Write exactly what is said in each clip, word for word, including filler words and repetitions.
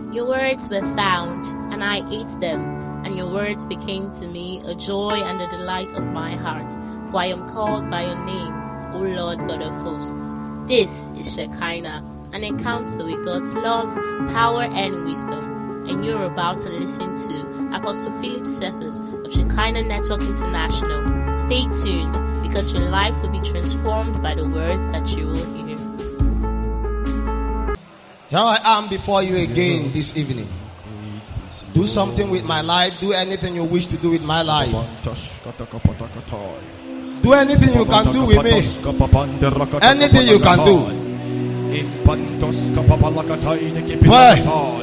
Your words were found, and I ate them, and your words became to me a joy and the delight of my heart. For I am called by your name, O Lord God of hosts. This is Shekinah, an encounter with God's love, power, and wisdom. And you're about to listen to Apostle Philip Cephas of Shekinah Network International. Stay tuned, because your life will be transformed by the words that you will hear. Here I am before you again this evening. Do something with my life. Do anything you wish to do with my life. Do anything you can do with me. Anything you can do. Pray.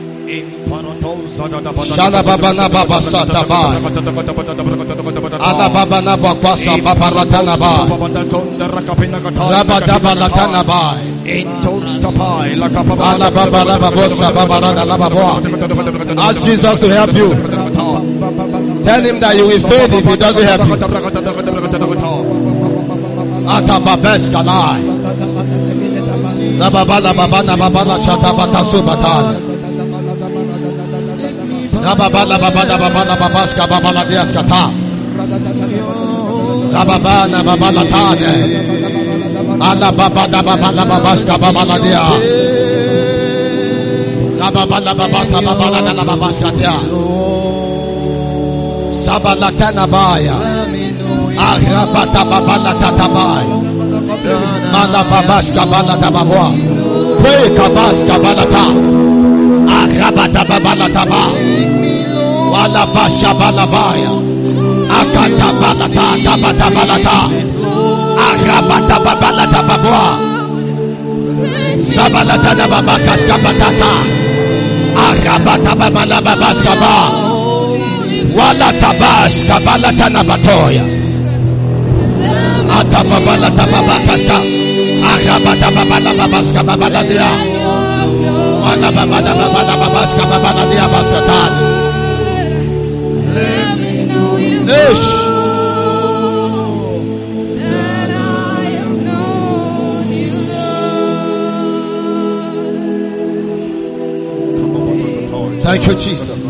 Shalababana Baba Sataba Alababana Bakwasa Babaratanabai Rabadabalatanaba Alababalababosa Babarana Lababoa. Ask Jesus to help you. Tell him that you will fail if he doesn't help you. Atababeska Lai Lababala Babana Babala Shatabata Subatana Rababala babada babala babaska babala diaskata Rababana babala tane Ala babada babala babaska babala dia Rababala babata babala dala babaska dia Sabalatana baya Agrabata babala tatabaya Mala babaska balata babwa Pray kabaska balata Agrabata babalata ba Wala basha balabaya Akata balata Tabata balata Agrabata babalata babwa Sabalata na babakas kabatata Agrabata babala babas kaba Wala tabas kabalata na batoya Ata babalata babakas ka Agrabata babala babas kababala dia Wala babada babada babas kababala dia basatan Let me know you Ish. that I have known you, Lord. Thank you, Jesus.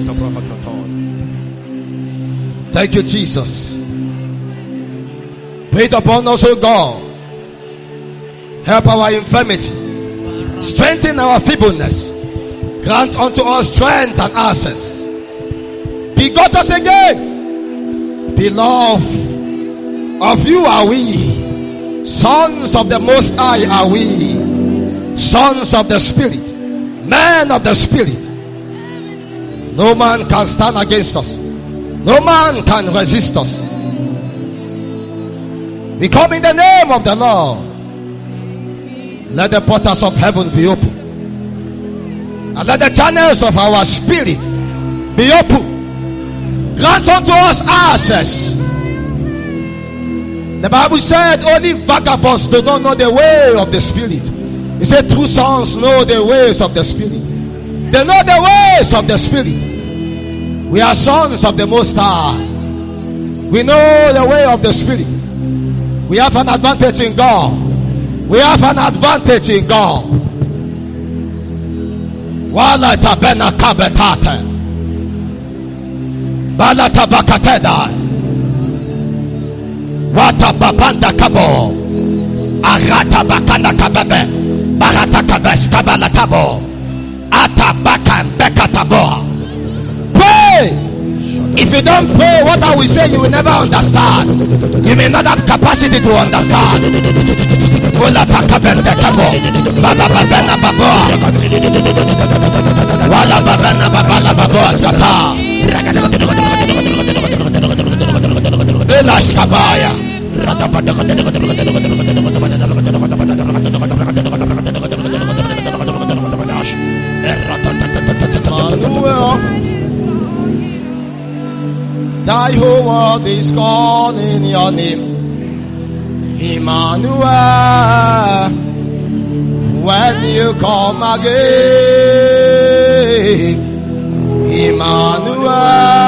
Thank you, Jesus. Breathe upon us, O God. Help our infirmity. Strengthen our feebleness. Grant unto us strength and access. Begot us again. Beloved of you are we. Sons of the Most High are we. Sons of the Spirit. Men of the Spirit. No man can stand against us. No man can resist us. We come in the name of the Lord. Let the portals of heaven be open. And let the channels of our spirit be open. Grant unto us access. The Bible said only vagabonds do not know the way of the Spirit. He said true sons know the ways of the Spirit. They know the ways of the Spirit. We are sons of the Most High. We know the way of the Spirit. We have an advantage in God. We have an advantage in God. Wala tabena kabetate. Balata bakateda. Wata babanda kabo. Arata bakanda kababe. Barata kabes kabala tabo. Ata bakan bekatabo. Pray. If you don't pray, what I will say you will never understand. You may not have capacity to understand. Wala bakabenda kabo. Bala babena babo. Wala babena babala babo askata. Elash kabaya. Thy whole world is calling your name, Emmanuel. When you come again, Emmanuel,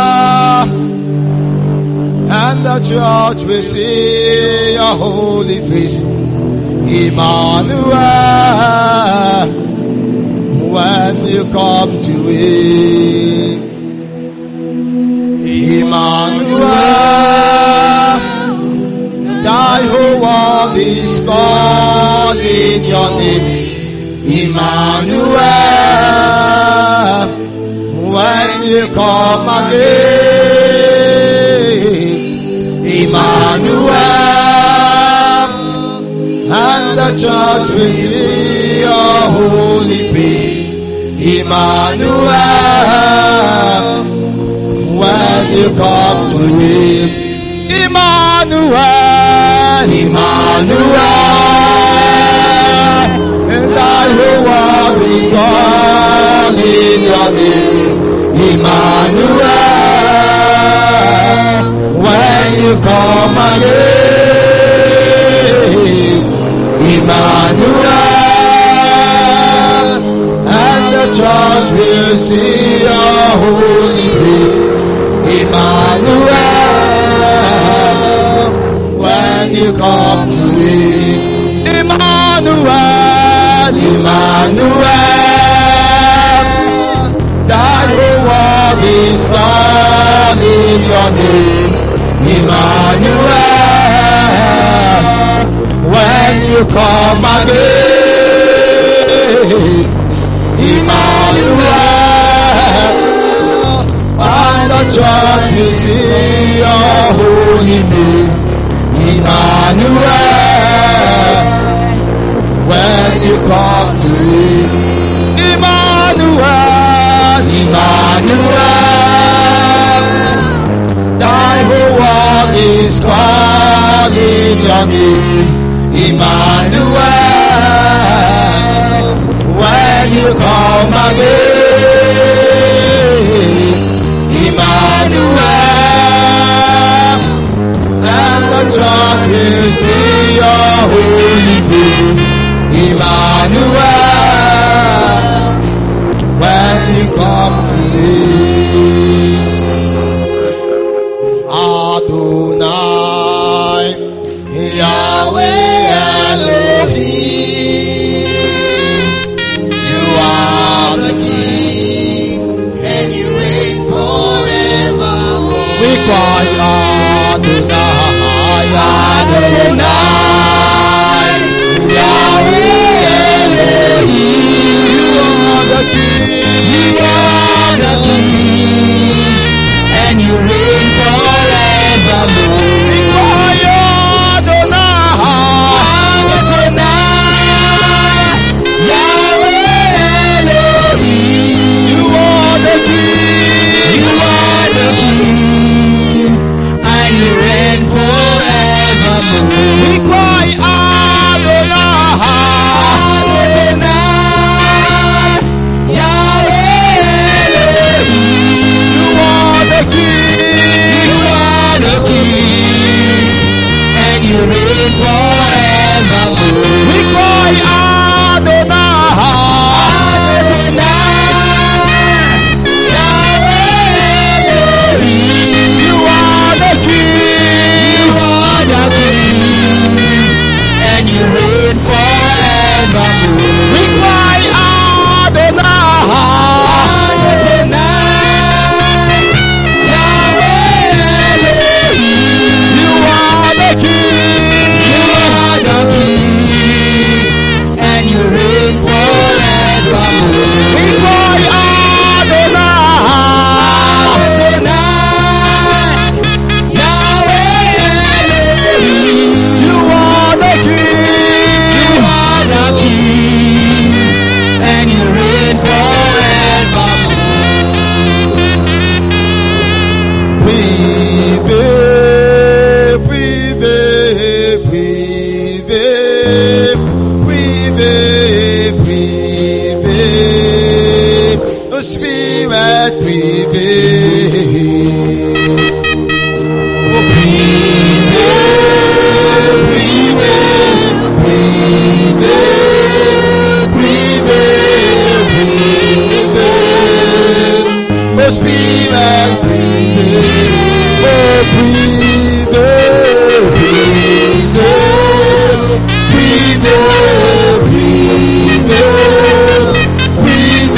and the church will see your holy face, Emmanuel. when you come to Him. Emmanuel, thy whole world is calling your name. Emmanuel, when you come again. Emmanuel, and the church will see your holy face. Emmanuel, when you come to Him. Emmanuel, Emmanuel, and thy whole world is calling your name. Emmanuel, when you come again. Emmanuel, and the church will see your holy face. Emmanuel, when you come to Him. Emmanuel, Emmanuel, thy whole world is calling your name. Emmanuel, when you come again. Emmanuel, and the church will see your holy name. Emmanuel, when you come to Him. Emmanuel, Emmanuel, thy whole world is calling your name. Emmanuel, when you come again. Emmanuel, and the church will see your holy face. Emmanuel, when you come to Him. Adonai, Yahweh Elohim, you are the King, and you reign forevermore. We cry Adonai, Adonai, Yahweh Elohim, you are the King, you are the King, and you reign forevermore. We cry Adonai, Adonai, Yahweh Elohim, you are the King, you are the King, and you reign forevermore. We cry Adonai, Adonai, Yahweh Elohim, you are the King, you are the King, and you reign forevermore. We cry Adonai, Adonai, Yahweh Elohim, you are the King, you are the King, and you reign forevermore. We cry Adonai, Adonai, Yahweh Elohim, you are the King, you are the King, and you reign forevermore. We cry Adonai, Adonai, Yahweh Elohim, you are the King, you are the King, and you reign forevermore. Privé, privé, privé, privé, privé, the Spirit privé. Oh, privé, privé, privé, privé, privé, the Spirit privé. Oh, privé, privé, privé, privé, privé,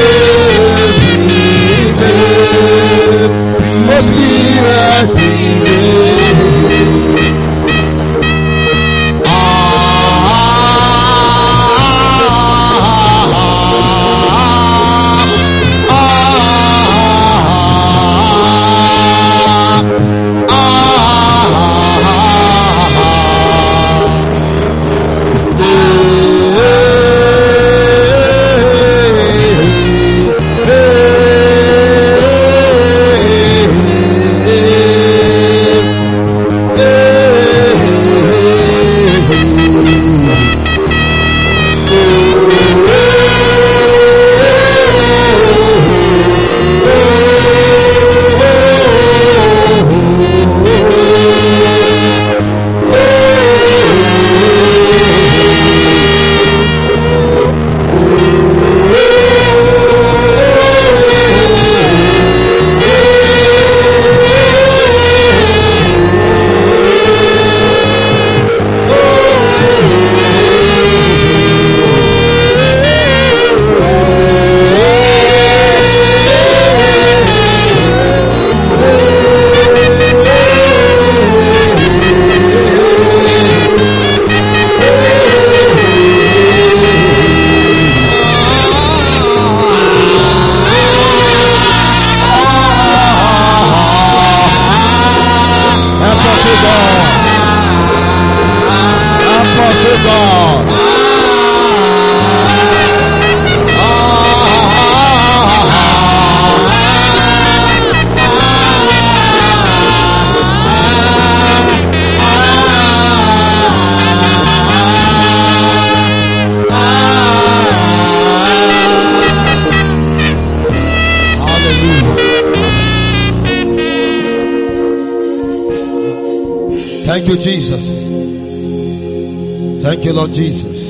Thank you, Jesus. Thank you, Lord Jesus.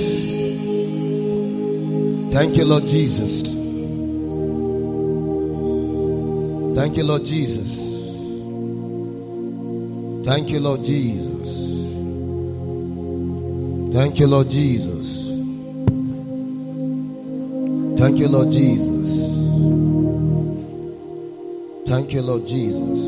Thank you, Lord Jesus. Thank you, Lord Jesus. Thank you, Lord Jesus. Thank you, Lord Jesus. Thank you, Lord Jesus. Thank you, Lord Jesus.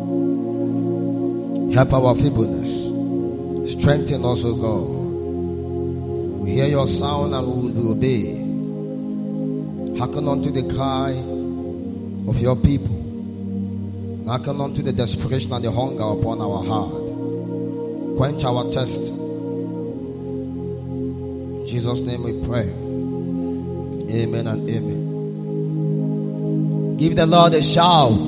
Help our feebleness. Strengthen us, O God. We hear your sound and we will obey. Hearken unto the cry of your people. Hearken unto the desperation and the hunger upon our heart. Quench our thirst. In Jesus' name we pray. Amen and amen. Give the Lord a shout.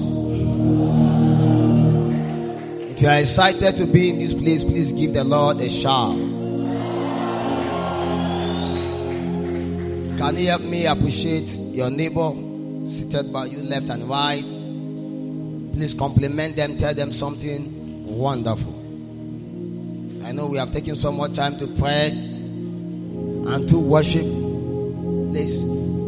If you are excited to be in this place, please give the Lord a shout. Can you help me appreciate your neighbor seated by you left and right? Please compliment them, tell them something wonderful. I know we have taken so much time to pray and to worship. Please.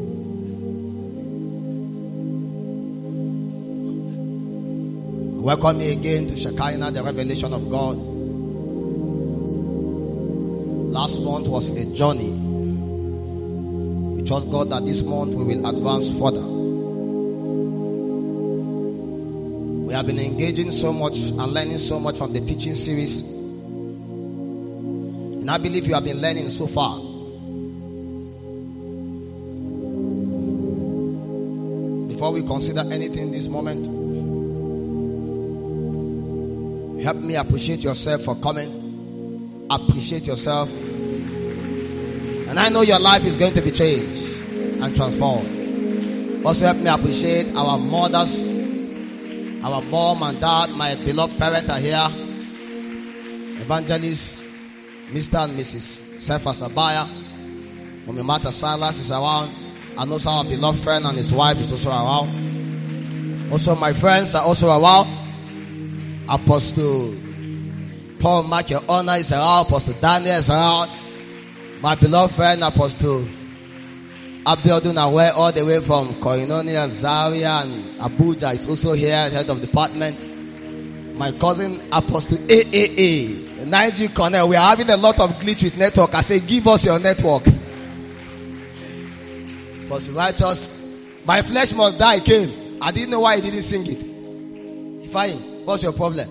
Welcome me again to Shekinah, the revelation of God. Last month was a journey. We trust God that this month we will advance further. We have been engaging so much and learning so much from the teaching series. And I believe you have been learning so far. Before we consider anything this moment, help me appreciate yourself for coming. Appreciate yourself. And I know your life is going to be changed and transformed. Also help me appreciate our mothers, our mom and dad, my beloved parents are here. Evangelist, Mister and Missus Cephas Abaya. Mommy Martha Silas is around. And also our beloved friend and his wife is also around. Also my friends are also around. Apostle Paul Mark your honor is around. Apostle Daniel is around. My beloved friend Apostle Abiodun Awe, all the way from Koinonia, Zaria and Abuja is also here, head of department. My cousin Apostle A A A, nine G Cornell. We are having a lot of glitch with network. I say, give us your network. Apostle Righteous, my flesh must die came. I didn't know why he didn't sing it. Fine, what's your problem?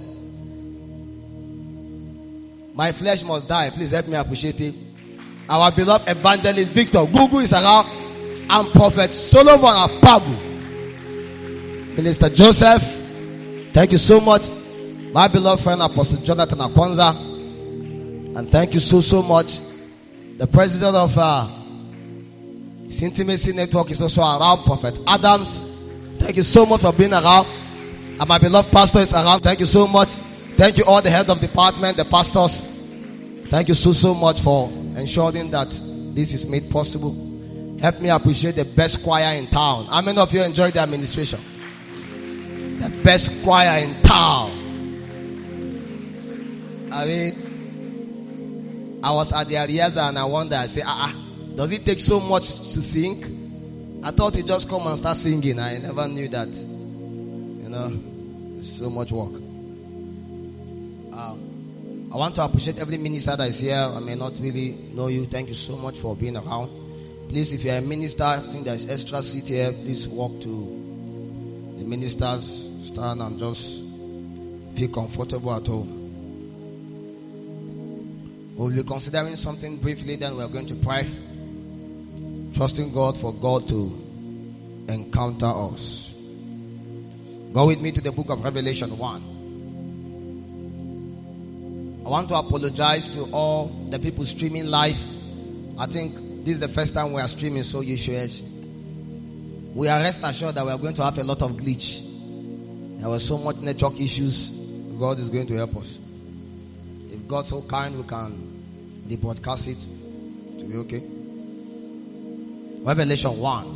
My flesh must die. Please help me appreciate it. Our beloved evangelist Victor Gugu is around, and Prophet Solomon Apabu. Minister Joseph, thank you so much. My beloved friend Apostle Jonathan Akonza, and thank you so so much. The president of uh, his Intimacy Network is also around, Prophet Adams. Thank you so much for being around. And my beloved pastor is around. Thank you so much. Thank you all the head of department, the pastors. Thank you so so much for ensuring that this is made possible. Help me appreciate the best choir in town. How many of you enjoyed the administration? The best choir in town. I mean, I was at the Ariaza and I wonder, I say, ah, ah, does it take so much to sing? I thought you just come and start singing. I never knew that. You know, it's so much work. Uh, I want to appreciate every minister that is here. I may not really know you. Thank you so much for being around. Please, if you're a minister, I think there's extra seat here. Please walk to the ministers stand and just feel comfortable at home. We'll be considering something briefly, then we're going to pray. Trusting God for God to encounter us. Go with me to the book of Revelation one. I want to apologize to all the people streaming live. I think this is the first time we are streaming, so you should. We are rest assured that we are going to have a lot of glitch. There were so much network issues. God is going to help us. If God's so kind, we can rebroadcast it to be okay. Revelation one.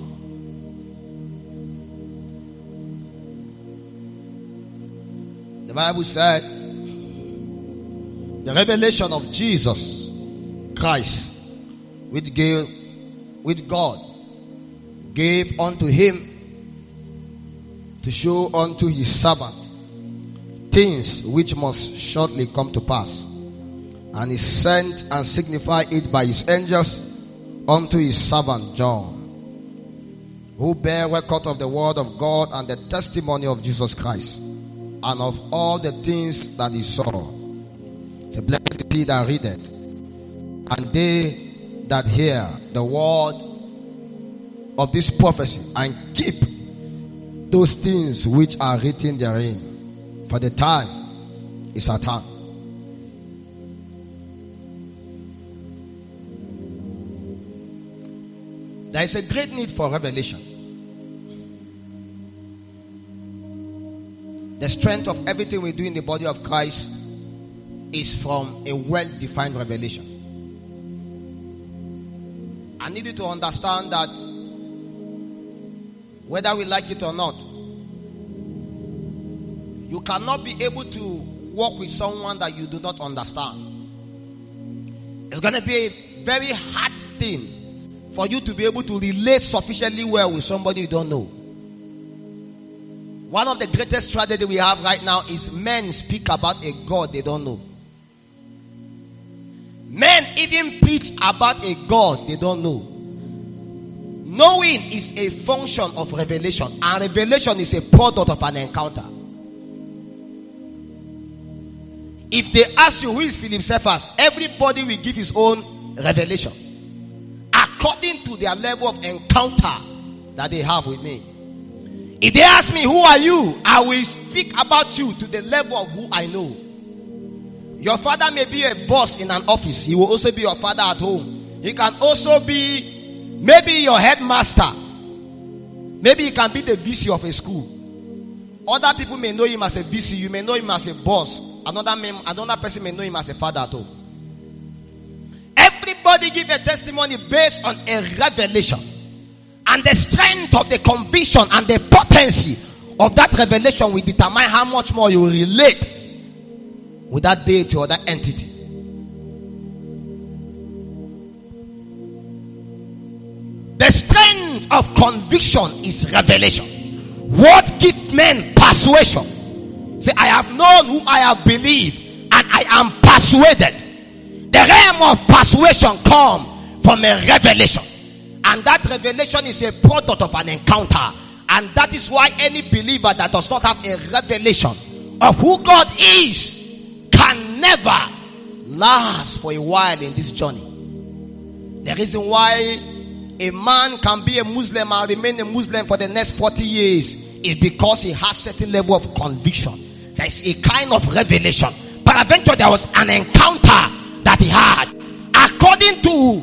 The Bible said, The revelation of Jesus Christ, which gave, which God gave unto him to show unto his servant things which must shortly come to pass. And he sent and signified it by his angels unto his servant John, who bare record of the word of God and the testimony of Jesus Christ, and of all the things that he saw. So blessed is he that readeth, and they that hear the word of this prophecy, and keep those things which are written therein, for the time is at hand. There is a great need for revelation. The strength of everything we do in the body of Christ is from a well-defined revelation. I need you to understand that whether we like it or not, you cannot be able to walk with someone that you do not understand. It's going to be a very hard thing for you to be able to relate sufficiently well with somebody you don't know. One of the greatest tragedy we have right now is men speak about a God they don't know. Men even preach about a God they don't know. Knowing is a function of revelation, and revelation is a product of an encounter. If they ask you who is Philip Cephas, everybody will give his own revelation according to their level of encounter that they have with me. If they ask me, who are you? I will speak about you to the level of who I know. Your father may be a boss in an office. He will also be your father at home. He can also be maybe your headmaster. Maybe he can be the V C of a school. Other people may know him as a V C. You may know him as a boss. Another, may, another person may know him as a father at home. Everybody give a testimony based on a revelation. And the strength of the conviction and the potency of that revelation will determine how much more you will relate with that deity or that entity. The strength of conviction is revelation. What gives men persuasion? Say, I have known who I have believed, and I am persuaded. The realm of persuasion comes from a revelation. And that revelation is a product of an encounter. And that is why any believer that does not have a revelation of who God is can never last for a while in this journey. The reason why a man can be a Muslim and remain a Muslim for the next forty years is because he has certain level of conviction. There is a kind of revelation. But eventually there was an encounter that he had. According to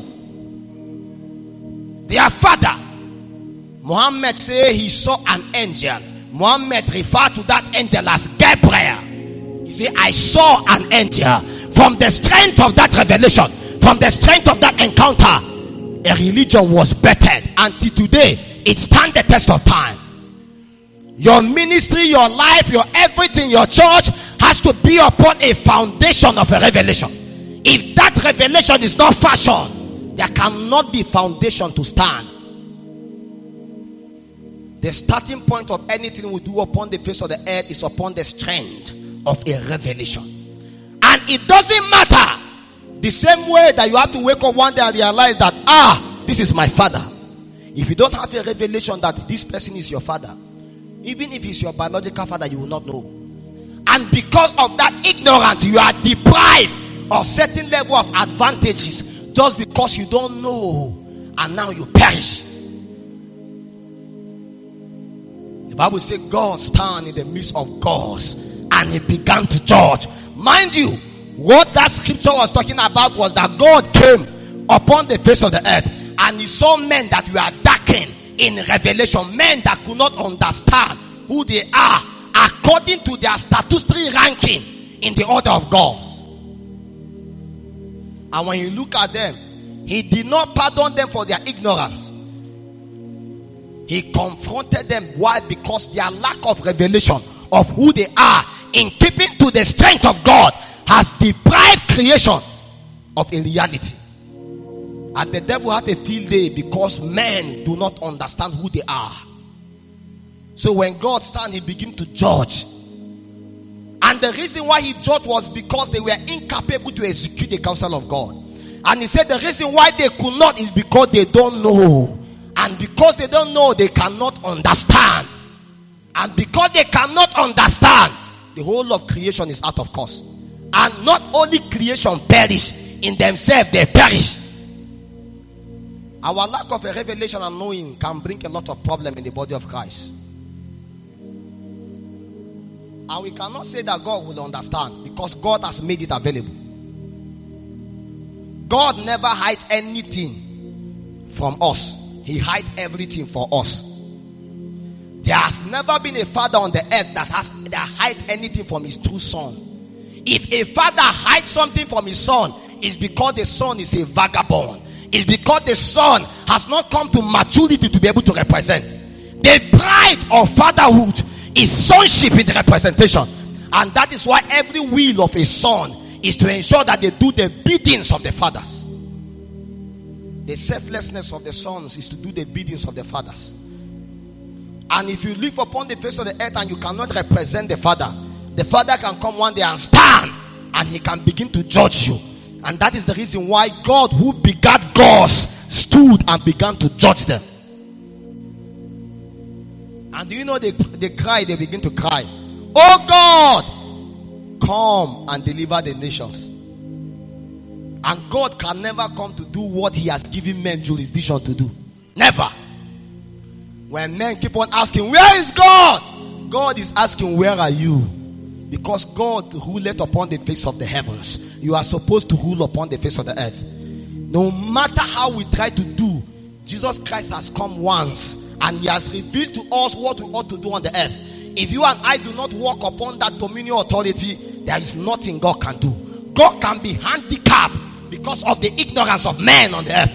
their father, Muhammad say he saw an angel. Muhammad referred to that angel as Gabriel. He said, I saw an angel. From the strength of that revelation, from the strength of that encounter, a religion was bettered. Until today, it stands the test of time. Your ministry, your life, your everything, your church has to be upon a foundation of a revelation. If that revelation is not fashioned, there cannot be foundation to stand. The starting point of anything we do upon the face of the earth is upon the strength of a revelation. And it doesn't matter. The same way that you have to wake up one day and realize that, ah, this is my father. If you don't have a revelation that this person is your father, even if he's your biological father, you will not know. And because of that ignorance, you are deprived of certain level of advantages just because you don't know, and now you perish. The Bible says God stand in the midst of gods, and he began to judge. Mind you, what that scripture was talking about was that God came upon the face of the earth, and he saw men that were darkened in revelation, men that could not understand who they are according to their statutory ranking in the order of God. And when you look at them, he did not pardon them for their ignorance. He confronted them. Why? Because their lack of revelation of who they are in keeping to the strength of God has deprived creation of a reality. And the devil had a field day because men do not understand who they are. So when God stands, he begins to judge. And the reason why he judged was because they were incapable to execute the counsel of God. And he said the reason why they could not is because they don't know. And because they don't know, they cannot understand. And because they cannot understand, the whole of creation is out of course. And not only creation perish, in themselves they perish. Our lack of a revelation and knowing can bring a lot of problem in the body of Christ. And we cannot say that God will understand because God has made it available. God never hides anything from us. He hides everything for us. There has never been a father on the earth that has that hide anything from his true son. If a father hides something from his son, it's because the son is a vagabond. It's because the son has not come to maturity to be able to represent. The pride of fatherhood is sonship in the representation. And that is why every will of a son is to ensure that they do the biddings of the fathers. The selflessness of the sons is to do the biddings of the fathers. And if you live upon the face of the earth and you cannot represent the father, the father can come one day and stand and he can begin to judge you. And that is the reason why God, who begat gods, stood and began to judge them. And do you know they, they cry, they begin to cry, "Oh God, come and deliver the nations." And God can never come to do what he has given men jurisdiction to do. Never. When men keep on asking, "Where is God?" God is asking, "Where are you?" Because God ruleth upon the face of the heavens. You are supposed to rule upon the face of the earth. No matter how we try to do, Jesus Christ has come once and he has revealed to us what we ought to do on the earth. If you and I do not walk upon that dominion authority, there is nothing God can do. God can be handicapped because of the ignorance of men on the earth.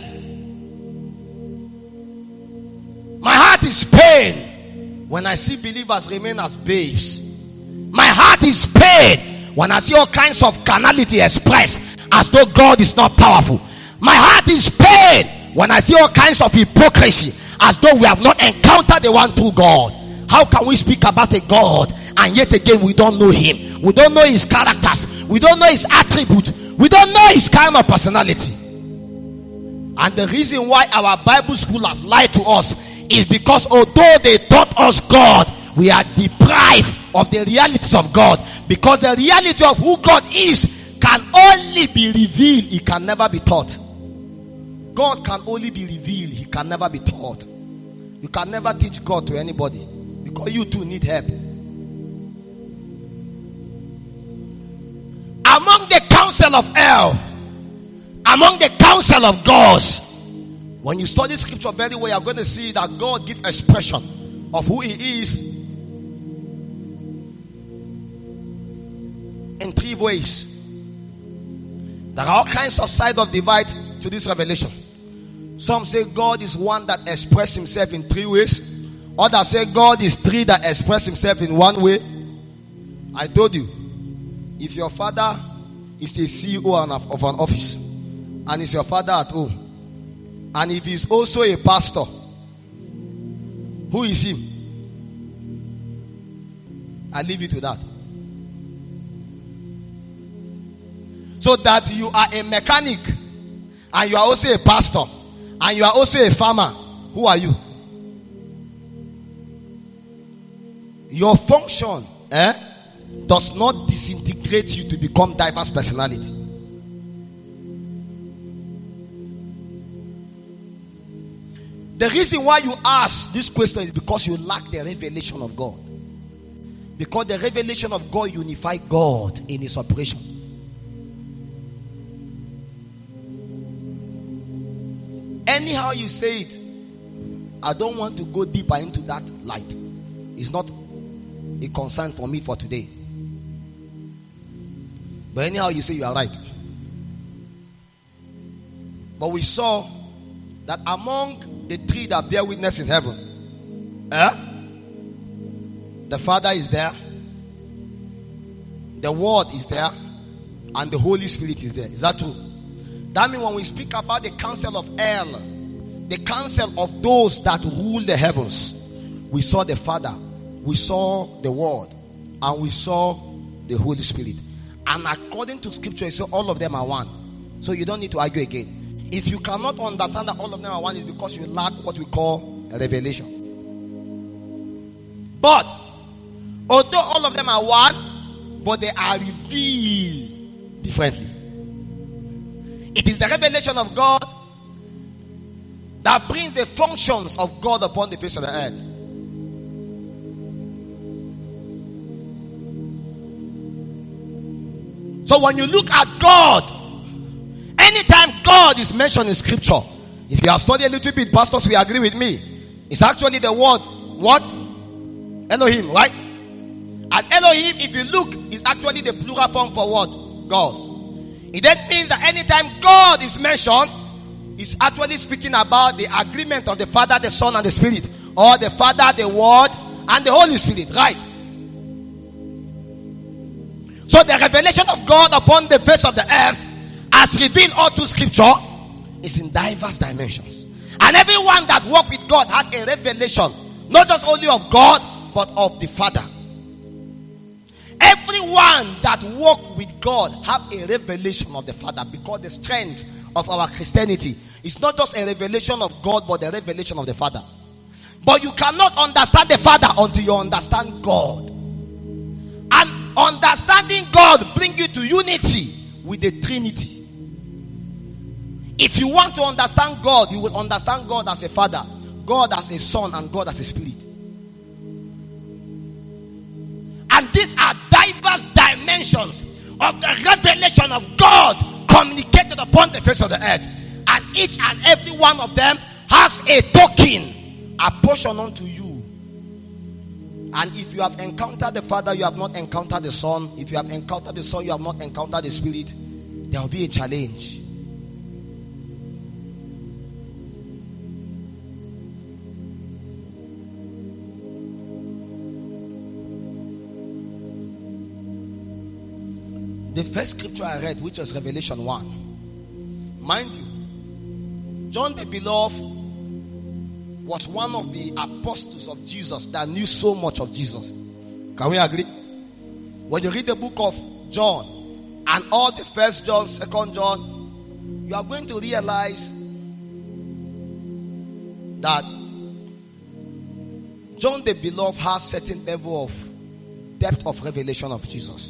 My heart is pained when I see believers remain as babes. My heart is pained when I see all kinds of carnality expressed as though God is not powerful. My heart is pained when I see all kinds of hypocrisy as though we have not encountered the one true God. How can we speak about a God and yet again we don't know him? We don't know his characters. We don't know his attributes. We don't know his kind of personality. And the reason why our Bible school have lied to us is because although they taught us God, we are deprived of the realities of God. Because the reality of who God is can only be revealed. It can never be taught. God can only be revealed. He can never be taught. You can never teach God to anybody because you too need help. Among the council of hell, among the council of gods, when you study scripture very well, you're going to see that God gives expression of who he is in three ways. There are all kinds of sides of divide to this revelation. Some say God is one that expresses himself in three ways. Others say God is three that express himself in one way. I told you, if your father is a C E O of an office and is your father at home, and if he's also a pastor, who is he? I leave it to that. So that you are a mechanic and you are also a pastor and you are also a farmer, who are you? Your function eh, does not disintegrate you to become diverse personality. The reason why you ask this question is because you lack the revelation of God. Because the revelation of God unifies God in his operation. Anyhow you say it, I don't want to go deeper into that light. It's not a concern for me for today. But anyhow you say, you are right. But we saw that among the three that bear witness in heaven, eh? the Father is there, the Word is there, and the Holy Spirit is there. Is that true? That means when we speak about the council of El, the council of those that rule the heavens, we saw the Father, we saw the Word, and we saw the Holy Spirit. And according to scripture, it says all of them are one. So you don't need to argue again. If you cannot understand that all of them are one, it's because you lack what we call a revelation. But although all of them are one, but they are revealed differently. It is the revelation of God that brings the functions of God upon the face of the earth. So when you look at God, anytime God is mentioned in scripture, if you have studied a little bit, pastors will agree with me, it's actually the word, what? Elohim, right? And Elohim, if you look, is actually the plural form for what? Gods. It then means that anytime God is mentioned, it's actually speaking about the agreement of the Father, the Son, and the Spirit. Or the Father, the Word, and the Holy Spirit, right? So the revelation of God upon the face of the earth, as revealed all through scripture, is in diverse dimensions. And everyone that walked with God had a revelation, not just only of God, but of the Father. Everyone that walked with God have a revelation of the Father, because the strength of our Christianity is not just a revelation of God, but the revelation of the Father. But you cannot understand the Father until you understand God. And understanding God brings you to unity with the Trinity. If you want to understand God, you will understand God as a Father, God as a Son, and God as a Spirit. And these are diverse dimensions of the revelation of God communicated upon the face of the earth. And each and every one of them has a token apportioned unto you. And if you have encountered the Father, you have not encountered the Son. If you have encountered the Son, you have not encountered the Spirit. There will be a challenge. The first scripture I read, which was Revelation one. Mind you, John the Beloved was one of the apostles of Jesus that knew so much of Jesus. Can we agree? When you read the book of John and all the first John, second John, you are going to realize that John the Beloved has certain level of depth of revelation of Jesus.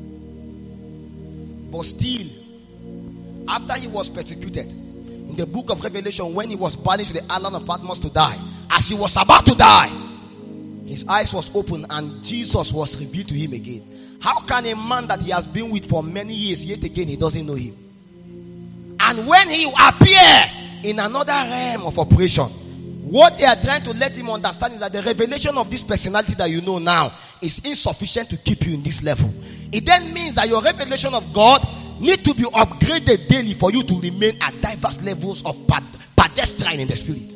But still, after he was persecuted, in the book of Revelation, when he was banished to the island of Patmos to die, as he was about to die, his eyes was opened and Jesus was revealed to him again. How can a man that he has been with for many years, yet again he doesn't know him? And when he appeared in another realm of operation, what they are trying to let him understand is that the revelation of this personality that you know now is insufficient to keep you in this level. It then means that your revelation of God need to be upgraded daily for you to remain at diverse levels of pedestrian in the spirit.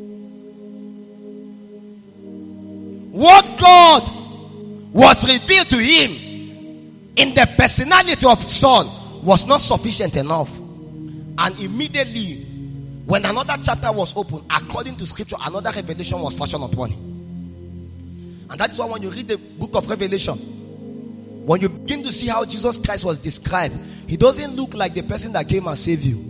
What God was revealed to him in the personality of his Son was not sufficient enough. And immediately, when another chapter was opened, according to scripture, another revelation was fashioned upon him. And that is why when you read the book of Revelation, when you begin to see how Jesus Christ was described, he doesn't look like the person that came and saved you.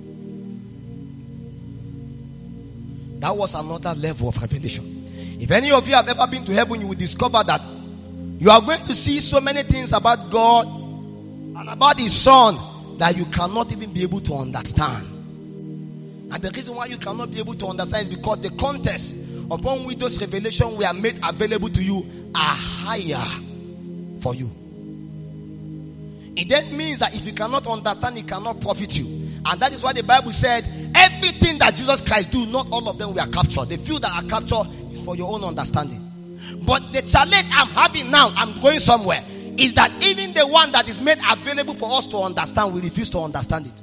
That was another level of revelation. If any of you have ever been to heaven, you will discover that you are going to see so many things about God and about his Son that you cannot even be able to understand. And the reason why you cannot be able to understand is because the context upon which those revelations were made available to you are higher for you. It then means that if you cannot understand, it cannot profit you. And that is why the Bible said, everything that Jesus Christ do, not all of them were captured. The few that are captured is for your own understanding. But the challenge I'm having now, I'm going somewhere, is that even the one that is made available for us to understand, we refuse to understand it.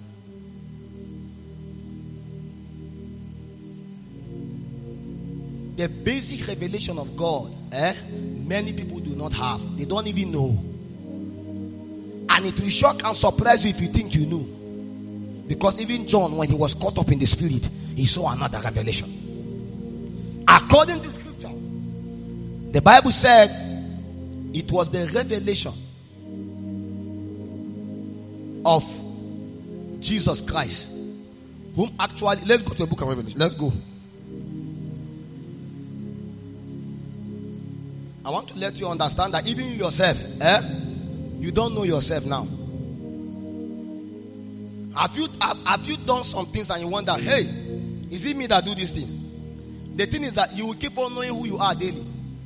The basic revelation of God, eh, many people do not have. They don't even know. And it will shock and surprise you if you think you knew. Because even John, when he was caught up in the spirit, he saw another revelation. According to scripture, the Bible said it was the revelation of Jesus Christ, whom actually, let's go to the book of Revelation. Let's go. I want to let you understand that even yourself, eh, you don't know yourself now. Have you have, have you done some things and you wonder, hey, is it me that do this thing? The thing is that you will keep on knowing who you are daily.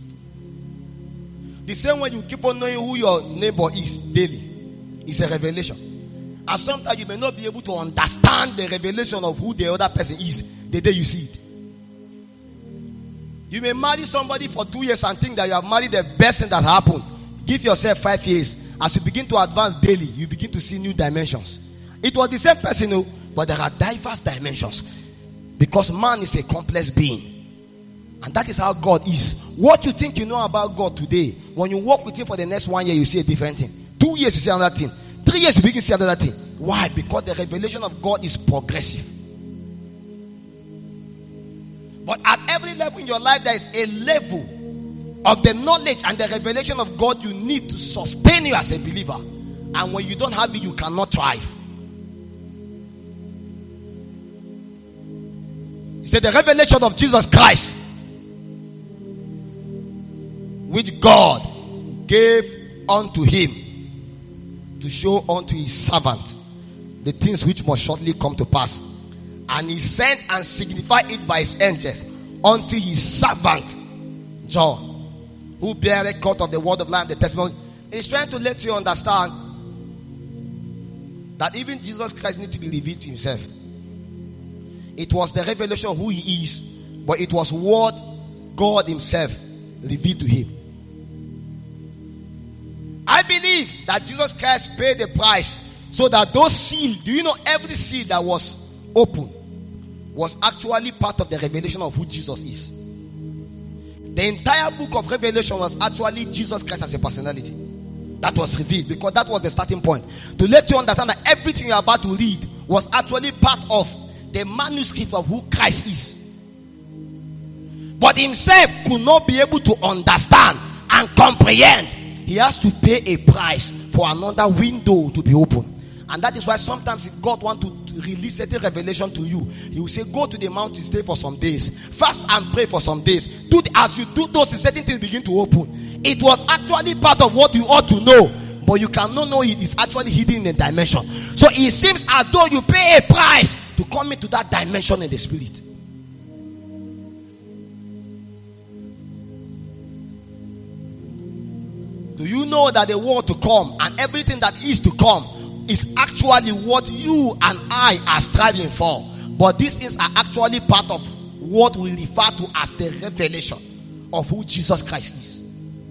The same way you keep on knowing who your neighbor is daily. It's a revelation. And sometimes you may not be able to understand the revelation of who the other person is the day you see it. You may marry somebody for two years and think that you have married the best thing that happened. Give yourself five years. As you begin to advance daily, you begin to see new dimensions. It was the same person, you know, but there are diverse dimensions. Because man is a complex being. And that is how God is. What you think you know about God today, when you walk with him for the next one year, you see a different thing. Two years, you see another thing. Three years, you begin to see another thing. Why? Because the revelation of God is progressive. But at every level in your life, there is a level of the knowledge and the revelation of God you need to sustain you as a believer. And when you don't have it, you cannot thrive. He said the revelation of Jesus Christ, which God gave unto him to show unto his servant the things which must shortly come to pass. And he sent and signified it by his angels unto his servant John, who bare record of the word of life, the testimony. He's trying to let you understand that even Jesus Christ needs to be revealed to himself. It was the revelation of who he is, but it was what God himself revealed to him. I believe that Jesus Christ paid the price so that those seals, do you know every seal that was open was actually part of the revelation of who Jesus is. The entire book of Revelation was actually Jesus Christ as a personality. That was revealed because that was the starting point. To let you understand that everything you are about to read was actually part of the manuscript of who Christ is. But himself could not be able to understand and comprehend. He has to pay a price for another window to be open. And that is why sometimes if God wants to release a revelation to you, he will say, go to the mountain, stay for some days, fast and pray for some days. Do the, as you do those, certain things begin to open. It was actually part of what you ought to know, but you cannot know it is actually hidden in a dimension. So it seems as though you pay a price to come into that dimension in the spirit. Do you know that the world to come and everything that is to come is actually what you and I are striving for? But these things are actually part of what we refer to as the revelation of who Jesus Christ is.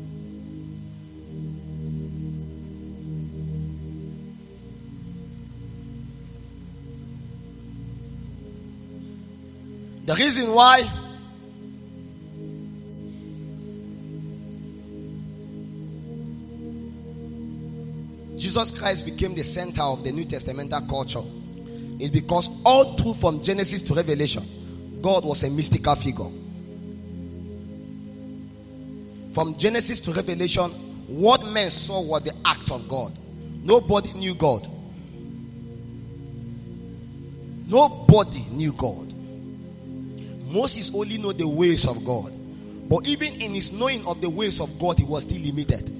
The reason why Jesus Christ became the center of the New Testamental culture is because all through from Genesis to Revelation, God was a mystical figure. From Genesis to Revelation, what men saw was the act of God. Nobody knew God. Nobody knew God. Moses only knew the ways of God. But even in his knowing of the ways of God, he was still limited.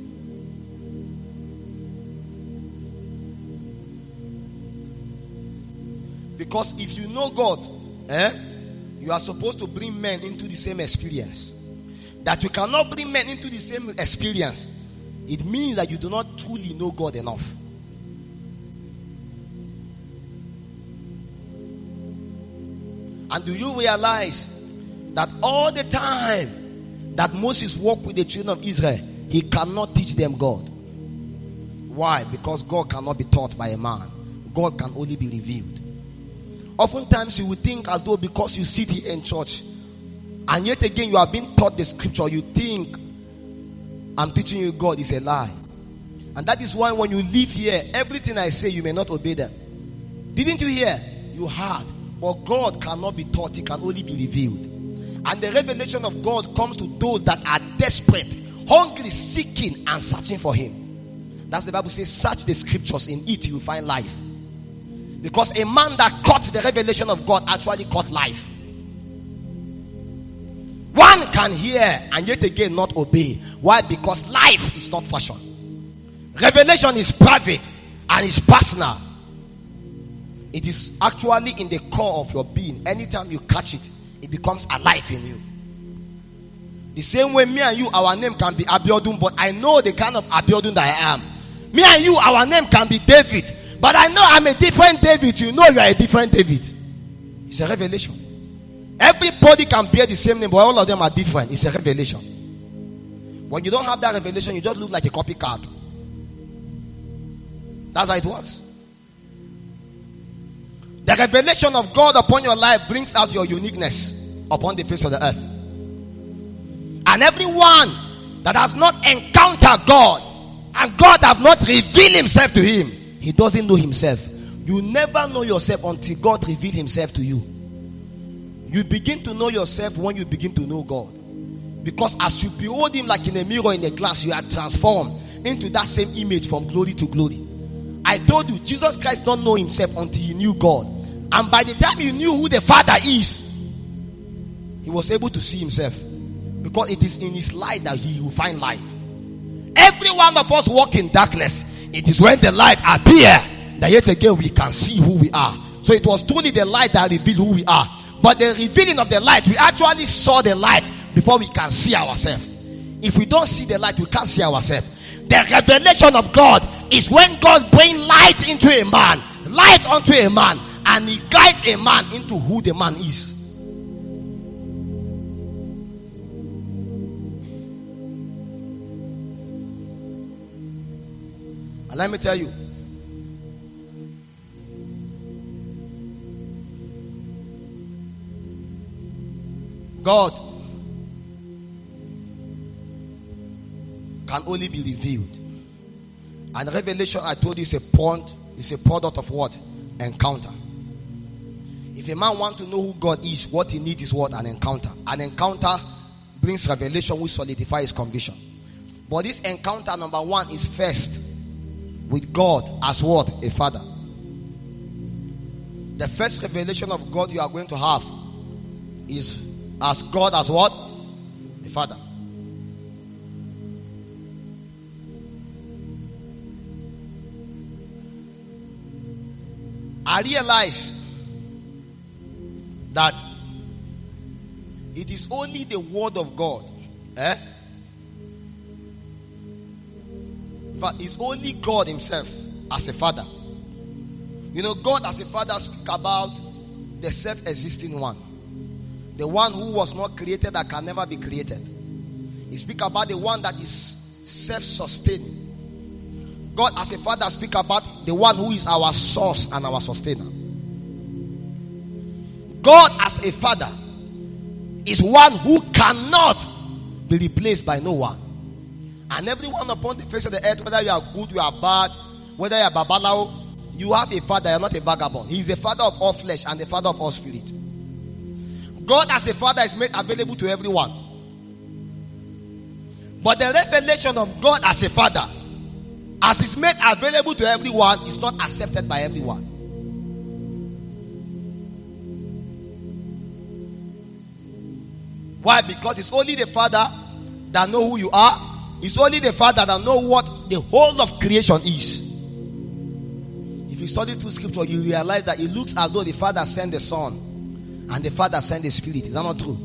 Because if you know God, eh, you are supposed to bring men into the same experience. That you cannot bring men into the same experience, it means that you do not truly know God enough. And do you realize that all the time that Moses walked with the children of Israel, he cannot teach them God? Why? Because God cannot be taught by a man. God can only be revealed. Oftentimes you will think as though because you sit here in church and yet again you are being taught the scripture, you think I'm teaching you God is a lie. And that is why when you live here, everything I say, you may not obey them. Didn't you hear? You heard. But God cannot be taught. He can only be revealed. And the revelation of God comes to those that are desperate, hungry, seeking, and searching for Him. That's the Bible says, search the scriptures, in it you will find life. Because a man that caught the revelation of God actually caught life. One can hear and yet again not obey. Why? Because life is not fashion. Revelation is private and is personal. It is actually in the core of your being. Anytime you catch it, it becomes alive in you. The same way me and you, our name can be Abiodun, but I know the kind of Abiodun that I am. Me and you, our name can be David, but I know I'm a different David. You know you are a different David. It's a revelation. Everybody can bear the same name, but all of them are different. It's a revelation. When you don't have that revelation, you just look like a copycat. That's how it works. The revelation of God upon your life brings out your uniqueness upon the face of the earth. And everyone that has not encountered God and God have not revealed Himself to him, he doesn't know himself. You never know yourself until God reveals Himself to you. You begin to know yourself when you begin to know God. Because as you behold Him like in a mirror in a glass, you are transformed into that same image from glory to glory. I told you, Jesus Christ don't know Himself until He knew God. And by the time He knew who the Father is, He was able to see Himself. Because it is in His light that He will find light. Every one of us walk in darkness. It is when the light appears that yet again we can see who we are. So it was truly the light that revealed who we are. But the revealing of the light, we actually saw the light before we can see ourselves. If we don't see the light, we can't see ourselves. The revelation of God is when God brings light into a man, light unto a man, and He guides a man into who the man is. And let me tell you, God can only be revealed. And revelation, I told you, is a point, is a product of what? Encounter. If a man wants to know who God is, what he needs is what? An encounter. An encounter brings revelation which solidifies his conviction. But this encounter, number one, is first with God as what? A father. The first revelation of God you are going to have is as God as what? A father. I realize that it is only the word of God. Eh? But it's only God Himself as a father. You know, God as a father speaks about the self-existing one. The one who was not created, that can never be created. He speaks about the one that is self-sustaining. God as a father speaks about the one who is our source and our sustainer. God as a father is one who cannot be replaced by no one. And everyone upon the face of the earth, whether you are good, you are bad, whether you are babalao, you have a father, you are not a vagabond. He is the father of all flesh and the father of all spirit. God as a father is made available to everyone. But the revelation of God as a father, as is made available to everyone, is not accepted by everyone. Why? Because it's only the father that knows who you are. It's only the father that knows what the whole of creation is. If you study through scripture, you realize that it looks as though the father sent the son and the father sent the spirit. Is that not true?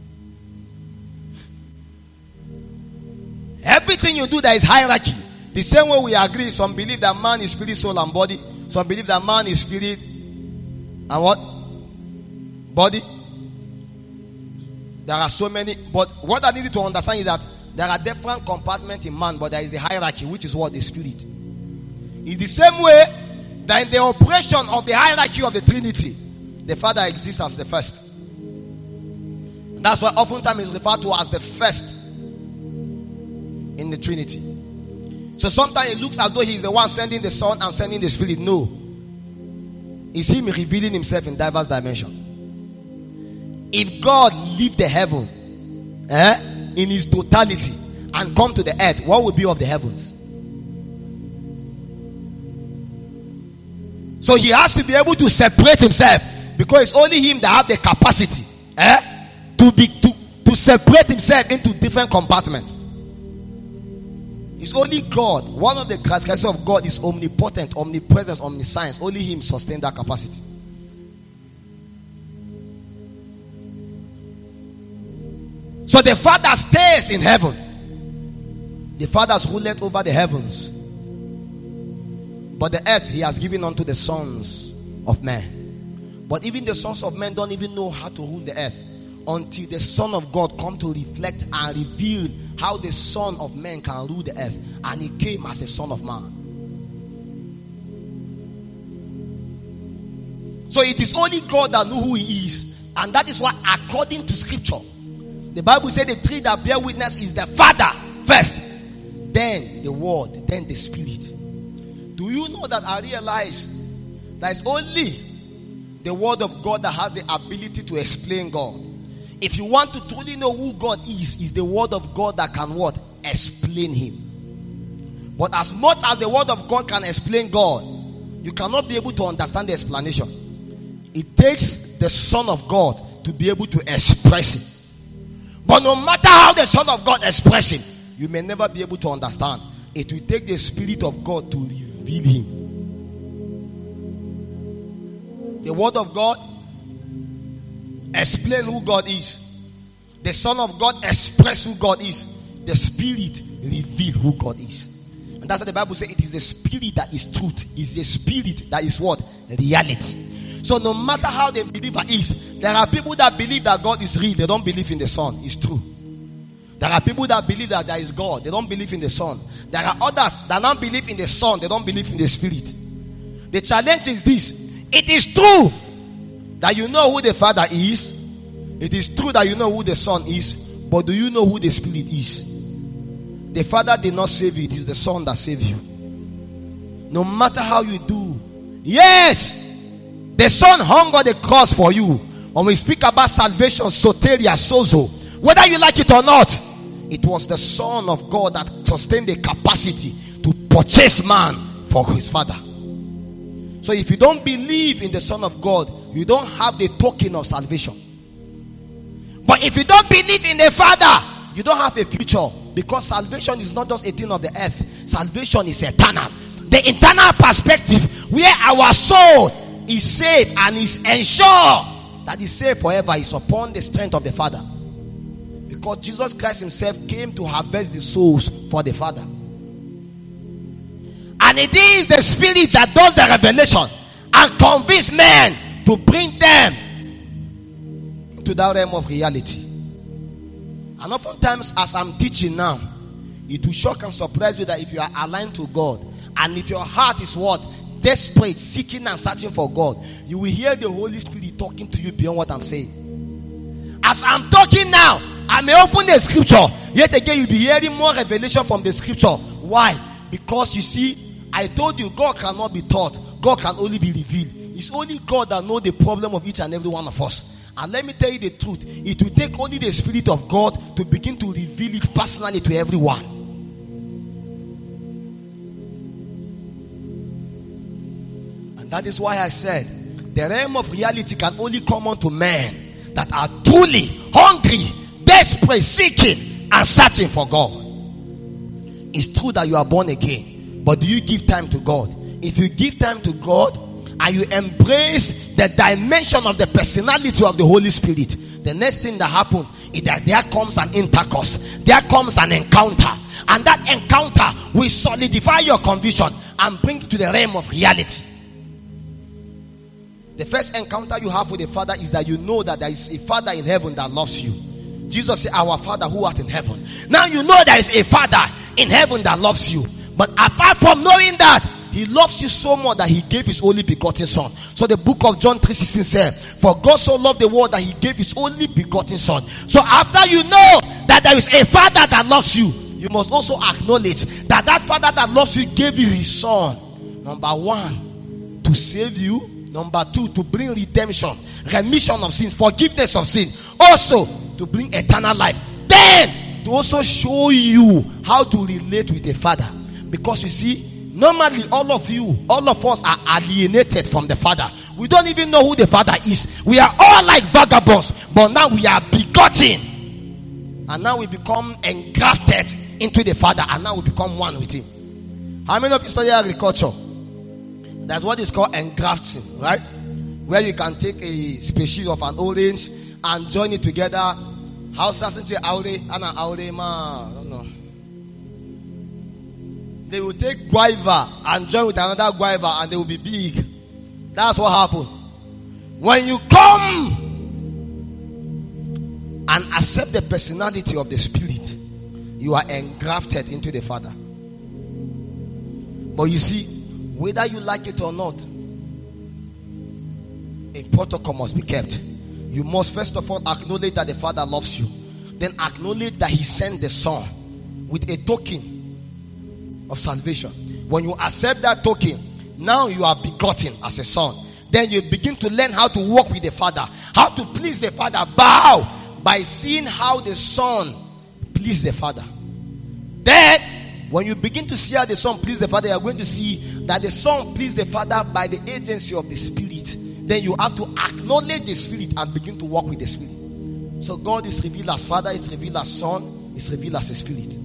Everything you do, there is hierarchy. The same way we agree, some believe that man is spirit, soul, and body. Some believe that man is spirit and what? Body. There are so many. But what I need you to understand is that there are different compartments in man, but there is a hierarchy, which is what? The spirit. It's the same way that in the operation of the hierarchy of the Trinity, the Father exists as the first. That's why oftentimes is referred to as the first in the Trinity. So sometimes it looks as though he's the one sending the Son and sending the Spirit. No. It's him revealing himself in diverse dimensions. If God leave the heaven eh, in his totality and come to the earth, what would be of the heavens? So he has to be able to separate himself, because it's only him that have the capacity eh, to be to, to separate himself into different compartments. It's only God. One of the characteristics of God is omnipotent, omnipresence, omniscience. Only him sustains that capacity. So the Father stays in heaven. The Father has ruled over the heavens. But the earth he has given unto the sons of men. But even the sons of men don't even know how to rule the earth until the Son of God come to reflect and reveal how the Son of Man can rule the earth. And he came as a Son of Man. So it is only God that knows who he is. And that is why, according to scripture, the Bible says the three that bear witness is the Father first, then the Word, then the Spirit. Do you know that I realize that it's only the Word of God that has the ability to explain God? If you want to truly know who God is, is the Word of God that can what? Explain him. But as much as the Word of God can explain God, you cannot be able to understand the explanation. It takes the Son of God to be able to express him. But no matter how the Son of God expresses him, you may never be able to understand. It will take the Spirit of God to reveal him. The Word of God explain who God is. The Son of God express who God is. The Spirit reveal who God is. And that's what the Bible says. It is the Spirit that is truth. It is the Spirit that is what? Reality. So no matter how the believer is, there are people that believe that God is real. They don't believe in the Son. It's true. There are people that believe that there is God. They don't believe in the Son. There are others that don't believe in the Son. They don't believe in the Spirit. The challenge is this. It is true that you know who the Father is. It is true that you know who the Son is. But do you know who the Spirit is? The Father did not save you. It is the Son that saved you. No matter how you do. Yes! The Son hung on the cross for you. When we speak about salvation, soteria, sozo, whether you like it or not, it was the Son of God that sustained the capacity to purchase man for his Father. So if you don't believe in the Son of God, you don't have the token of salvation. But if you don't believe in the Father, you don't have a future. Because salvation is not just a thing of the earth. Salvation is eternal. The eternal perspective where our soul is safe and is ensured that is safe forever is upon the strength of the Father. Because Jesus Christ himself came to harvest the souls for the Father. And it is the Spirit that does the revelation and convince men to bring them to that realm of reality. And oftentimes as I'm teaching now, it will shock and surprise you that if you are aligned to God, and if your heart is what? Desperate, seeking and searching for God, you will hear the Holy Spirit talking to you beyond what I'm saying. As I'm talking now, I may open the scripture, yet again you'll be hearing more revelation from the scripture. Why? Because you see, I told you God cannot be taught. God can only be revealed. It's only God that knows the problem of each and every one of us. And let me tell you the truth, it will take only the Spirit of God to begin to reveal it personally to everyone. And that is why I said the realm of reality can only come unto men that are truly hungry, desperate, seeking and searching for God. It's true that you are born again, but do you give time to God? If you give time to God and you embrace the dimension of the personality of the Holy Spirit, the next thing that happens is that there comes an intercourse, there comes an encounter, and that encounter will solidify your conviction and bring you to the realm of reality. The first encounter you have with the Father is that you know that there is a Father in heaven that loves you. Jesus said, our Father who art in heaven. Now you know there is a Father in heaven that loves you. But apart from knowing that, He loves you so much that He gave His only begotten Son. So the book of John three sixteen said, for God so loved the world that He gave His only begotten Son. So after you know that there is a Father that loves you, you must also acknowledge that that Father that loves you gave you his Son. Number one, to save you. Number two, to bring redemption, remission of sins, forgiveness of sin. Also, to bring eternal life. Then, to also show you how to relate with a Father. Because you see, normally all of you, all of us are alienated from the Father. We don't even know who the Father is. We are all like vagabonds, but now we are begotten. And now we become engrafted into the Father, and now we become one with him. How many of you study agriculture? That's what is called engrafting, right? Where you can take a species of an orange and join it together. How doesn't you aure? Ana aure ma? I don't know. They will take guava and join with another guava, and they will be big. That's what happened. When you come and accept the personality of the Spirit, you are engrafted into the Father. But you see, whether you like it or not, a protocol must be kept. You must first of all acknowledge that the Father loves you. Then acknowledge that he sent the Son with a token of salvation. When you accept that token, now you are begotten as a son. Then you begin to learn how to walk with the Father, how to please the Father. Bow by seeing how the Son please the Father. Then when you begin to see how the Son please the Father, you are going to see that the Son please the Father by the agency of the Spirit. Then you have to acknowledge the Spirit and begin to walk with the Spirit. So God is revealed as Father, is revealed as Son, is revealed as a Spirit.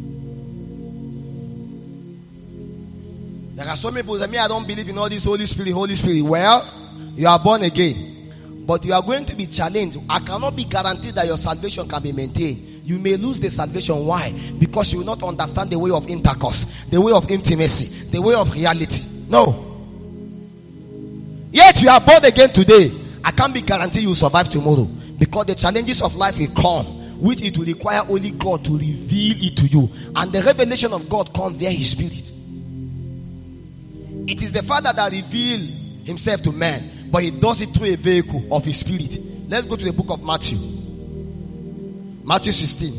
There are so many people that me, I don't believe in all this Holy Spirit, Holy Spirit. Well, you are born again, but you are going to be challenged. I cannot be guaranteed that your salvation can be maintained. You may lose the salvation. Why? Because you will not understand the way of intercourse, the way of intimacy, the way of reality. No. Yet you are born again today. I can't be guaranteed you will survive tomorrow, because the challenges of life will come, which it will require only God to reveal it to you. And the revelation of God comes via his Spirit. It is the Father that reveals himself to man, but he does it through a vehicle of his Spirit. Let's go to the book of Matthew. Matthew sixteen.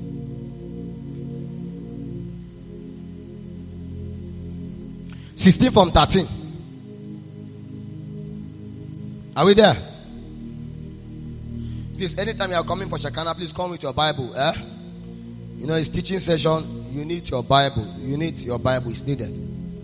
sixteen from thirteen. Are we there? Please, anytime you are coming for Shakana, please come with your Bible. Eh? You know, it's teaching session. You need your Bible. You need your Bible. It's needed.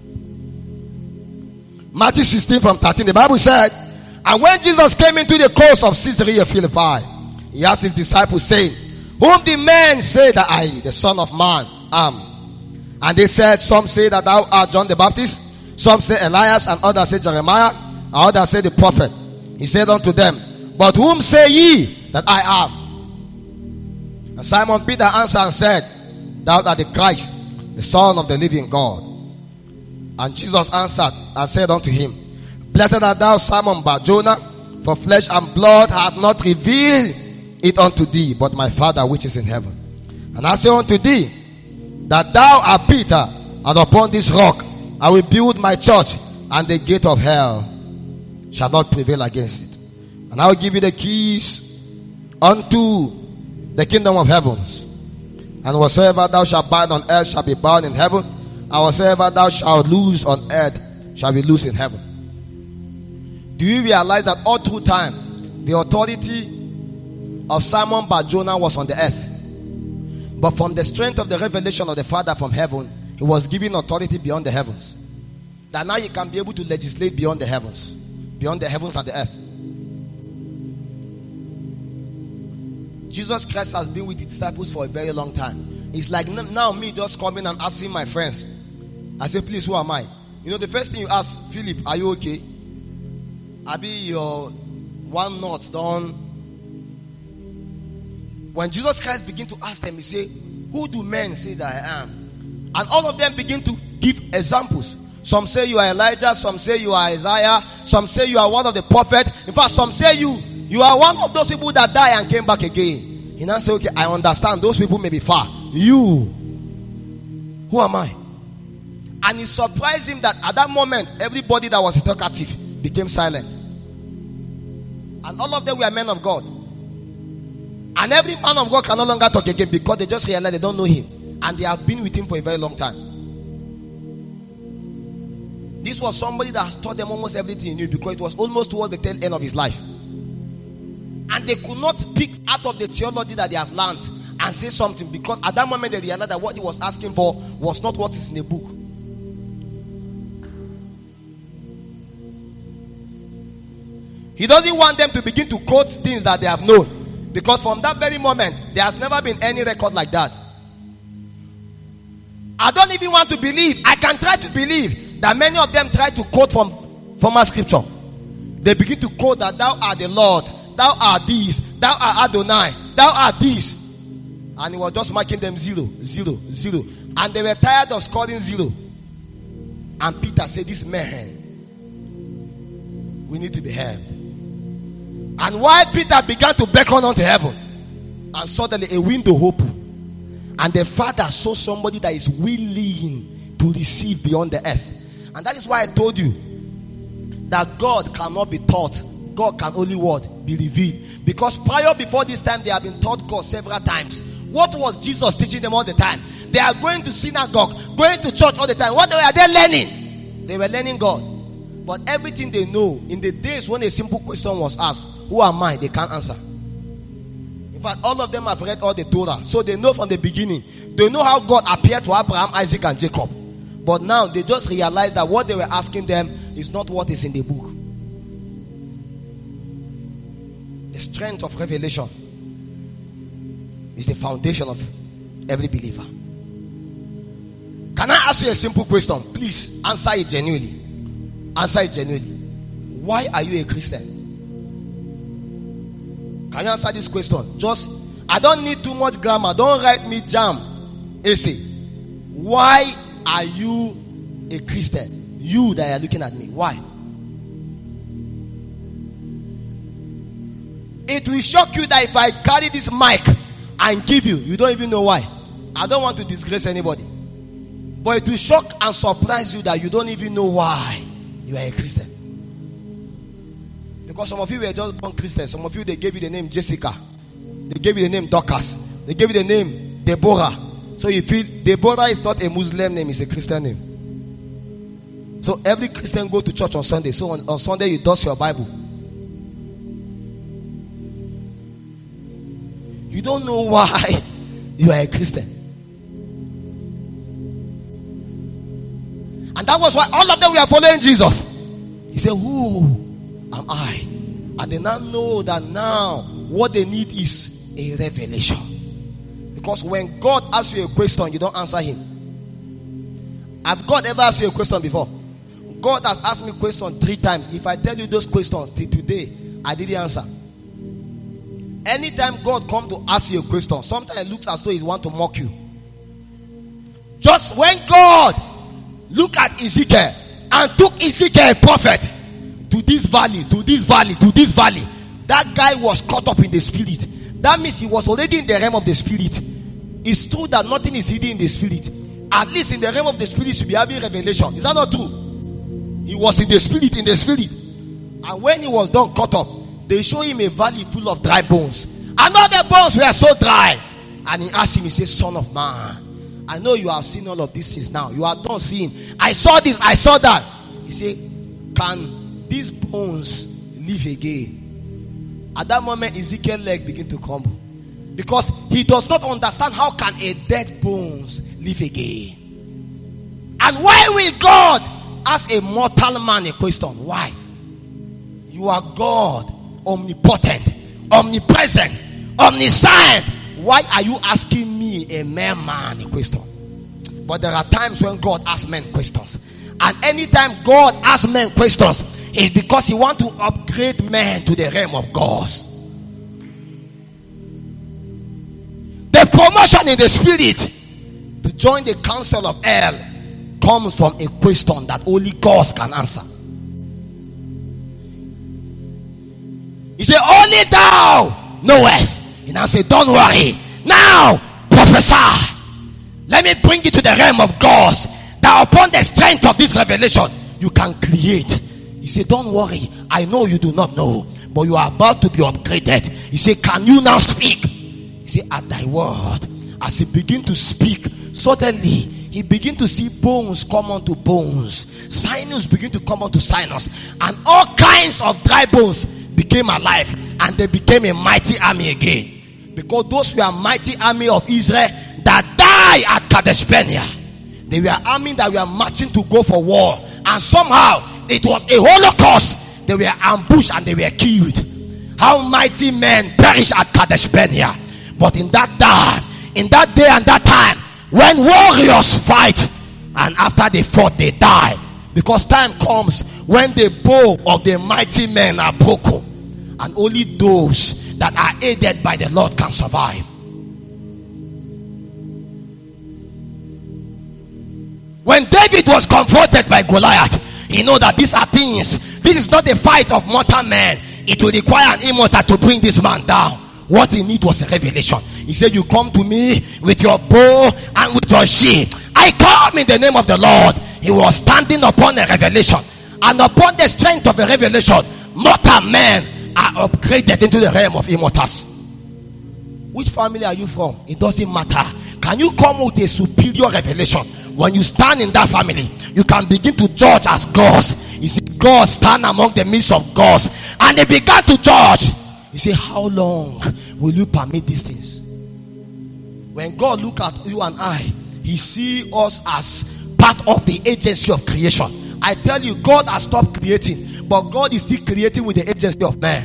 Matthew sixteen from thirteen. The Bible said, and when Jesus came into the coast of Caesarea Philippi, he asked his disciples, saying, whom the men say that I, the Son of Man, am? And they said, some say that thou art John the Baptist, some say Elias, and others say Jeremiah, and others say the prophet. He said unto them, but whom say ye that I am? And Simon Peter answered and said, thou art the Christ, the Son of the living God. And Jesus answered and said unto him, blessed art thou, Simon Bar-Jonah, for flesh and blood hath not revealed it unto thee, but my Father which is in heaven. And I say unto thee, that thou art Peter, and upon this rock I will build my church, and the gate of hell shall not prevail against it. And I will give you the keys unto the kingdom of heavens. And whatsoever thou shalt bind on earth shall be bound in heaven, and whatsoever thou shalt loose on earth shall be loosed in heaven. Do you realize that all through time, the authority of Simon Bar-Jonah was on the earth? But from the strength of the revelation of the Father from heaven, he was given authority beyond the heavens. That now he can be able to legislate beyond the heavens. Beyond the heavens and the earth. Jesus Christ has been with the disciples for a very long time. It's like now me just coming and asking my friends. I say, please, who am I? You know, the first thing you ask, Philip, are you okay? I be your one knot done. When Jesus Christ begin to ask them, he say, who do men say that I am? And all of them begin to give examples. Some say you are Elijah, some say you are Isaiah, some say you are one of the prophets. In fact, some say you you are one of those people that died and came back again. He now say, okay, I understand those people may be far. You, who am I? And it surprised him that at that moment, everybody that was talkative became silent. And all of them were men of God. And every man of God can no longer talk again because they just realize they don't know him. and they have been with him for a very long time. This was somebody that has taught them almost everything he knew, because it was almost towards the tail end of his life. And they could not pick out of the theology that they have learned and say something, because at that moment they realized that what he was asking for was not what is in the book. He doesn't want them to begin to quote things that they have known, because from that very moment there has never been any record like that. I don't even want to believe. I can try to believe that many of them try to quote from former scripture. They begin to quote that thou art the Lord, thou art this, thou art Adonai, thou art this. And he was just marking them zero, zero, zero. And they were tired of scoring zero. And Peter said, this man, we need to be helped. And while Peter began to beckon unto heaven, and suddenly a window opened. And the Father saw somebody that is willing to receive beyond the earth. And that is why I told you that God cannot be taught. God can only what? Be revealed. Because prior before this time, they have been taught God several times. What was Jesus teaching them all the time? They are going to synagogue, going to church all the time. What were they learning? They were learning God. But everything they know, in the days when a simple question was asked, who am I? They can't answer. In fact, all of them have read all the Torah. So they know from the beginning. They know how God appeared to Abraham, Isaac, and Jacob. But now they just realize that what they were asking them is not what is in the book. The strength of revelation is the foundation of every believer. Can I ask you a simple question? Please answer it genuinely. Answer it genuinely. Why are you a Christian? Can you answer this question? Just, I don't need too much grammar. Don't write me jam essay. Why are you a Christian? You that are looking at me. Why? It will shock you that if I carry this mic and give you, you don't even know why. I don't want to disgrace anybody. But it will shock and surprise you that you don't even know why you are a Christian. Because some of you were just born Christians. Some of you, they gave you the name Jessica. They gave you the name Dorcas. They gave you the name Deborah. So you feel Deborah is not a Muslim name, it's a Christian name. So every Christian go to church on Sunday. So on, on Sunday you dust your Bible. You don't know why you are a Christian. And that was why all of them were following Jesus. He said, who am I? And they now know that now what they need is a revelation. Because when God asks you a question, you don't answer him. Have God ever asked you a question before? God has asked me a question three times. If I tell you those questions till today, I didn't answer. Anytime God comes to ask you a question, sometimes it looks as though he wants to mock you. Just when God looked at Ezekiel and took Ezekiel, a prophet, to this valley, to this valley, to this valley, that guy was caught up in the spirit. That means he was already in the realm of the spirit. It's true that nothing is hidden in the spirit. At least in the realm of the spirit, you should be having revelation. Is that not true? He was in the spirit, in the spirit. And when he was done caught up, they show him a valley full of dry bones. And all the bones were so dry. And he asked him, he said, son of man, I know you have seen all of these things now. You are done seeing. I saw this, I saw that. He said, can these bones live again? At that moment, Ezekiel's leg began to crumble. Because he does not understand how can a dead bones live again. And why will God ask a mortal man a question? Why? You are God, omnipotent, omnipresent, omniscient. Why are you asking me, a mere man, a question? But there are times when God asks men questions. And anytime God asks men questions, it's because he wants to upgrade men to the realm of God. The promotion in the spirit to join the council of hell comes from a question that only God can answer. He said, only thou knowest. And I said, don't worry. Now, prophesy. Let me bring you to the realm of God. That upon the strength of this revelation, you can create. He said, don't worry. I know you do not know, but you are about to be upgraded. He said, can you now speak? He said, at thy word, As he began to speak, suddenly he began to see bones come onto bones, sinews begin to come onto sinews, and all kinds of dry bones became alive, and they became a mighty army again. Because those were a mighty army of Israel that died at Kadesh Barnea. They were army that were marching to go for war, and somehow it was a holocaust. They were ambushed and they were killed. How mighty men perished at Kadesh Barnea. But in that time, in that day and that time, when warriors fight, and after they fought, they die. Because time comes when the bow of the mighty men are broken, and only those that are aided by the Lord can survive. When David was confronted by Goliath, he knew that these are things. This is not a fight of mortal men. It will require an immortal to bring this man down. What he need was a revelation. He said, you come to me with your bow and with your shield. I come in the name of the Lord. He was standing upon a revelation. And upon the strength of a revelation, mortal men are upgraded into the realm of immortals. Which family are you from? It doesn't matter. Can you come with a superior revelation? When you stand in that family, you can begin to judge as gods. You see, God stand among the midst of gods, and they began to judge. You say, how long will you permit these things? When God look at you and I, he see us as part of the agency of creation. I tell you, God has stopped creating, but God is still creating with the agency of man.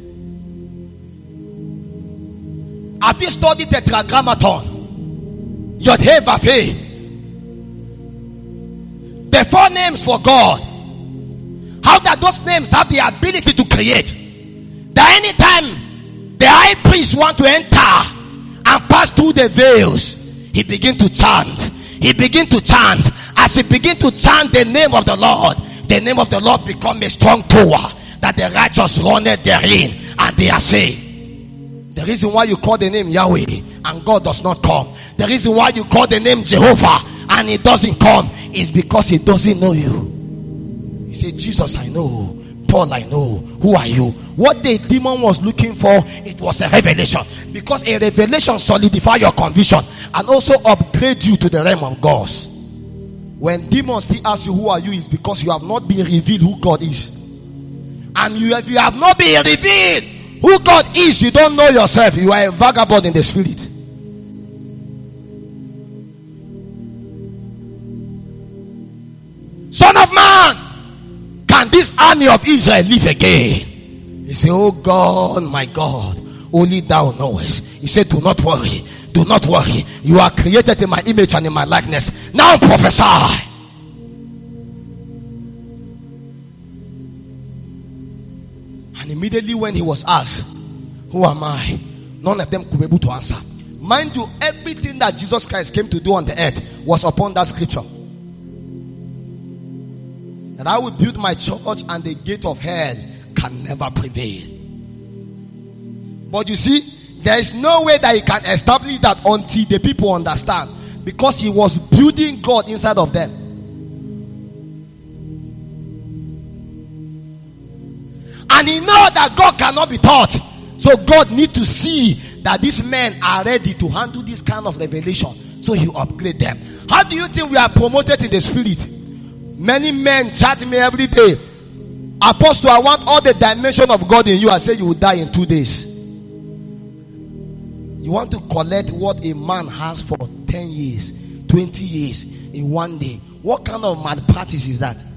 Have you studied Tetragrammaton? Yod He Vav He. The four names for God. How that those names have the ability to create. That anytime the high priest want to enter and pass through the veils, he begin to chant. He begin to chant. As he begin to chant the name of the Lord, the name of the Lord become a strong tower that the righteous run therein and they are saved. The reason why you call the name Yahweh and God does not come, the reason why you call the name Jehovah and it doesn't come, is because he doesn't know you. He said, Jesus, I know. Paul, I know. Who are you? What the demon was looking for, it was a revelation. Because a revelation solidifies your conviction and also upgrades you to the realm of God. When demons still ask you who are you, is because you have not been revealed who God is. And you, if you have not been revealed who God is, you don't know yourself. You are a vagabond in the spirit. Son of man, can this army of Israel live again? He said, oh God, my God, only thou knowest. He said, do not worry, do not worry. You are created in my image and in my likeness. Now prophesy. And immediately when he was asked, who am I? None of them could be able to answer. Mind you, everything that Jesus Christ came to do on the earth was upon that scripture. That I will build my church and the gate of hell can never prevail. But you see, there is no way that he can establish that until the people understand. Because he was building God inside of them. And he knows that God cannot be taught. So God needs to see that these men are ready to handle this kind of revelation. So he upgrade them. How do you think we are promoted in the spirit? Many men chat me every day. Apostle, I want all the dimension of God in you. I say you will die in two days. You want to collect what a man has for ten years, twenty years in one day. What kind of malpractice is that?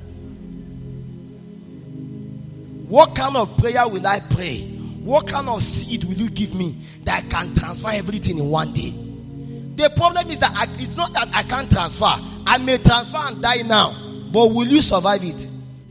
What kind of prayer will I pray? What kind of seed will you give me that I can transfer everything in one day? The problem is that I, it's not that I can't transfer. I may transfer and die now. But will you survive it?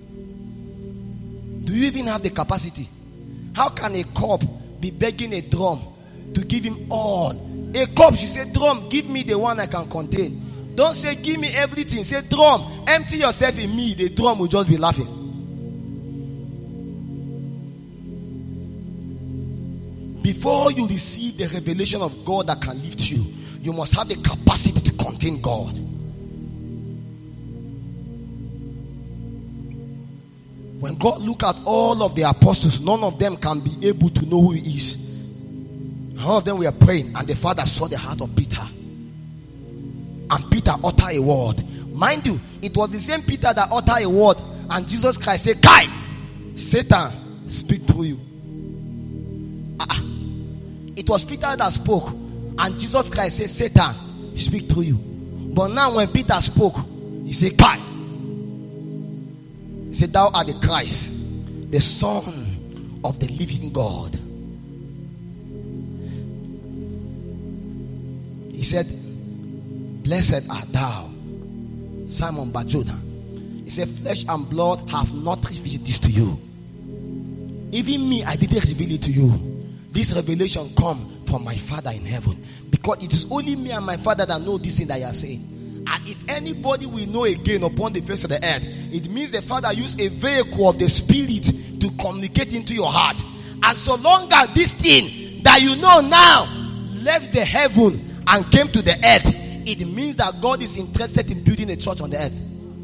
Do you even have the capacity? How can a corpse be begging a drum to give him all? A corpse, you say, drum, give me the one I can contain. Don't say, give me everything. Say, drum, empty yourself in me. The drum will just be laughing. Before you receive the revelation of God that can lift you, you must have the capacity to contain God. When God look at all of the apostles, none of them can be able to know who he is. All of them were praying, and the Father saw the heart of Peter. and Peter uttered a word. Mind you, it was the same Peter that uttered a word, and Jesus Christ said, Kai, Satan, speak through you. Uh-uh. It was Peter that spoke, and Jesus Christ said, Satan, speak through you. But now when Peter spoke, he said, Kai. He said, thou art the Christ, the Son of the living God. He said, blessed art thou, Simon Bar-Jonah. He said, flesh and blood have not revealed this to you. Even me, I didn't reveal it to you. This revelation come from my Father in heaven. Because it is only me and my Father that know this thing that you are saying. And if anybody will know again upon the face of the earth, it means the Father used a vehicle of the Spirit to communicate into your heart. And so long as this thing that you know now left the heaven and came to the earth, it means that God is interested in building a church on the earth.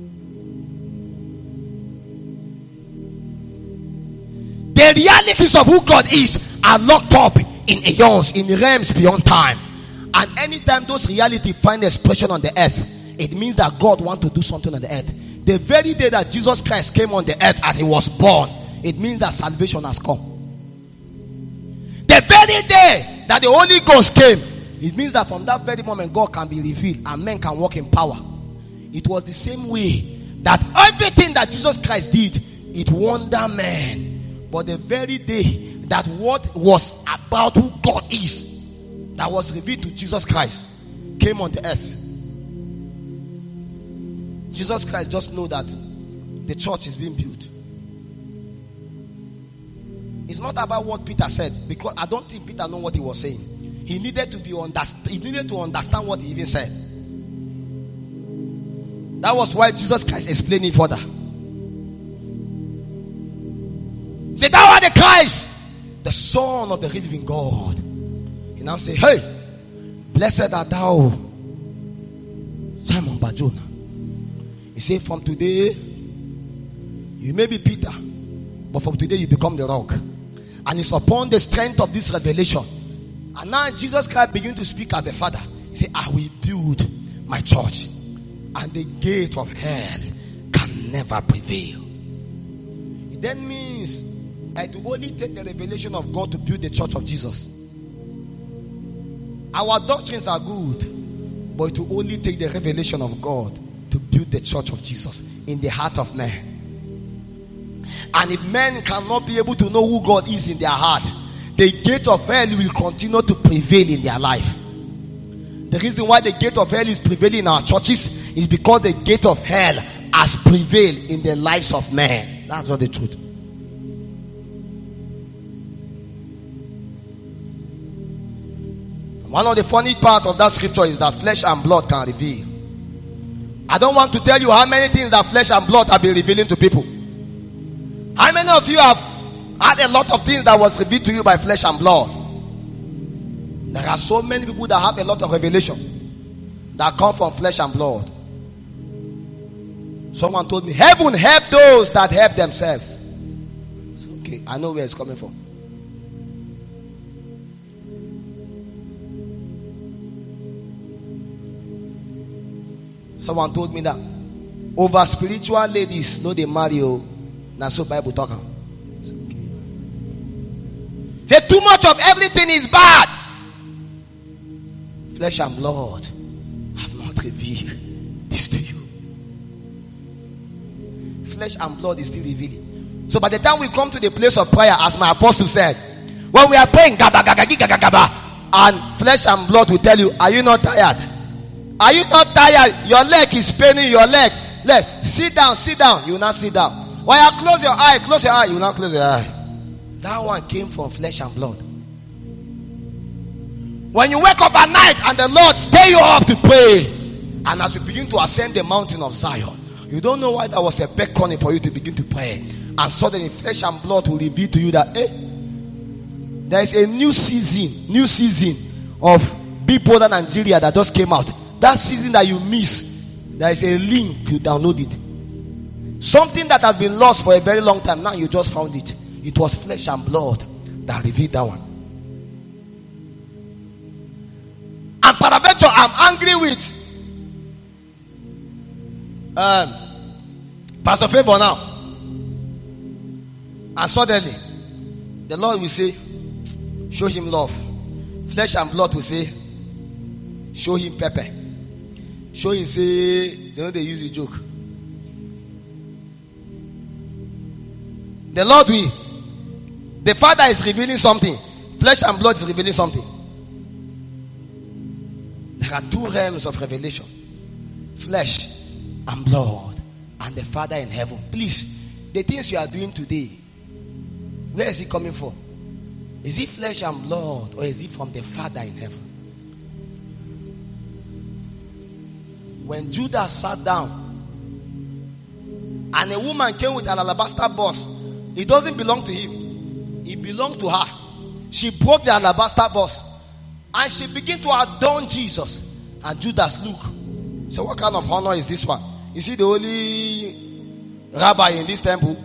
The realities of who God is are locked up in eons, in realms beyond time. And anytime those realities find expression on the earth, it means that God wants to do something on the earth. The very day that Jesus Christ came on the earth and he was born, it means that salvation has come. The very day that the Holy Ghost came, it means that from that very moment God can be revealed and men can walk in power. It was the same way that everything that Jesus Christ did, it wondered men. But the very day that what was about who God is, that was revealed to Jesus Christ, came on the earth, Jesus Christ just know that the church is being built. It's not about what Peter said, because I don't think Peter knew what he was saying. He needed to be underst- he needed to understand what he even said. That was why Jesus Christ explained it further. Say, thou art the Christ, the Son of the living God. He now say, hey, blessed art thou, Simon Bar-Jonah. He said, from today, you may be Peter, but from today you become the rock. And it's upon the strength of this revelation. And now Jesus Christ began to speak as the Father. He said, I will build my church, and the gate of hell can never prevail. It then means uh, to only take the revelation of God to build the church of Jesus. Our doctrines are good, but to only take the revelation of God to build the church of Jesus in the heart of man. And if men cannot be able to know who God is in their heart, the gate of hell will continue to prevail in their life. The reason why the gate of hell is prevailing in our churches is because the gate of hell has prevailed in the lives of men. That's not the truth. One of the funny parts of that scripture is that flesh and blood can reveal. I don't want to tell you how many things that flesh and blood have been revealing to people. How many of you have had a lot of things that was revealed to you by flesh and blood? There are so many people that have a lot of revelation that come from flesh and blood. Someone told me, heaven help those that help themselves. It's okay, I know where it's coming from. Someone told me that over spiritual ladies, no, they marry you. Now, so Bible talking. Okay. Say too much of everything is bad. Flesh and blood have not revealed this to you. Flesh and blood is still revealing. So by the time we come to the place of prayer, as my apostle said, when we are praying, gaba, gaba, gaba, gaba, and flesh and blood will tell you, are you not tired? Are you not tired? Your leg is paining your leg. Leg. Sit down, sit down. You will not sit down. Why you close your eye, close your eye. You will not close your eye. That one came from flesh and blood. When you wake up at night and the Lord stay you up to pray, and as you begin to ascend the mountain of Zion, you don't know why that was a beckoning for you to begin to pray. And suddenly flesh and blood will reveal to you that eh, there is a new season, new season of Big Brother Nigeria that just came out. That season that you miss, there is a link to download it. Something that has been lost for a very long time, now you just found it. It was flesh and blood that revealed that one. And peradventure, I'm angry with um, Pastor Favor now. And suddenly, the Lord will say, show him love. Flesh and blood will say, show him pepper. Show him, say, you know they use a joke. The Lord will. The Father is revealing something. Flesh and blood is revealing something. There are two realms of revelation. Flesh and blood. And the Father in heaven. Please, the things you are doing today, where is it coming from? Is it flesh and blood, or is it from the Father in heaven? When Judas sat down and a woman came with an alabaster box, it doesn't belong to him, it belonged to her. She broke the alabaster box and she began to adorn Jesus. And Judas looked. So what kind of honor is this one? You see the only rabbi in this temple?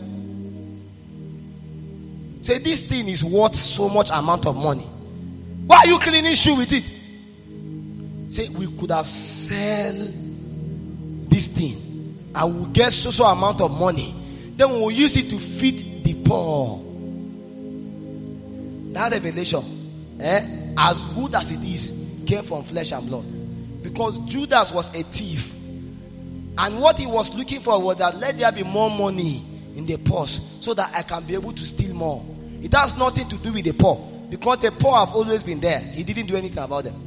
Say, this thing is worth so much amount of money. Why are you cleaning shoe with it? Say, we could have sell this thing and we'll get so so amount of money. Then we'll use it to feed the poor. That revelation, eh, as good as it is, came from flesh and blood. Because Judas was a thief. And what he was looking for was that let there be more money in the purse so that I can be able to steal more. It has nothing to do with the poor, because the poor have always been there. He didn't do anything about them.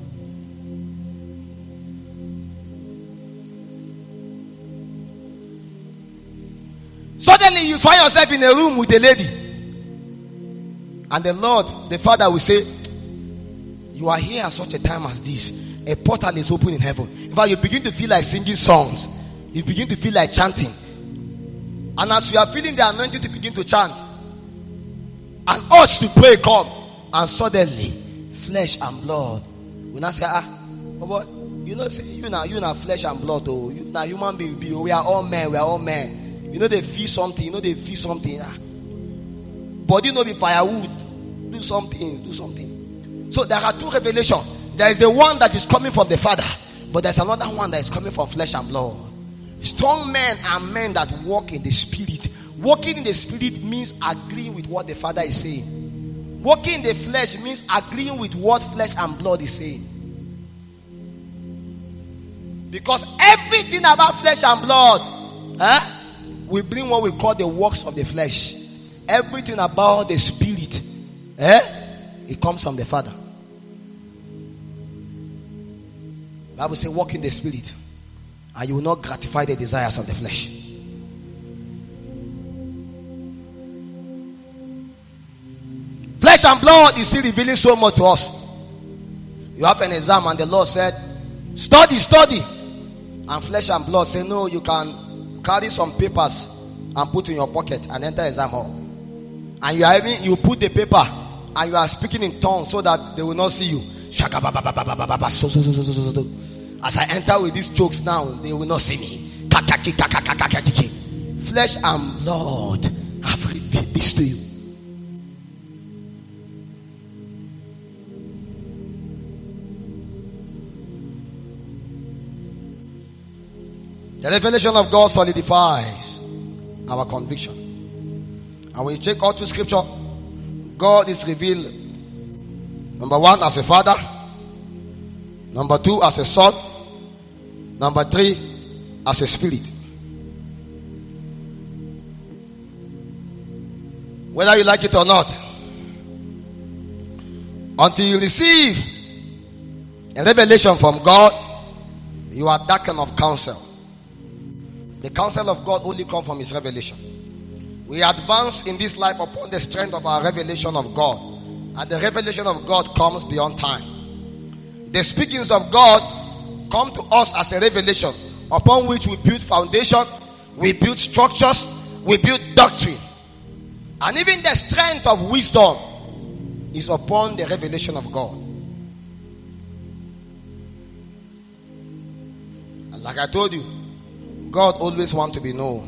Suddenly you find yourself in a room with a lady, and the Lord, the Father will say, you are here at such a time as this. A portal is open in heaven. In fact, you begin to feel like singing songs. You begin to feel like chanting. And as you are feeling the anointing to begin to chant, an urge to pray come, and suddenly flesh and blood will not say, ah, but you know, say, you know, you know, flesh and blood, oh, you now human being, be, we are all men, we are all men. You know they feel something, you know they feel something. Ah. Body no be firewood. Do something, do something. So there are two revelations. There is the one that is coming from the Father, but there's another one that is coming from flesh and blood. Strong men are men that walk in the Spirit. Walking in the Spirit means agreeing with what the Father is saying. Walking in the flesh means agreeing with what flesh and blood is saying. Because everything about flesh and blood, eh, will bring what we call the works of the flesh. Everything about the Spirit, eh, it comes from the Father. The Bible says, walk in the Spirit, and you will not gratify the desires of the flesh. Flesh and blood is still revealing so much to us. You have an exam and the Lord said, study, study. And flesh and blood say, no, you can carry some papers and put in your pocket and enter exam hall. And you are even, you put the paper and you are speaking in tongues so that they will not see you. As I enter with these jokes now, they will not see me. Flesh and blood have revealed this to you. The revelation of God solidifies our conviction. And when you check out to scripture, God is revealed, number one, as a father, number two, as a son, number three, as a spirit. Whether you like it or not, until you receive a revelation from God, you are darkened of counsel. The counsel of God only comes from His revelation. We advance in this life upon the strength of our revelation of God. And the revelation of God comes beyond time. The speakings of God come to us as a revelation upon which we build foundation, we build structures, we build doctrine. And even the strength of wisdom is upon the revelation of God. And like I told you, God always wants to be known.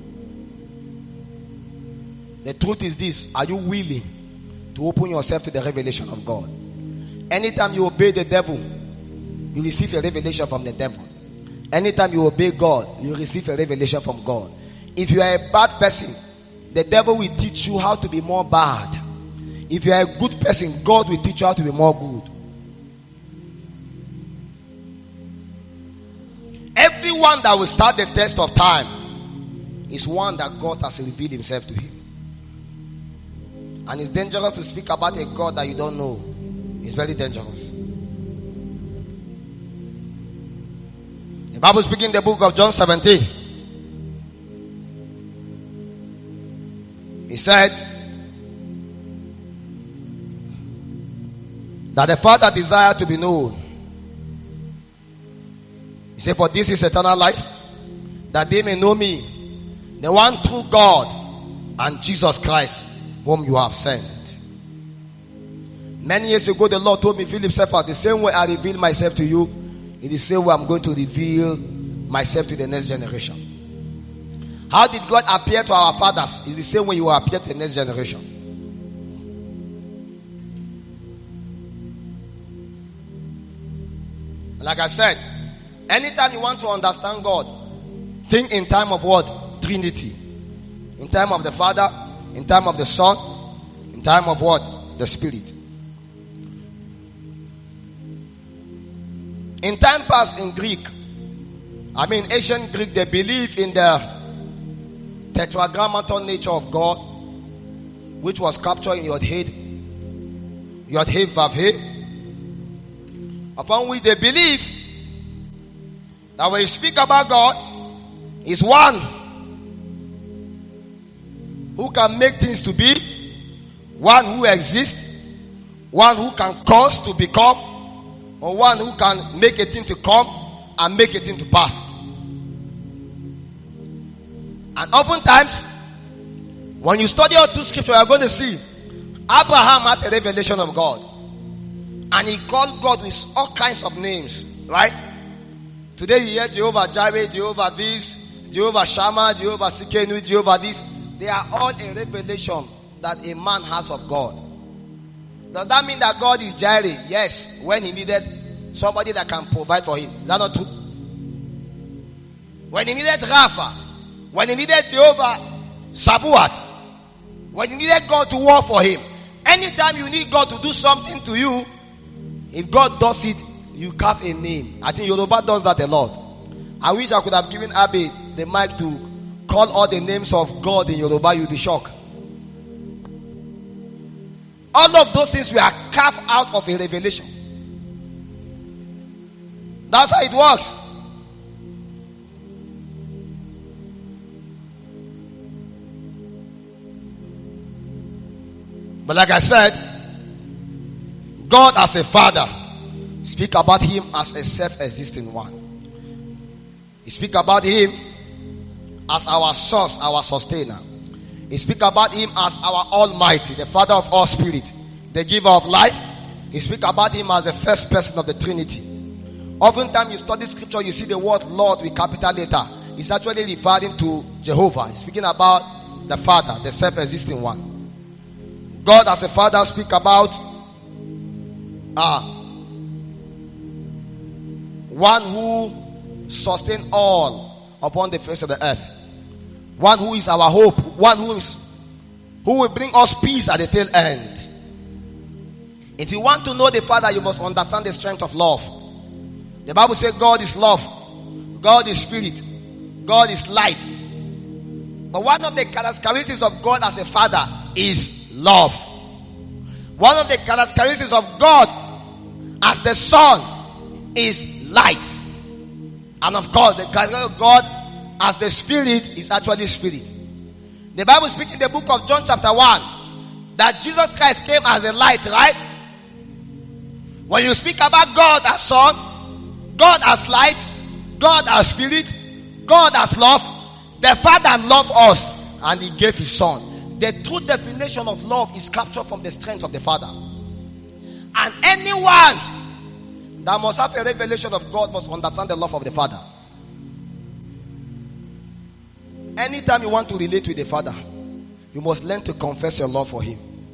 The truth is this: are you willing to open yourself to the revelation of God? Anytime you obey the devil, you receive a revelation from the devil. Anytime you obey God, you receive a revelation from God. If you are a bad person, the devil will teach you how to be more bad. If you are a good person, God will teach you how to be more good. Everyone that will start the test of time is one that God has revealed himself to him. And it's dangerous to speak about a God that you don't know. It's very dangerous. The Bible speaking in the book of John seventeen. He said that the Father desired to be known. He said, for this is eternal life, that they may know me, the one true God, and Jesus Christ, whom you have sent. Many years ago, the Lord told me, Philip Sefer, the same way I reveal myself to you, in the same way I'm going to reveal myself to the next generation. How did God appear to our fathers? It's the same way you will appear to the next generation. Like I said, anytime you want to understand God, think in time of what? Trinity. In time of the Father, in time of the Son, in time of what? The Spirit. In time past in Greek, I mean ancient Greek, they believe in the tetragrammaton nature of God, which was captured in Yod-Heh, Yod-Heh Vav-Heh, upon which they believe that when you speak about God, is one who can make things to be, one who exists, one who can cause to become, or one who can make a thing to come and make a thing to pass. And oftentimes, when you study all two scriptures, you are going to see Abraham had a revelation of God. And he called God with all kinds of names, right? Today you hear Jehovah Jireh, Jehovah this, Jehovah Shammah, Jehovah Sikenu, Jehovah this. They are all a revelation that a man has of God. Does that mean that God is Jireh? Yes, when he needed somebody that can provide for him. Is that not true? When he needed Rapha, when he needed Jehovah Sabuat, when he needed God to work for him. Anytime you need God to do something to you, if God does it, you carve a name. I think Yoruba does that a lot. I wish I could have given Abe the mic to call all the names of God in Yoruba. You'll be shocked. All of those things were carved out of a revelation. That's how it works. But like I said, God as a father, speak about him as a self-existing one. He speak about him as our source, our sustainer. He speak about him as our Almighty, the Father of all spirit, the giver of life. He speak about him as the first person of the Trinity. Oftentimes you study scripture, you see the word Lord with capital letter. It's actually referring to Jehovah. He's speaking about the Father, the self-existing one. God as a father speak about uh, one who sustains all upon the face of the earth. One who is our hope. One who is who will bring us peace at the tail end. If you want to know the Father, you must understand the strength of love. The Bible says God is love. God is spirit. God is light. But one of the characteristics of God as a father is love. One of the characteristics of God as the Son is light. And of course, the character of God as the Spirit is actually spirit. The Bible speaks in the book of John chapter one that Jesus Christ came as a light, right? When you speak about God as Son, God as light, God as spirit, God as love, the Father loved us and he gave his Son. The true definition of love is captured from the strength of the Father. And anyone that must have a revelation of God must understand the love of the Father. Anytime you want to relate with the Father, you must learn to confess your love for him.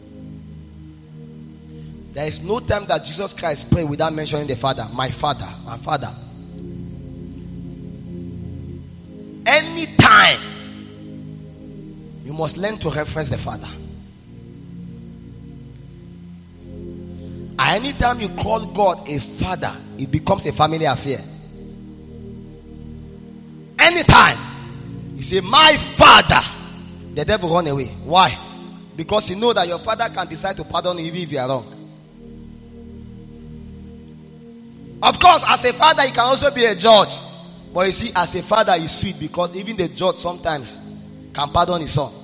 There is no time that Jesus Christ prayed without mentioning the Father. My Father, my Father. anytime, you must learn to reference the Father. Anytime you call God a father, it becomes a family affair. Anytime you say, my Father, the devil run away. Why? Because you know that your Father can decide to pardon you if you are wrong. Of course, as a father, he can also be a judge. But you see, as a father, he's sweet because even the judge sometimes can pardon his son.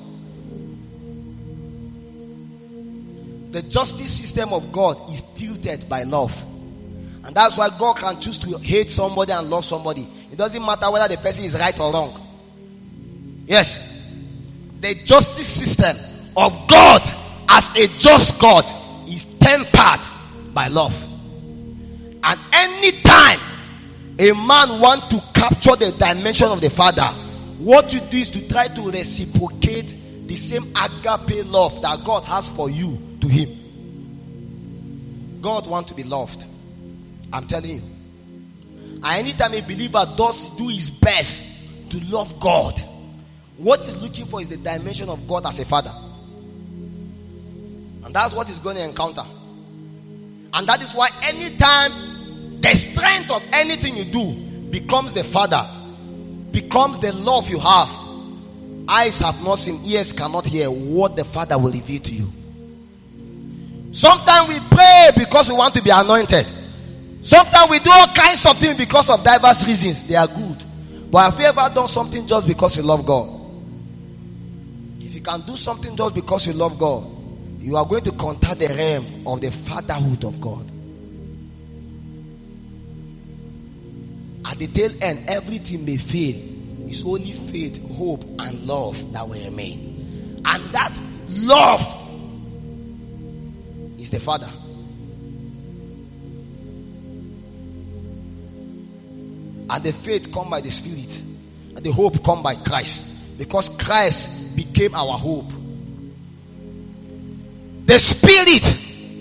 The justice system of God is tilted by love. And that's why God can choose to hate somebody and love somebody. It doesn't matter whether the person is right or wrong. Yes. The justice system of God as a just God is tempered by love. And anytime a man wants to capture the dimension of the Father, what you do is to try to reciprocate the same agape love that God has for you to him. God wants to be loved. I'm telling you. And anytime a believer does do his best to love God, what he's looking for is the dimension of God as a father. And that's what he's going to encounter. And that is why anytime the strength of anything you do becomes the Father, becomes the love you have, eyes have not seen, ears cannot hear what the Father will reveal to you. Sometimes we pray because we want to be anointed. Sometimes we do all kinds of things because of diverse reasons. They are good. But have you ever done something just because you love God? If you can do something just because you love God, you are going to contact the realm of the fatherhood of God. At the tail end, everything may fail. It's only faith, hope, and love that will remain. And that love is the Father. And the faith come by the Spirit, and the hope come by Christ, because Christ became our hope. The Spirit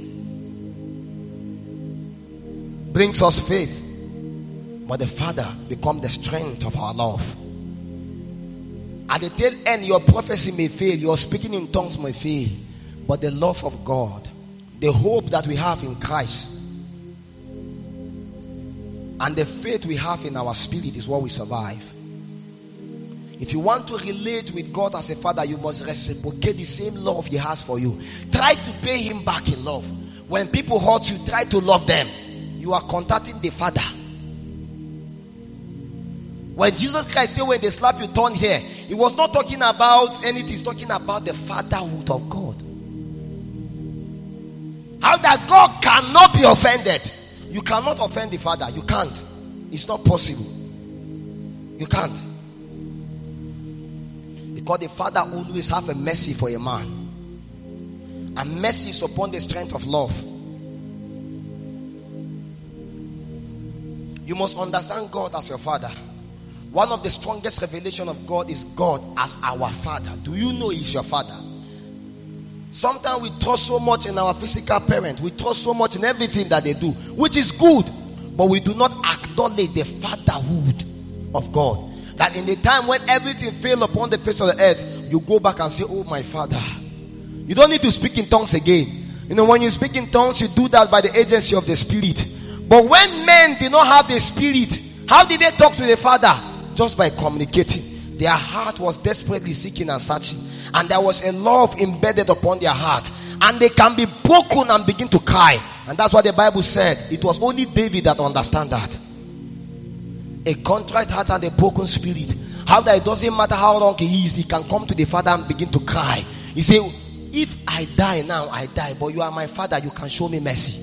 brings us faith, but the Father becomes the strength of our love. At the tail end, your prophecy may fail, your speaking in tongues may fail, but the love of God, the hope that we have in Christ, and the faith we have in our spirit is what we survive. If you want to relate with God as a father, you must reciprocate the same love he has for you. Try to pay him back in love. When people hurt you, try to love them. You are contacting the Father. When Jesus Christ said, when they slap you, turn here, he was not talking about anything. He's talking about the fatherhood of God. How that God cannot be offended. You cannot offend the Father. You can't. It's not possible. You can't. Because the Father always have a mercy for a man. And mercy is upon the strength of love. You must understand God as your Father. One of the strongest revelation of God is God as our Father. Do you know He's your Father? Sometimes we trust so much in our physical parent. We trust so much in everything that they do, which is good. But we do not acknowledge the fatherhood of God. That in the time when everything fell upon the face of the earth, you go back and say, oh my Father. You don't need to speak in tongues again. You know, when you speak in tongues, you do that by the agency of the Spirit. But when men did not have the Spirit, how did they talk to the Father? Just by communicating. Their heart was desperately seeking and searching. And there was a love embedded upon their heart. And they can be broken and begin to cry. And that's what the Bible said. It was only David that understand that. A contrite heart and a broken spirit. How that it doesn't matter how long he is, he can come to the Father and begin to cry. He say, if I die now, I die. But you are my Father, you can show me mercy.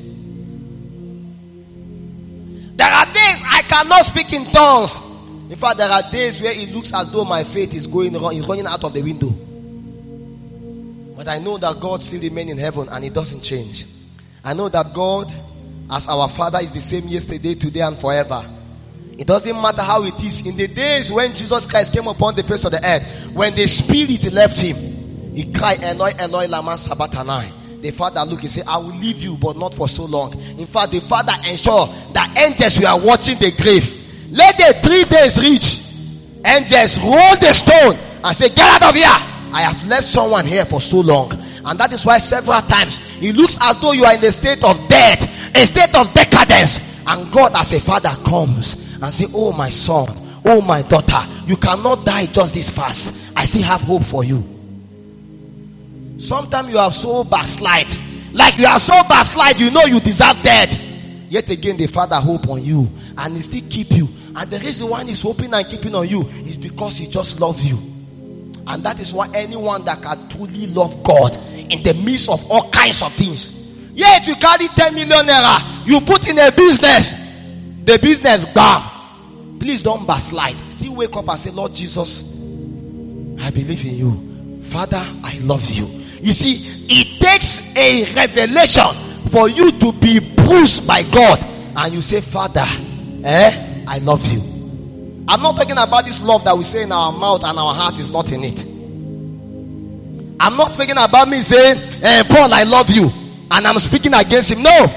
There are days I cannot speak in tongues. In fact, there are days where it looks as though my faith is going is running out of the window. But I know that God still remains in heaven and He doesn't change. I know that God, as our Father, is the same yesterday, today, and forever. It doesn't matter how it is. In the days when Jesus Christ came upon the face of the earth, when the Spirit left Him, He cried, Eloi, Eloi, lama sabachthani. The Father looked and said, I will leave you, but not for so long. In fact, the Father ensured that angels were watching the grave. Let the three days reach. Angels roll the stone and say, get out of here. I have left someone here for so long. And that is why several times it looks as though you are in a state of death, a state of decadence. And God as a father comes and say, oh my son, oh my daughter, you cannot die just this fast. I still have hope for you. Sometimes you are so backslide. Like you are so backslide, you know you deserve death. Yet again the father hope on you and he still keep you. And the reason why he's hoping and keeping on you is because he just loves you. And that is why anyone that can truly love God in the midst of all kinds of things. Yet you carry ten million naira, you put in a business, the business gone. Please don't backslide. Still wake up and say, Lord Jesus, I believe in you. Father, I love you. You see, it takes a revelation for you to be bruised by God. And you say, Father, eh, I love you. I'm not talking about this love that we say in our mouth and our heart is not in it. I'm not speaking about me saying, eh, Paul, I love you. And I'm speaking against him. No.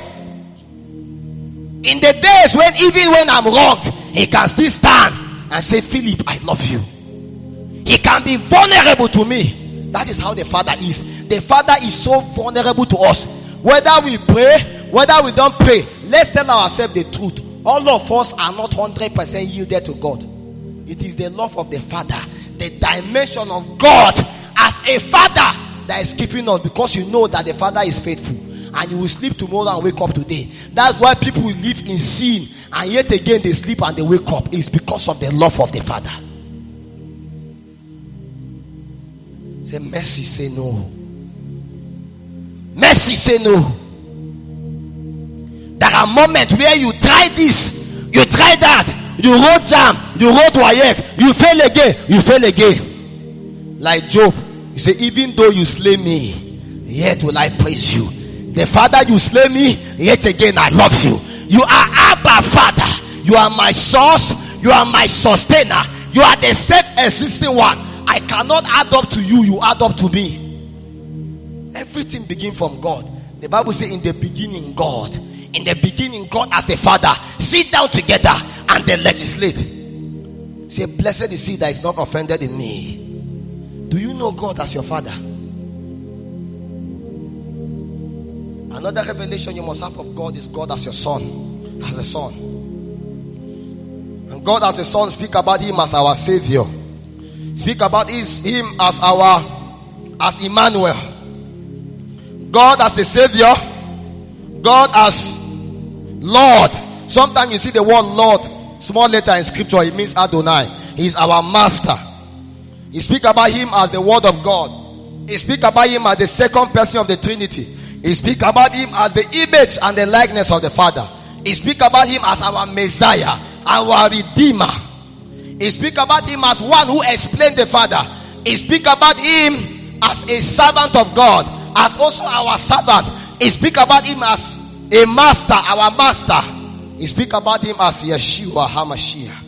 In the days when even when I'm wrong, he can still stand and say, Philip, I love you. He can be vulnerable to me. That is how the Father is. The Father is so vulnerable to us. Whether we pray, whether we don't pray, let's tell ourselves the truth. All of us are not one hundred percent yielded to God. It is the love of the Father, the dimension of God as a Father that is keeping us, because you know that the Father is faithful. And you will sleep tomorrow and wake up today. That's why people live in sin and yet again they sleep and they wake up. It's because of the love of the Father. Say mercy, say no. Mercy, say no. There are moments where you try this, you try that, you wrote jam, you wrote wayek, you fail again, you fail again. Like Job, you say, even though you slay me, yet will I praise you. The Father, you slay me, yet again I love you. You are Abba Father. You are my source. You are my sustainer. You are the self-existing one. I cannot add up to you. You add up to me. Everything begins from God. The Bible says in the beginning God. In the beginning God as the Father. Sit down together and they legislate. Say, blessed is he that is not offended in me. Do you know God as your Father? Another revelation you must have of God is God as your son, as a son. And God as a son, speak about him as our Savior. Speak about his, him as our, as Emmanuel. God as the Savior. God as Lord. Sometimes you see the word Lord, small letter in scripture, it means Adonai. He is our master. You speak about him as the word of God. You speak about him as the second person of the Trinity. He speak about him as the image and the likeness of the Father. He speak about him as our Messiah, our Redeemer. He speak about him as one who explained the Father. He speak about him as a servant of God, as also our servant. He speak about him as a master, our master. He speak about him as Yeshua HaMashiach.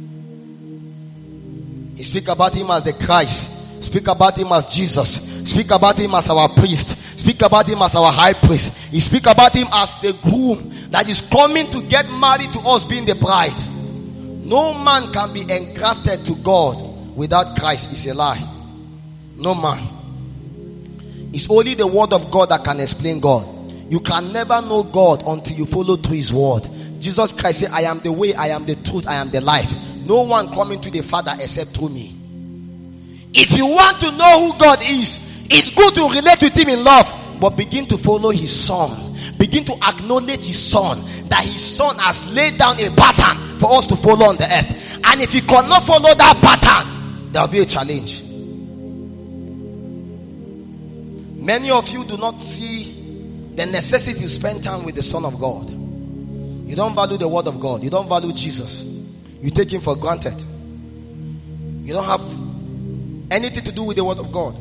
He speak about him as the Christ. Speak about him as Jesus. Speak about him as our priest. Speak about him as our high priest. He speak about him as the groom that is coming to get married to us, being the bride. No man can be engrafted to God without Christ. It's a lie. No man. It's only the word of God that can explain God. You can never know God until you follow through his word. Jesus Christ said, I am the way, I am the truth, I am the life. No one coming to the Father except through me. If you want to know who God is, it's good to relate with him in love, but begin to follow his son. Begin to acknowledge his son, that his son has laid down a pattern for us to follow on the earth. And if you cannot follow that pattern, there will be a challenge. Many of you do not see the necessity to spend time with the Son of God. You don't value the word of God. You don't value Jesus. You take him for granted. You don't have anything to do with the word of God.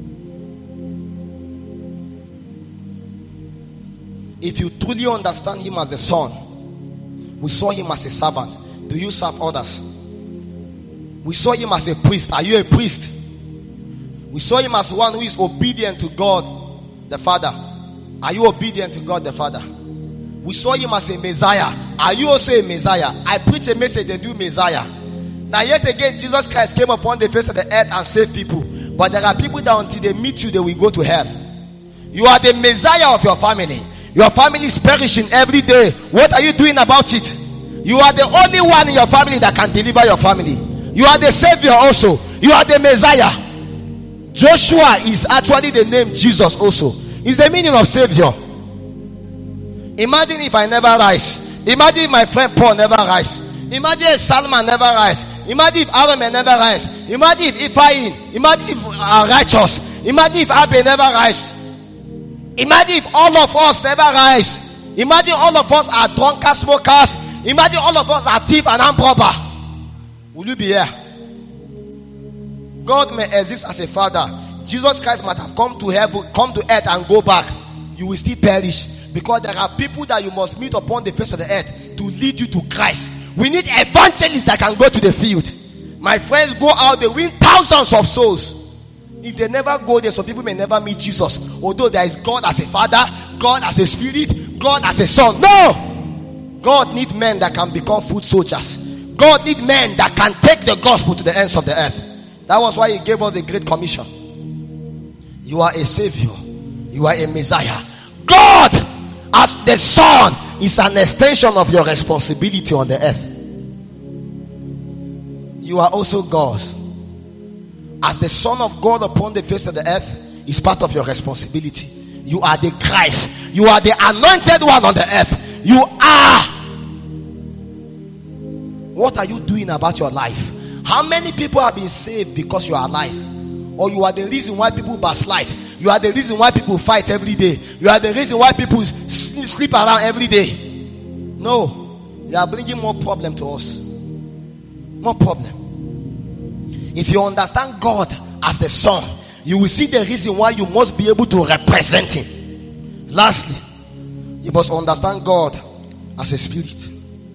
If you truly understand him as the son, we saw him as a servant. Do you serve others? We saw him as a priest. Are you a priest? We saw him as one who is obedient to God the Father. Are you obedient to God the Father? We saw him as a Messiah. Are you also a Messiah? I preach a message, they do Messiah. Now yet again, Jesus Christ came upon the face of the earth and saved people. But there are people that until they meet you, they will go to hell. You are the Messiah of your family. Your family is perishing every day. What are you doing about it? You are the only one in your family that can deliver your family. You are the Savior also. You are the Messiah. Joshua is actually the name Jesus also. It's the meaning of Savior. Imagine if I never rise. Imagine if my friend Paul never rise. Imagine if Salman never rise. Imagine if Aaron never rise. Imagine if Ifai. Imagine if are righteous. Imagine if Abe never rise. Imagine if all of us never rise. Imagine all of us are drunkards, smokers. Imagine all of us are thief and armed robber. Will you be here? God may exist as a father. Jesus Christ might have come to heaven, come to earth and go back. You will still perish. Because there are people that you must meet upon the face of the earth to lead you to Christ. We need evangelists that can go to the field. My friends go out, they win thousands of souls. If they never go there, some people may never meet Jesus. Although there is God as a father, God as a spirit, God as a son. No! God needs men that can become foot soldiers. God needs men that can take the gospel to the ends of the earth. That was why He gave us the Great Commission. You are a Savior. You are a Messiah. God, as the Son, is an extension of your responsibility on the earth. You are also God's. As the Son of God upon the face of the earth is part of your responsibility. You are the Christ. You are the anointed one on the earth. You are. What are you doing about your life? How many people have been saved because you are alive? Or you are the reason why people backslide? You are the reason why people fight every day. You are the reason why people sleep around every day. No. You are bringing more problem to us. More problem. If you understand God as the Son, you will see the reason why you must be able to represent Him. Lastly, you must understand God as a spirit.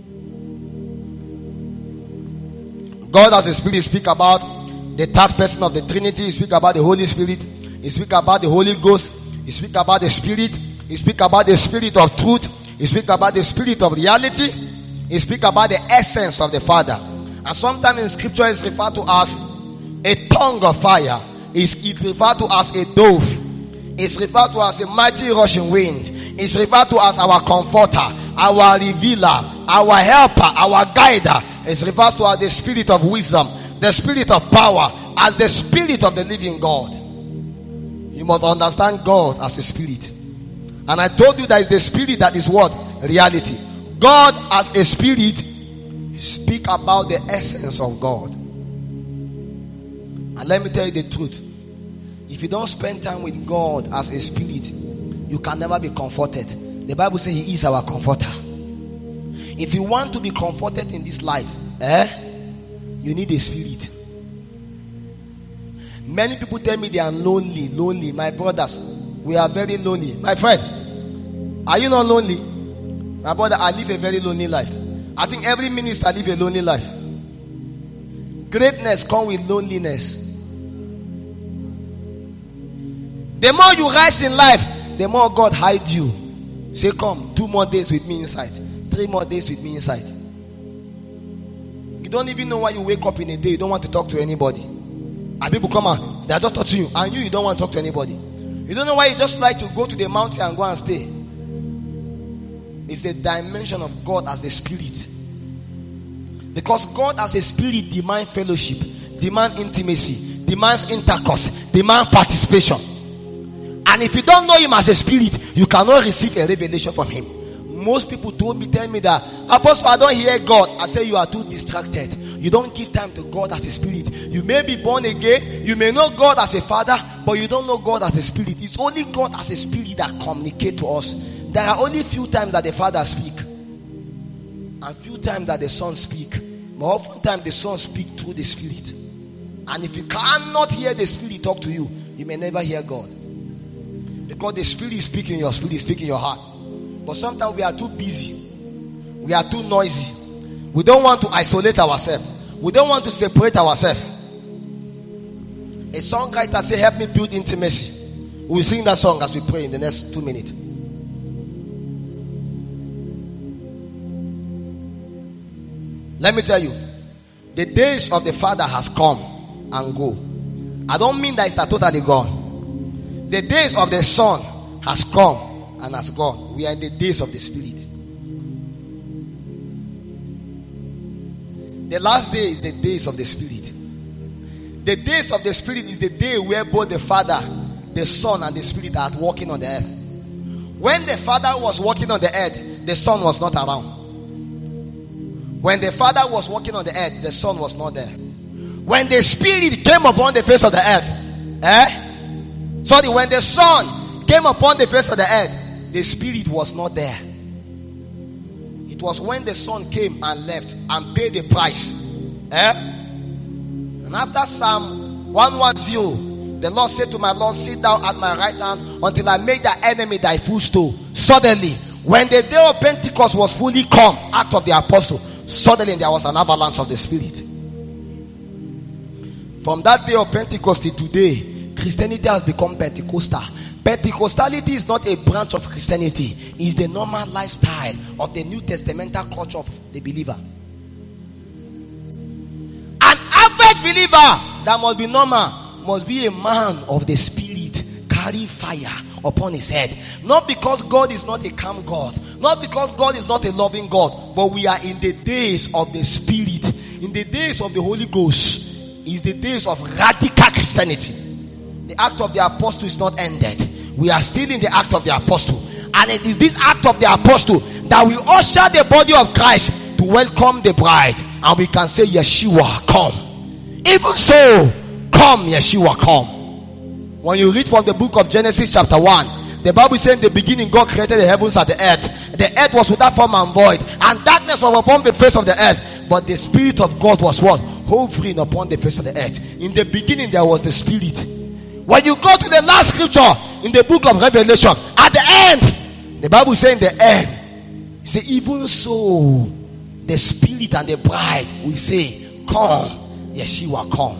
God as a spirit speak about the third person of the Trinity. He speak about the Holy Spirit. He speak about the Holy Ghost. He speak about the Spirit. He speak about the Spirit of truth. He speak about the Spirit of reality. He speak about the essence of the Father. And sometimes in Scripture it's referred to as a tongue of fire. It's, it's referred to as a dove. It's referred to as a mighty rushing wind. It's referred to as our comforter, our revealer, our helper, our guider. It's referred to as the Spirit of wisdom, the Spirit of power, as the Spirit of the living God. You must understand God as a spirit. And I told you that is the Spirit that is what? Reality. God as a spirit speak about the essence of God. And let me tell you the truth. If you don't spend time with God as a spirit, you can never be comforted. The Bible says He is our comforter. If you want to be comforted in this life, eh, you need a spirit. Many people tell me they are lonely, lonely. My brothers, we are very lonely. My friend, are you not lonely? My brother, I live a very lonely life. I think every minister live a lonely life. Greatness comes with loneliness. The more you rise in life, the more God hides you. Say, come, two more days with me inside. Three more days with me inside. You don't even know why you wake up in a day. You don't want to talk to anybody. And people come out, they are just touching you. And you, you don't want to talk to anybody. You don't know why you just like to go to the mountain and go and stay. It's the dimension of God as the spirit. Because God as a spirit demands fellowship, demands intimacy, demands intercourse, demands participation. And if you don't know Him as a spirit, you cannot receive a revelation from Him. Most people told me, tell me that, Apostle, I don't hear God. I say you are too distracted. You don't give time to God as a spirit. You may be born again. You may know God as a father, but you don't know God as a spirit. It's only God as a spirit that communicates to us. There are only few times that the Father speak, and few times that the Son speak. But oftentimes the Son speaks through the Spirit. And if you cannot hear the Spirit talk to you, you may never hear God. Because the Spirit is speaking, your spirit is speaking your heart. But sometimes we are too busy. We are too noisy. We don't want to isolate ourselves. We don't want to separate ourselves. A songwriter said, help me build intimacy. We will sing that song as we pray in the next two minutes. Let me tell you, The days of the Father has come and go. I don't mean that it's totally gone. The days of the Son has come and has gone. We are in the days of the Spirit. The last day is the days of the Spirit. The days of the Spirit is the day where both the Father, the Son, and the Spirit are walking on the earth. When the Father was walking on the earth, the Son was not around. When the Father was walking on the earth, the Son was not there. When the Spirit came upon the face of the earth, eh? Sorry, when the Son came upon the face of the earth, the Spirit was not there. It was when the Son came and left and paid the price. Eh? And after Psalm one ten, the Lord said to my Lord, sit down at my right hand until I make thy enemy thy footstool. Suddenly, when the day of Pentecost was fully come, Act of the Apostle, suddenly there was an avalanche of the Spirit. From that day of Pentecost to today, Christianity has become Pentecostal. Pentecostality is not a branch of Christianity. It's the normal lifestyle of the New Testamental culture of the believer. An average believer that must be normal must be a man of the Spirit, carrying fire upon his head. Not because God is not a calm God, not because God is not a loving God, but we are in the days of the Spirit, in the days of the Holy Ghost. Is the days of radical Christianity. The act of the apostle is not ended. We are still in the act of the apostle, and it is this act of the apostle that will usher the body of Christ to welcome the bride, and we can say, Yeshua, come. Even so, come, Yeshua, come. When you read from the book of Genesis chapter one, the Bible says in the beginning God created the heavens and the earth. The earth was without form and void, and darkness was upon the face of the earth, but the Spirit of God was what? Hovering upon the face of the earth. In the beginning there was the Spirit. When you go to the last scripture in the book of Revelation, at the end, the Bible says in the end, say, even so, the Spirit and the bride will say, come, Yeshua, come.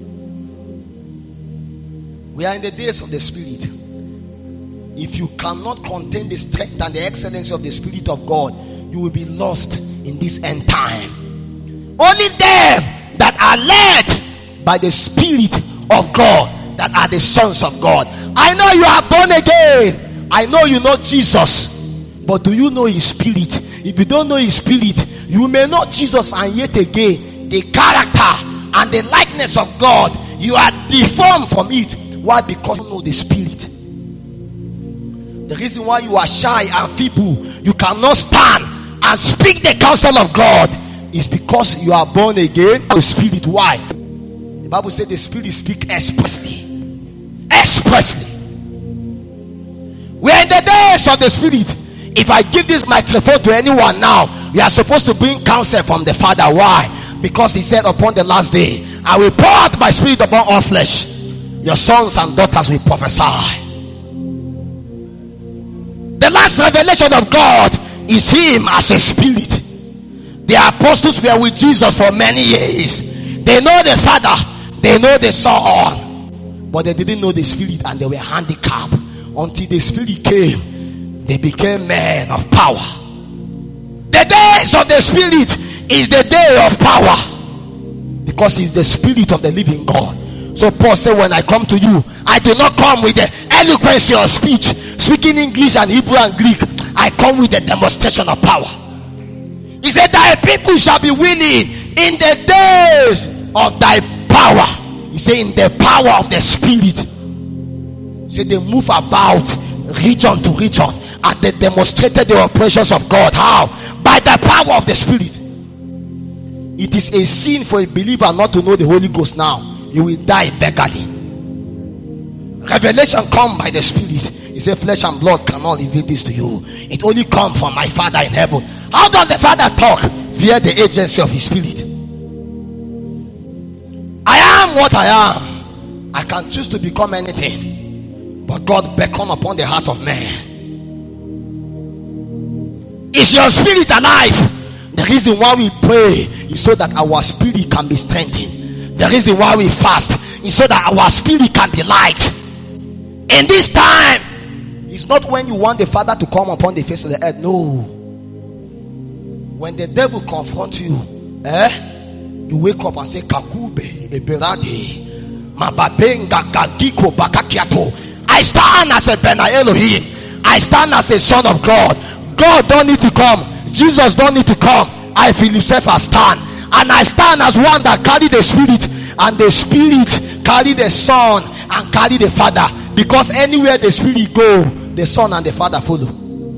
We are in the days of the Spirit. If you cannot contain the strength and the excellence of the Spirit of God, you will be lost in this end time. Only them that are led by the Spirit of God, that are the sons of God. I know you are born again. I know you know Jesus. But do you know His Spirit? If you don't know His Spirit, you may know Jesus, and yet again, the character and the likeness of God, you are deformed from it. Why? Because you know the Spirit. The reason why you are shy and feeble, you cannot stand and speak the counsel of God, is because you are born again. The Spirit. Why? The Bible said the Spirit speaks expressly. Expressly. We are in the days of the Spirit. If I give this microphone to anyone now, we are supposed to bring counsel from the Father. Why? Because He said upon the last day, I will pour out my Spirit upon all flesh. Your sons and daughters will prophesy. The last revelation of God is Him as a Spirit. The apostles were with Jesus for many years. They know the Father, they know the Son, but they didn't know the Spirit, and they were handicapped. Until the Spirit came, they became men of power. The days of the Spirit is the day of power, because He's the Spirit of the living God. So Paul said, when I come to you, I do not come with the eloquence of speech, speaking English and Hebrew and Greek. I come with the demonstration of power. He said, thy people shall be willing in the days of thy power. He said, in the power of the Spirit. He said, they move about region to region, and they demonstrated the operations of God. How? By the power of the Spirit. It is a sin for a believer not to know the Holy Ghost now. You will die beggarly. Revelation comes by the Spirit. He said, flesh and blood cannot reveal this to you. It only comes from my Father in heaven. How does the Father talk? Via the agency of His Spirit. I am what I am. I can choose to become anything, but God beckons upon the heart of man. Is your spirit alive? The reason why we pray is so that our spirit can be strengthened. The reason why we fast is so that our spirit can be light. In this time, it's not when you want the Father to come upon the face of the earth. No. When the devil confronts you, eh? You wake up and say, Kakube, Eberade, Mababenga, Gagiko, Bakakiato. I stand as a Bena Elohim. I stand as a son of God. God don't need to come. Jesus don't need to come. I feel himself I stand. And I stand as one that carry the Spirit. And the Spirit carry the Son and carry the Father. Because anywhere the Spirit go, the Son and the Father follow.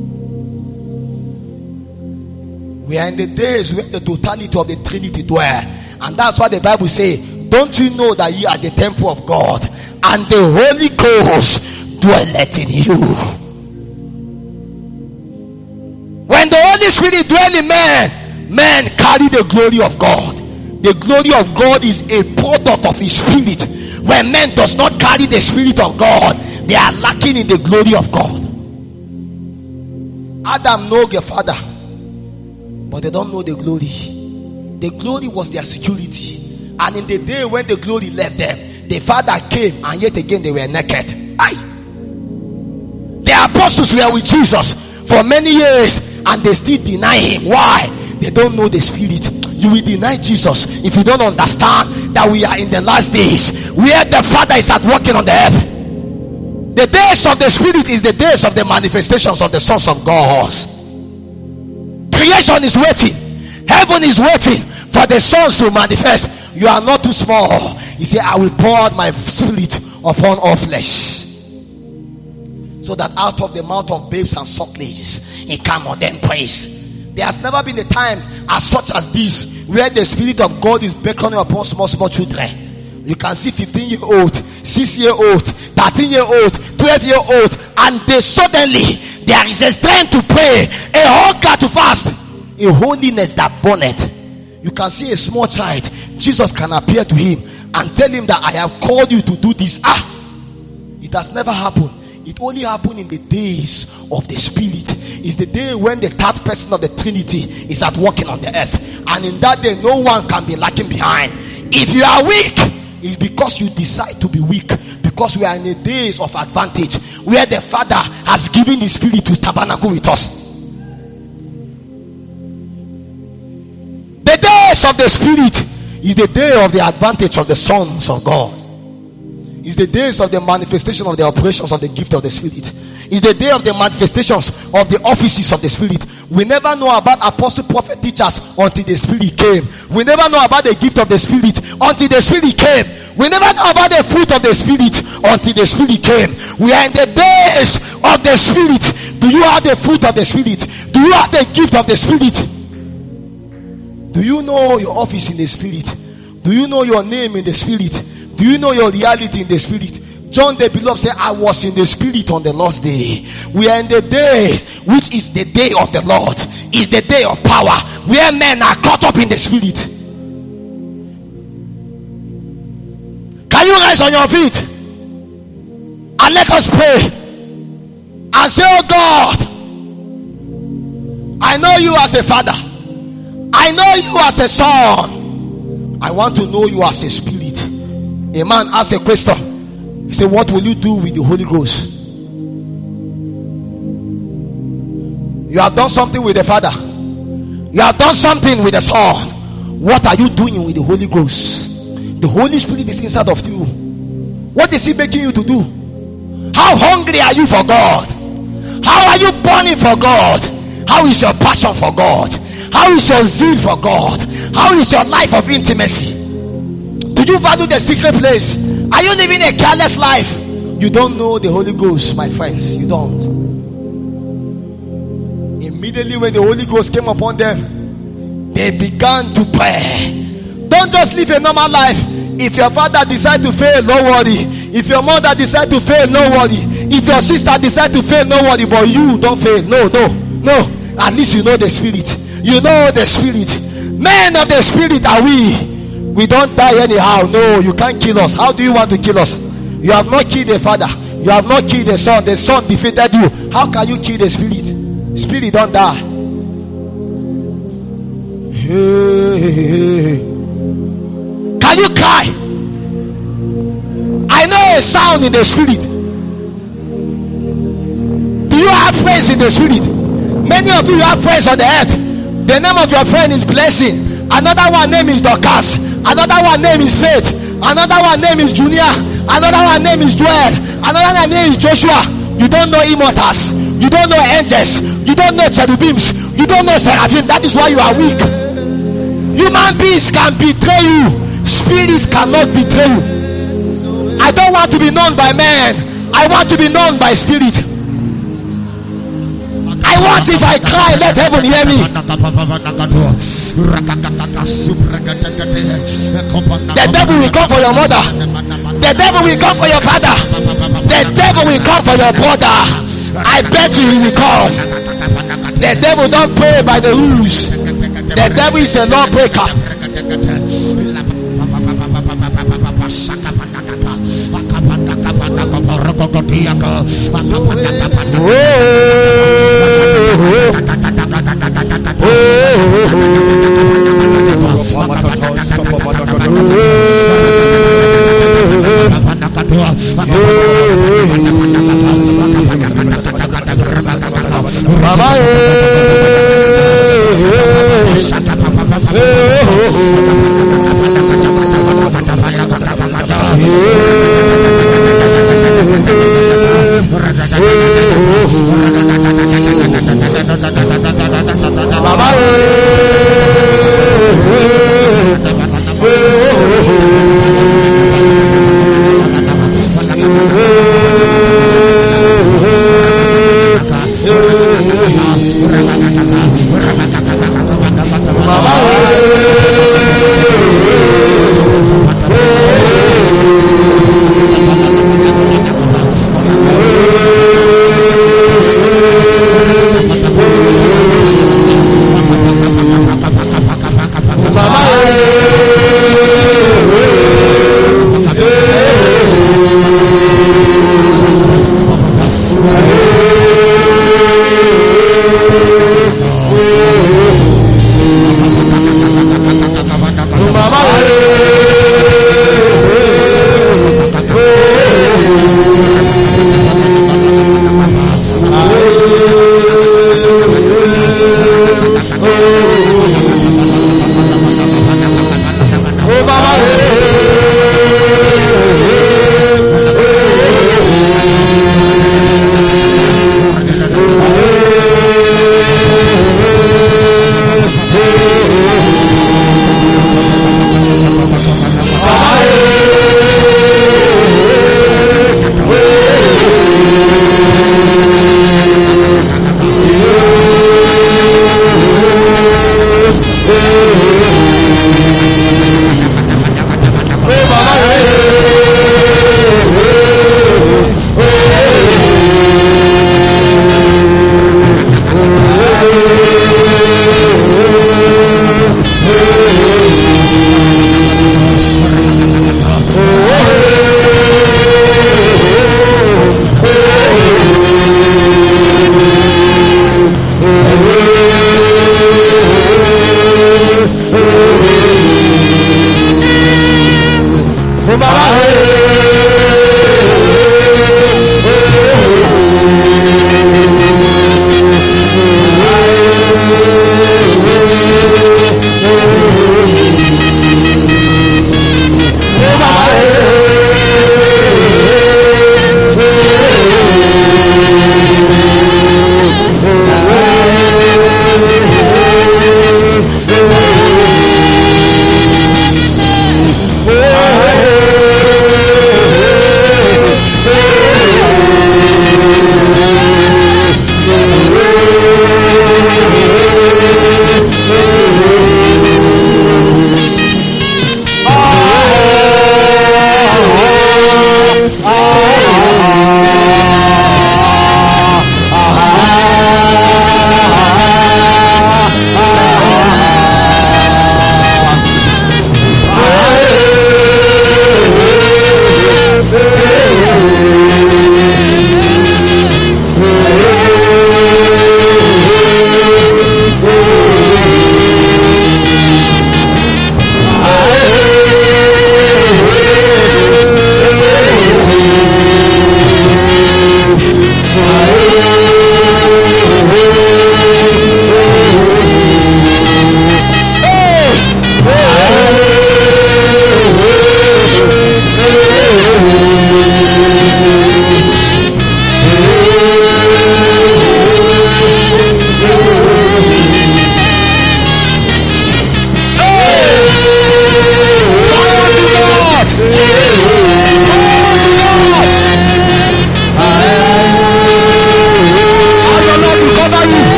We are in the days where the totality of the Trinity dwell. And that's why the Bible says, don't you know that you are the temple of God and the Holy Ghost dwelleth in you? When the Holy Spirit dwell in man, man carry the glory of God. The glory of God is a product of his Spirit. When man does not carry the Spirit of God, they are lacking in the glory of God. Adam know the Father, but they don't know the glory. The glory was their security. And in the day when the glory left them, the Father came and yet again they were naked. Aye. The apostles were with Jesus for many years and they still deny him. Why? They don't know the Spirit. You will deny Jesus if you don't understand that we are in the last days where the Father is at working on the earth. The days of the Spirit is the days of the manifestations of the sons of God. Creation is waiting. Heaven is waiting for the sons to manifest. You are not too small. He said, I will pour out my Spirit upon all flesh, so that out of the mouth of babes and sucklages it come on them praise. There has never been a time as such as this where the Spirit of God is beckoning upon small small children. You can see fifteen year old, six year old, thirteen year old, twelve year old, and they suddenly there is a strength to pray, a hunger to fast, a holiness that burneth. You can see a small child, Jesus can appear to him and tell him that I have called you to do this. Ah, it has never happened. It only happened in the days of the Spirit. It's the day when the third person of the Trinity is at working on the earth. And in that day, no one can be lacking behind. If you are weak, it's because you decide to be weak. Because we are in the days of advantage where the Father has given his Spirit to tabernacle with us. The days of the Spirit is the day of the advantage of the sons of God. It's the days of the manifestation of the operations of the gift of the Spirit. It's the day of the manifestations of the offices of the Spirit. We never know about apostle, prophet, teachers until the Spirit came. We never know about the gift of the Spirit until the Spirit came. We never know about the fruit of the Spirit until the Spirit came. We are in the days of the Spirit. Do you have the fruit of the Spirit? Do you have the gift of the Spirit? Do you know your office in the Spirit? Do you know your name in the Spirit? Do you know your reality in the Spirit? John the beloved said, I was in the Spirit on the Lord's day. We are in the days which is the day of the Lord. Is the day of power where men are caught up in the Spirit. Can you rise on your feet and let us pray and say, oh God, I know you as a father. I know you as a son. I want to know you as a spirit. A man asked a question. He said, what will you do with the Holy Ghost? You have done something with the Father. You have done something with the Son. What are you doing with the Holy Ghost? The Holy Spirit is inside of you. What is He making you to do? How hungry are you for God? How are you burning for God? How is your passion for God? How is your zeal for God? How is your life of intimacy? Do you value the secret place? Are you living a careless life? You don't know the Holy Ghost, my friends. You don't. Immediately when the Holy Ghost came upon them, they began to pray. Don't just live a normal life. If your father decides to fail, no worry. If your mother decides to fail, no worry. If your sister decides to fail, no worry. But you don't fail. No, no, no. At least you know the Spirit. You know the Spirit. Men of the Spirit are we. We don't die anyhow. No, you can't kill us. How do you want to kill us? You have not killed the Father. You have not killed the Son. The Son defeated you. How can you kill the Spirit? Spirit don't die. Can you cry? I know a sound in the Spirit. Do you have friends in the Spirit? Many of you have friends on the earth. The name of your friend is blessing. Another one name is Dorcas. Another one name is Faith. Another one name is Junior. Another one name is Joel. Another one name is Joshua. You don't know immortals. You don't know angels. You don't know cherubims. You don't know seraphim. That is why you are weak. Human beings can betray you. Spirit cannot betray you. I don't want to be known by man. I want to be known by spirit. I want, if I cry, let heaven hear me. The devil will come for your mother. The devil will come for your father. The devil will come for your brother. I bet you he will come. The devil don't play by the rules. The devil is a lawbreaker. Mama,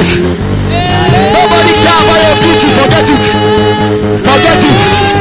it. Nobody care about your beauty. Forget it. Forget it.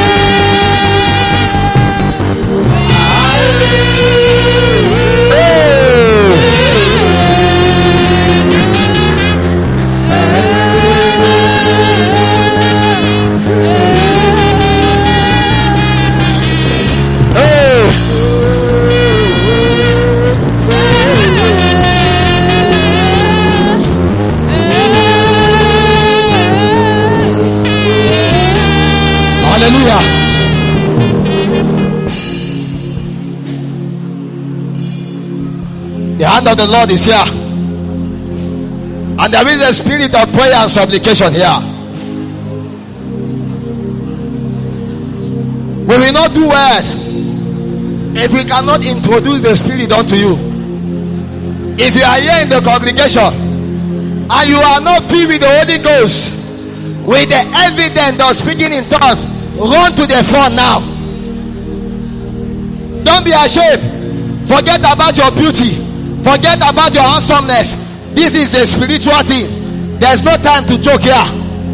The hand of the Lord is here, and there is a spirit of prayer and supplication here. We will not do well if we cannot introduce the spirit unto you. If you are here in the congregation and you are not filled with the Holy Ghost, with the evidence of speaking in tongues, run to the front now. Don't be ashamed. Forget about your beauty. Forget about your handsomeness. This is a spiritual thing. There's no time to joke here.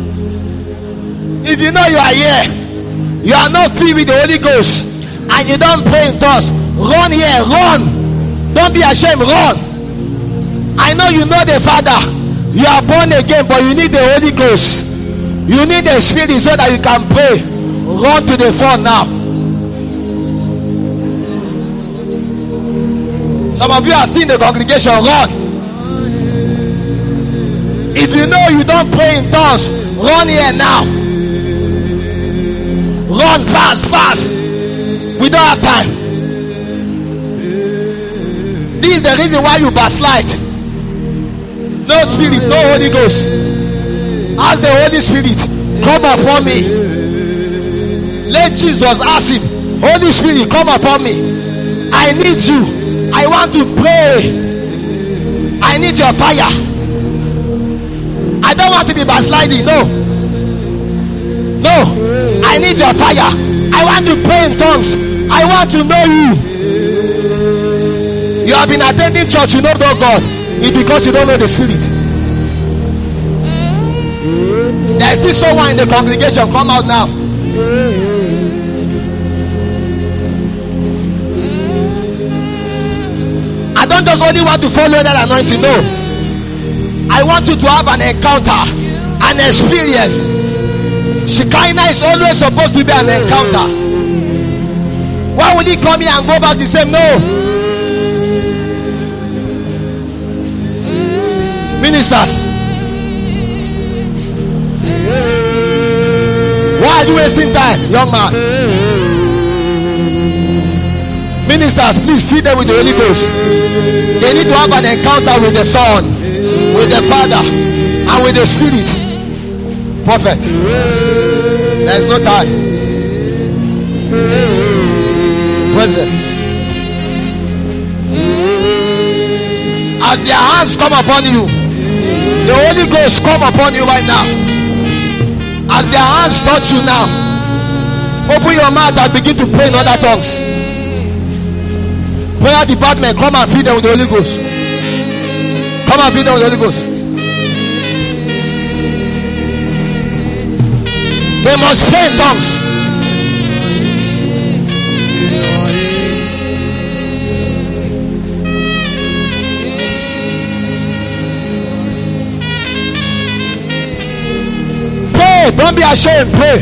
If you know you are here, you are not filled with the Holy Ghost, and you don't pray in tongues, run here, run. Don't be ashamed, run. I know you know the Father. You are born again, but you need the Holy Ghost. You need the Spirit so that you can pray. Run to the front now. Some of you are still in the congregation. Run. If you know you don't pray in tongues, run here now. Run fast, fast. We don't have time. This is the reason why you backslide. No spirit, no Holy Ghost. Ask the Holy Spirit, come upon me. Let Jesus ask him, Holy Spirit, come upon me. I need you. I want to pray. I need your fire. I don't want to be backsliding. No. No. I need your fire. I want to pray in tongues. I want to know you. You have been attending church, you don't know God. It's because you don't know the Spirit. There is still someone in the congregation. Come out now. I don't just only want to follow that anointing. No. I want you to have an encounter, an experience. Shekinah is always supposed to be an encounter. Why would he come here and go back the same? No. Ministers, why are you wasting time, young man? Ministers, please feed them with the Holy Ghost. They need to have an encounter with the Son, with the Father, and with the Spirit. Prophet, there is no time. President, as their hands come upon you, the Holy Ghost come upon you right now. As their hands touch you now, open your mouth and begin to pray in other tongues. Prayer department, come and feed them with the Holy Ghost. Come and feed them with the Holy Ghost. They must pray in tongues. Pray, don't be ashamed, pray.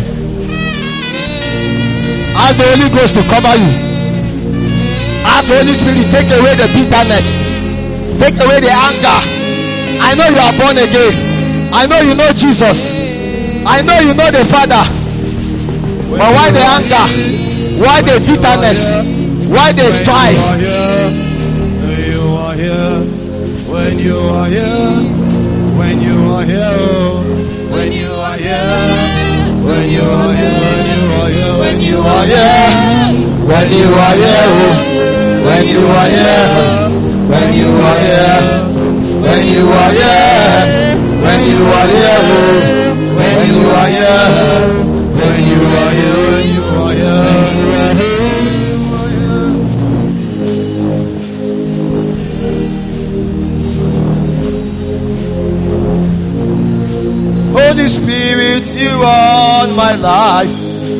Ask the Holy Ghost to cover you. Ask the Holy Spirit, take away the bitterness, take away the anger. I know you are born again. I know you know Jesus. I know you know the Father. But why the anger? Why the bitterness? Why the strife? When you are here, when you are here, when you are here, when you are here, when you are here, when you are here, when you are here, when you are here, when you are here, when you are here, when you are here, when you are here, when you are here, when you are here. Holy Spirit, you own my life.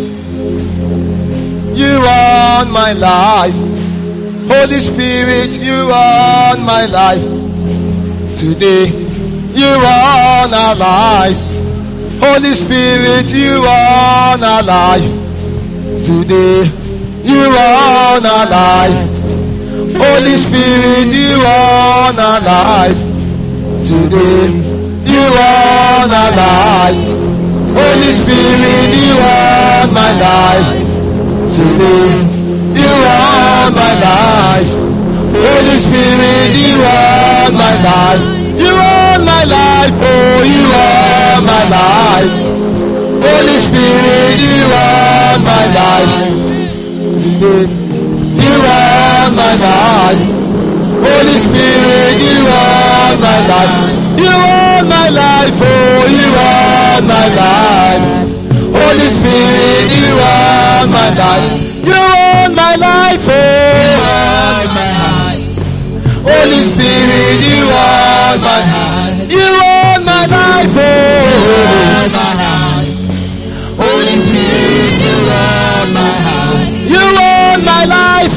You own my life. Holy Spirit, you own my life. Today, you own our life. Holy Spirit, you own our life. Today, you own our life. Holy Spirit, you own our life. Today, you own our life. Holy Spirit, you own my life. Today, you own my life. Holy Spirit, you own my life. You own my life. Oh, you own my life. Holy Spirit, you own my life. Today, you own my life. Holy Spirit, you own my life. You own my life. Oh, you own my life. Holy Spirit, you own my life. You own my life. Oh, Holy Spirit, you own my life. You own my life. Oh, Holy Spirit, you own my life. You own my life.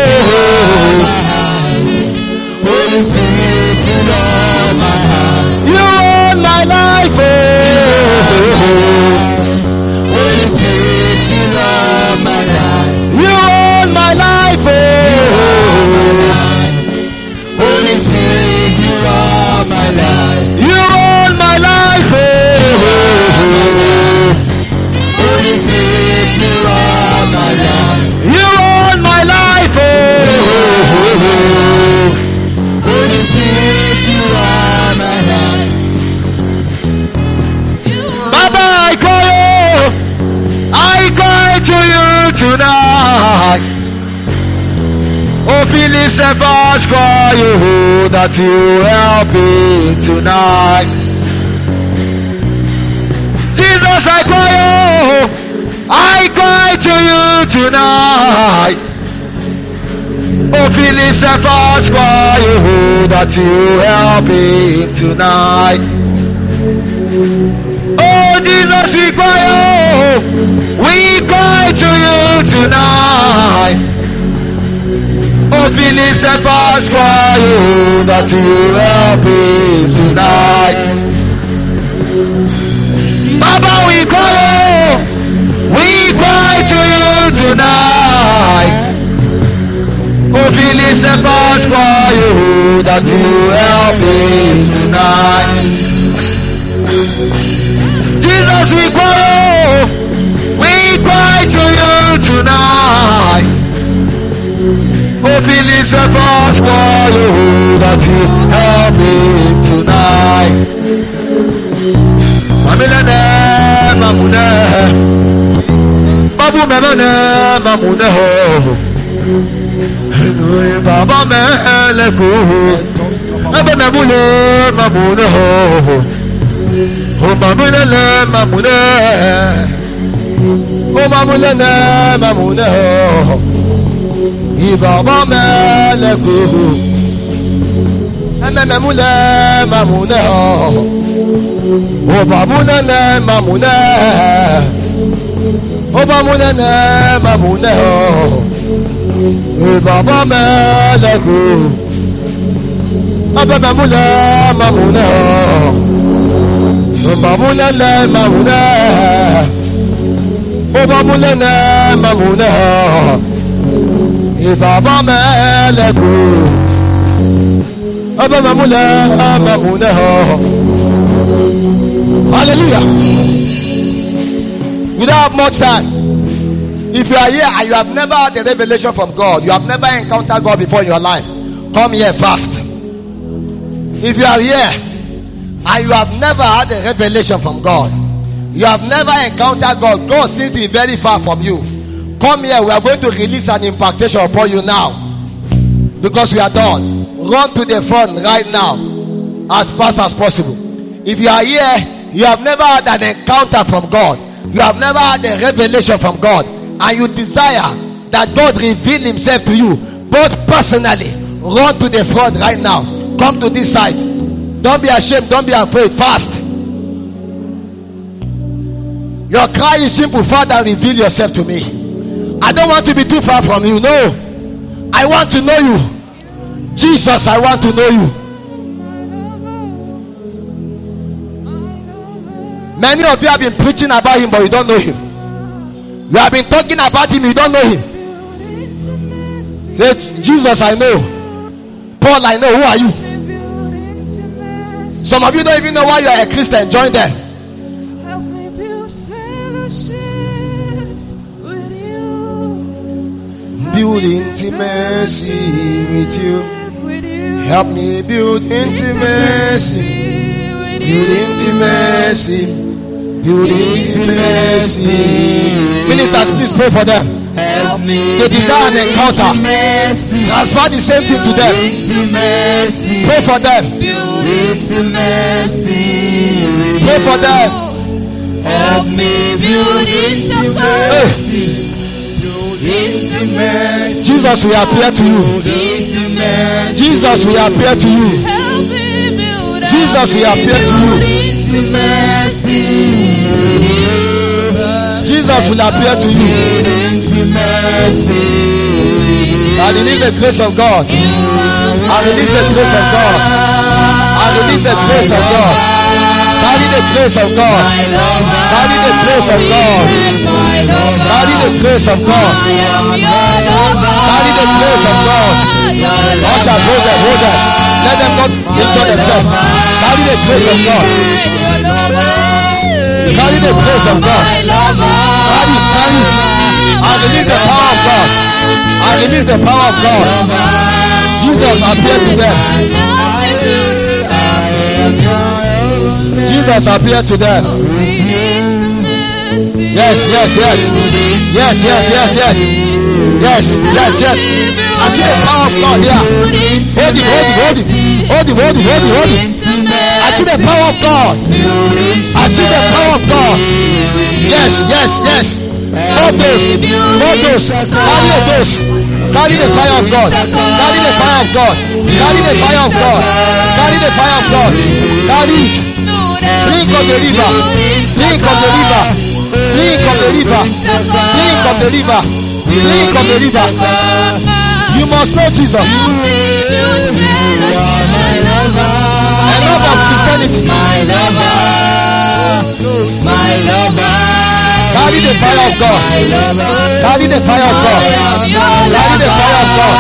Oh, Holy Spirit, you own my life. You own my life. Oh, Holy Spirit, you own my life. You own my life. Oh, Holy Spirit, you own my life. You own my life. Holy Spirit, you own my life. You own my life. Holy Spirit, you own my life. Baba, I call you. I call to you tonight. Oh, Phillips and ask for you that you help me tonight. Jesus, I call you. I cry to you tonight. Oh, Phillips and ask for you that you help me tonight. Oh, Jesus, we cry you. We cry to you tonight. Oh, Phillips and ask for you that you help me tonight. Baba, we call you. We cry to you tonight. Oh, Phillips and ask for you that you help me tonight. Jesus, we call you. We cry to you tonight. Oh, Phillips and ask for you that you help me tonight. Mamilene, mamune, babu memene, mamune ho. Baba meleku, ebe memune, mamune ho. Oh, mamulene, mamune. Oh, mamulene, mamune ho. Baba meleku, ebe memune, mamune ho. Oh, babunene mamune. Oh, babunene mamune. Oh, baba meleku. Aba mamune mamune. Oh, babunene mamune. Oh, babunene mamune. Oh, baba meleku. Aba mamune mamune. Hallelujah. We don't have much time. If you are here and you have never had a revelation from God, you have never encountered God before in your life, come here fast. If you are here and you have never had a revelation from God, you have never encountered God, God seems to be very far from you, come here. We are going to release an impartation upon you now, because we are done. Run to the front right now as fast as possible. If you are here, you have never had an encounter from God, you have never had a revelation from God, and you desire that God reveal himself to you, both personally, run to the front right now. Come to this side. Don't be ashamed, don't be afraid. Fast. Your cry is simple. Father, reveal yourself to me. I don't want to be too far from you. No. I want to know you. Jesus, I want to know you. Many of you have been preaching about him, but you don't know him. You have been talking about him, you don't know him. Say, Jesus, I know. Paul, I know. Who are you? Some of you don't even know why you are a Christian. Join them. Help me build fellowship with you. Build intimacy with you. With you. Help me build intimacy. With Build you. intimacy. Build intimacy. Ministers, please pray for them. Help me. They desire an encounter. Intimacy. Transfer the same thing to them. Intimacy. Pray for them. Intimacy. Pray for them. Help me build intimacy. Intimacy. Jesus, we appear to you. Intimacy. Jesus, we appear to you. Help me build up. Jesus, we appear to you. Intimacy. Jesus will appear to you. Intimacy. I release the grace of God. I release the grace of God. I release the grace of God. Carry the grace of God. Carry the grace of God. Carry the grace of God. Carry the grace of God. Usher, hold them, hold them. Let them not injure themselves. Carry the grace of God. Carry the grace of God. Carry it, carry it. I release the power of God. I release the power of God. Jesus appeared to them. Jesus appeared to them. Yes, yes, yes. Yes, yes, yes, yes. Yes, yes, yes. I see the power of God here. Hold it, hold it, hold it. Hold it, hold it, hold it, hold it. I see the power of God. I see the power of God. Yes, yes, yes. Hold those. Hold those. Carry those. Carry the fire of God. Carry the fire of God. Carry the fire of God. Carry the fire of God. Carry it. Drink of the river. Drink of the river. Drink of the river. Drink of the river. Drink of the river. You must know Jesus. Enough of Christianity. My lover. My lover. Carry the fire of God. Carry the fire of God. Carry the fire of God.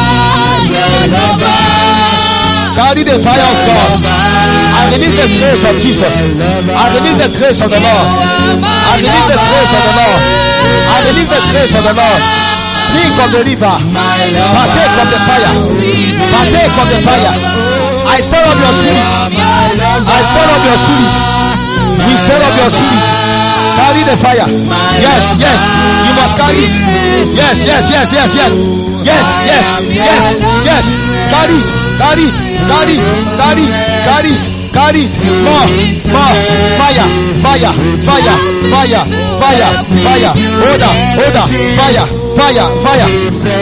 Carry the fire of God. I release the grace of Jesus. I release the grace of the Lord. I release the grace of the Lord. I release the grace of the Lord. Drink of the river. Partake of the fire. Partake of the fire. I stir up your spirit. I stir up your spirit. We stir up your spirit. Carry the fire. Yes, yes. You must carry it. Yes, yes, yes, yes, yes. Yes, yes, yes, yes. Carry it. Carry it. Carry it. Carry it. Carry it. Carry it. More. More. Fire. Fire. Fire. Fire. Fire. Fire. Order. Order. Fire. Fire. Fire.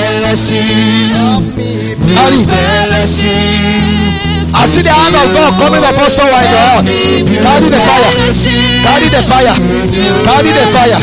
Carry it. I see the hand of God coming upon someone in the heart. Carry the fire. Carry the fire. Carry the fire.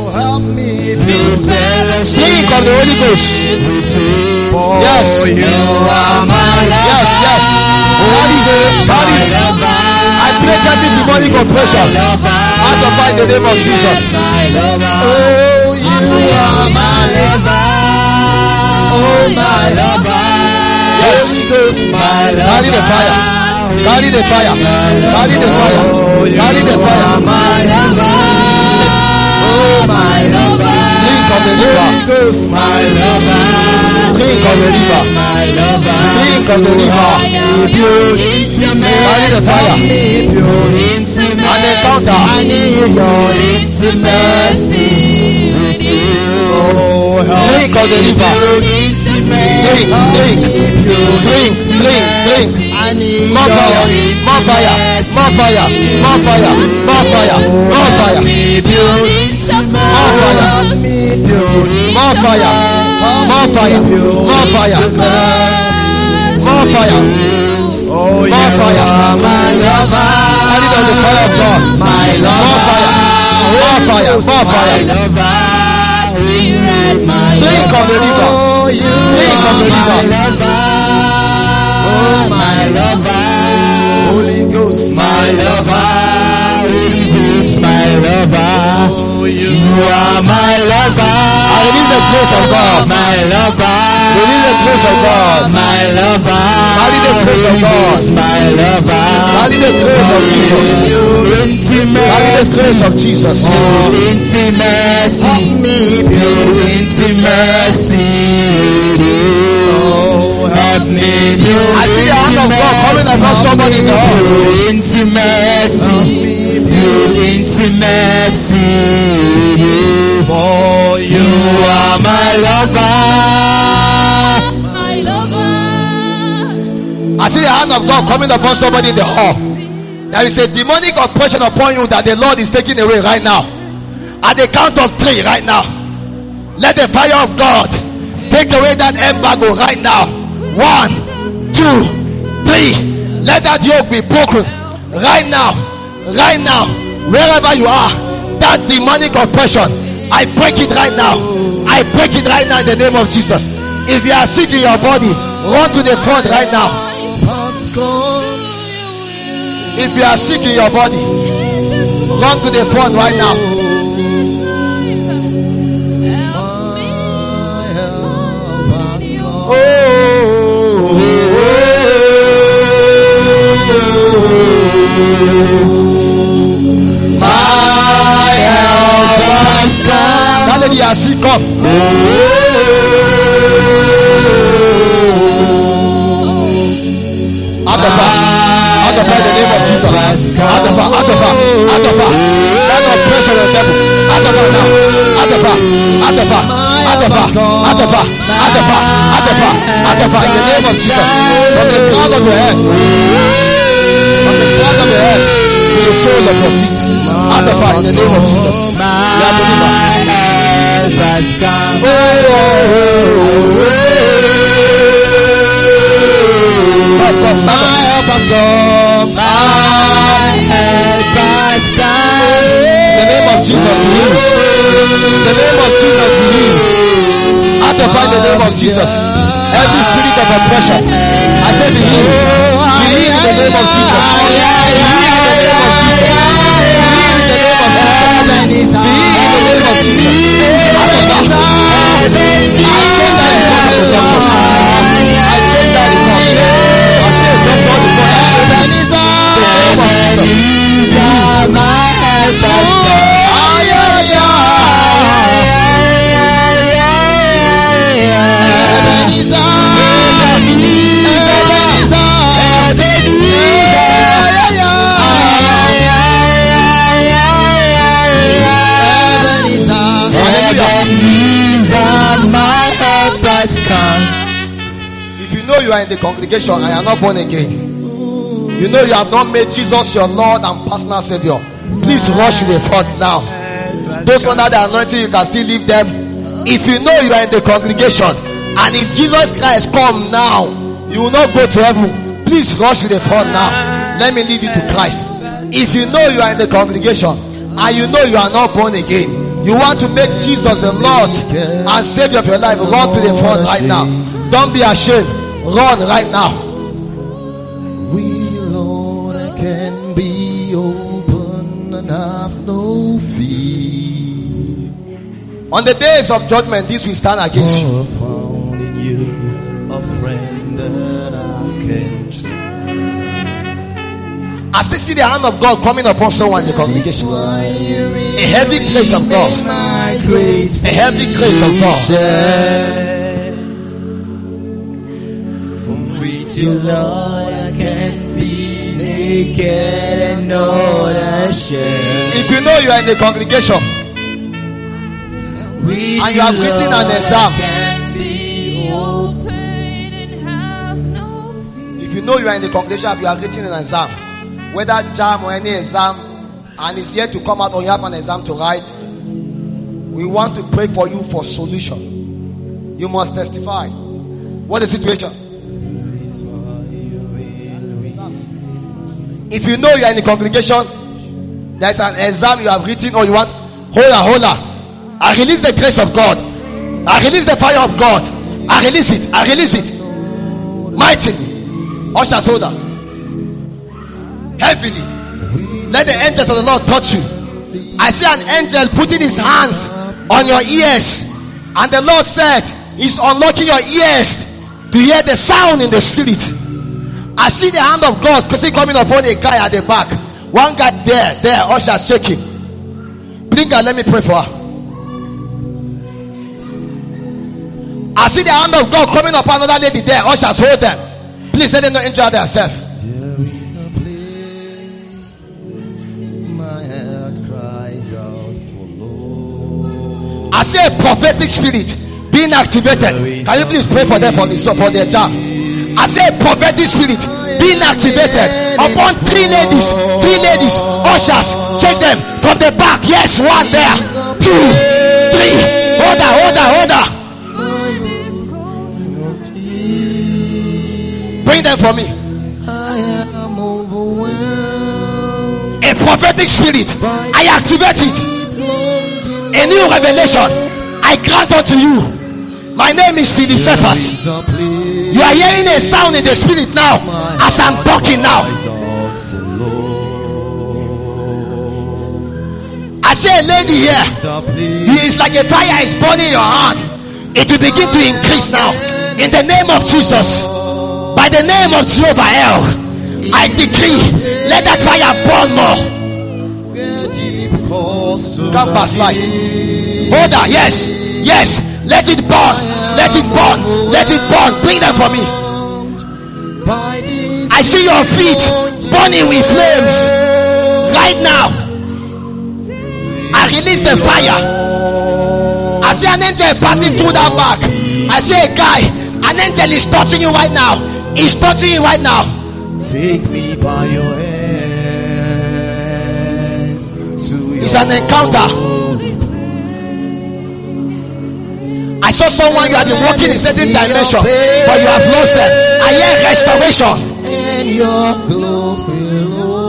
Drink of the Holy Ghost. Yes. Yes, yes. Carry the carry it. I break every demonic oppression out of by the name of Jesus. Oh, you are my lover. Oh, my lover. Yes. My lover. Carry the fire. Carry the fire. Carry the fire. Carry the fire. My lover. Oh, my lover. Drink of the river. My lover. Drink of the river. My lover. Drink of the river. Carry the fire. An encounter. I need your intimacy with you. Oh, Drink of the river. Drink, drink, drink, drink, drink. I need More fire, more fire, more fire, more fire, more fire, more fire, more fire, more fire, more fire, more fire, more fire, Oh, you more fire. are my lover. Carry the fire of God. My More lover. fire, more fire, Ghost, more my fire. lover. Spirit, my Drink of the river. Oh, you Drink of are the my river. lover. Oh, my lover. Holy Ghost, my lover. Holy Ghost, my lover. Oh, you are my lover. I release the grace of God. My lover. Release the grace of God. My lover. Carry the grace of God. My lover. Carry the grace of Jesus. Carry the grace of Jesus. Oh, intimacy. Your intimacy. Oh, help me. I see the hand of God coming upon somebody in the hall. Your intimacy. Your intimacy. Oh, you are my lover. my lover. I see the hand of God coming upon somebody in the hall. There is a demonic oppression upon you that the Lord is taking away right now. At the count of three right now, let the fire of God take away that embargo right now. One, two, three. Let that yoke be broken right now. Right now, wherever you are, that demonic oppression, I break it right now. I break it right now in the name of Jesus. If you are sick in your body, run to the front right now. If you are sick in your body, run to the front right now. Oh, My help has come. that lady has sick up. Out of her, out of her in the name of Jesus. Out of her, out of her, out of her. That oppression of the devil. Out of her now. Out of her, out of her, out of her, out of her, out of her, out of her, out of her in the name of Jesus. From the crown of your head, from the crown of your head to the soles of your feet. Out of her in the name of Jesus. You are believer. help has come. Come, come, stand up. My help has come. My help has come. In the name of Jesus, be healed. In the name of Jesus, be healed. Out of her in the name of Jesus. Every spirit of oppression, I say be healed. Be healed in the name of Jesus. Be healed in the name of Jesus. Be healed in the name of Jesus. Be healed in the name of Jesus. Out of her. I change that report of the doctors. I change that report. I say a doctor report. I change that. In the name of Jesus. My help has come. If you know you are in the congregation and you are not born again, you know you have not made Jesus your Lord and personal Savior, please rush to the front now. Those under the anointing, you can still leave them. If you know you are in the congregation and if Jesus Christ come now, you will not go to heaven, please rush to the front now. Let me lead you to Christ. If you know you are in the congregation and you know you are not born again, you want to make Jesus the Lord and Savior of your life, run to the front right now. Don't be ashamed. Run right now. We, Lord, can be open and have no fear. On the days of judgment, this will stand against you. For found in you a friend that I can trust. I still see the hand of God coming upon someone in the congregation. A heavy grace of God. A heavy grace of God. With you, Lord, I can be naked and not ashamed. If you know you are in the congregation and you have written an exam, if you know you are in the congregation and you have written an exam, whether jam or any exam, and it's yet to come out or you have an exam to write, we want to pray for you for solution. You must testify. What is the situation? If you know you are in the congregation, there's an exam you have written or you want, Hold on, hold on. I release the grace of God. I release the fire of God. I release it. I release it. Mightily. Ushers, hold on. Heavily. Let the angels of the Lord touch you. I see an angel putting his hands on your ears. And the Lord said, he's unlocking your ears to hear the sound in the spirit. I see the hand of God because he's coming upon a guy at the back. One guy there, there, ushers, check him. Bring her, let me pray for her. I see the hand of God coming upon another lady there. Ushers, hold them. Please let them not injure themselves. There is a place my heart cries out for Lord. I see a prophetic spirit being activated. Can you please pray for them for this for their job? I see a prophetic spirit being activated upon three ladies. Three ladies. Ushers, check them from the back. Yes, one there. Two, three. Hold on, hold on, hold on. Bring them for me. I am overwhelmed. A prophetic spirit. I activate it. A new revelation. I grant unto you. My name is Philip Cephas. You are hearing a sound in the spirit now as I'm talking now. I say a lady here. It is like a fire is burning in your hand. It will begin to increase now. In the name of Jesus. By the name of Jehovah El, I decree, let that fire burn more. Come past light. Hold on, yes, yes. Let it burn, let it burn, let it burn. Bring them for me. I see your feet burning with flames. Right now, I release the fire. I see an angel passing through that back. I see a guy, an angel is touching you right now. He's touching you right now. Take me by your hands to It's your an encounter. I saw someone you have been walking in a certain dimension, but you have lost them. I hear restoration. in your glory,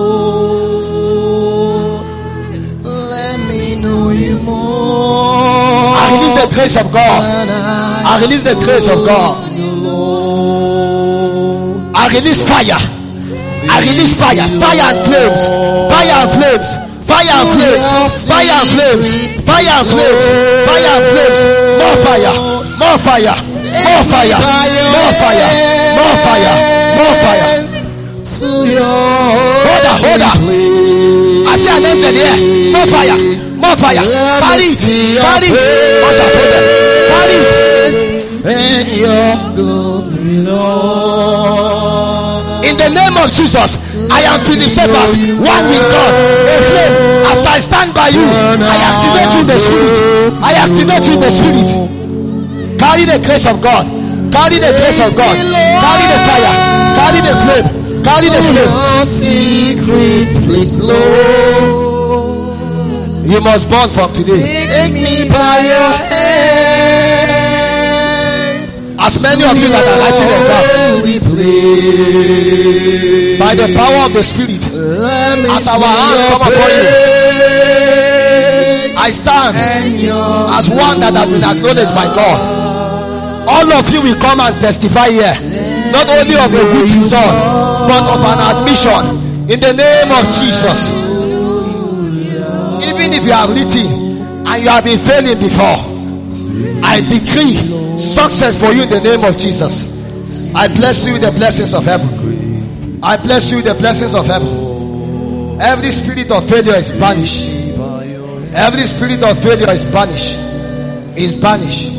Lord. Let me know you more. I release the grace of God. I release the grace of God. I release fire. I release fire. Fire and flames. Fire and flames. Fire and flames. Fire and flames. Fire and flames. Fire and flames. More fire. More fire. More fire. More fire. More fire. More fire. Hold on, hold on. I see an angel here. More fire. More fire. Carry it. Carry it. Ushers, hold them. Carry it. And your glory, Lord. In the name of Jesus, I am Philip Cephas, one with God, a flame. As I stand by you, I activate you in the spirit. I activate you in the spirit. Carry the grace of God. Carry the grace of God. Carry the fire. Carry the flame. Carry the flame. Secret place, Lord. You must burn from today. Take me by your hands. As many of you that are lighting themselves, by the power of the Spirit, as our hands come upon you, I stand as one that has been acknowledged by God. All of you will come and testify here, not only of a good result, but of an admission in the name of Jesus. Even if you have written and you have been failing before, I decree success for you in the name of Jesus. I bless you with the blessings of heaven. I bless you with the blessings of heaven. Every spirit of failure is banished. Every spirit of failure is banished. Is banished.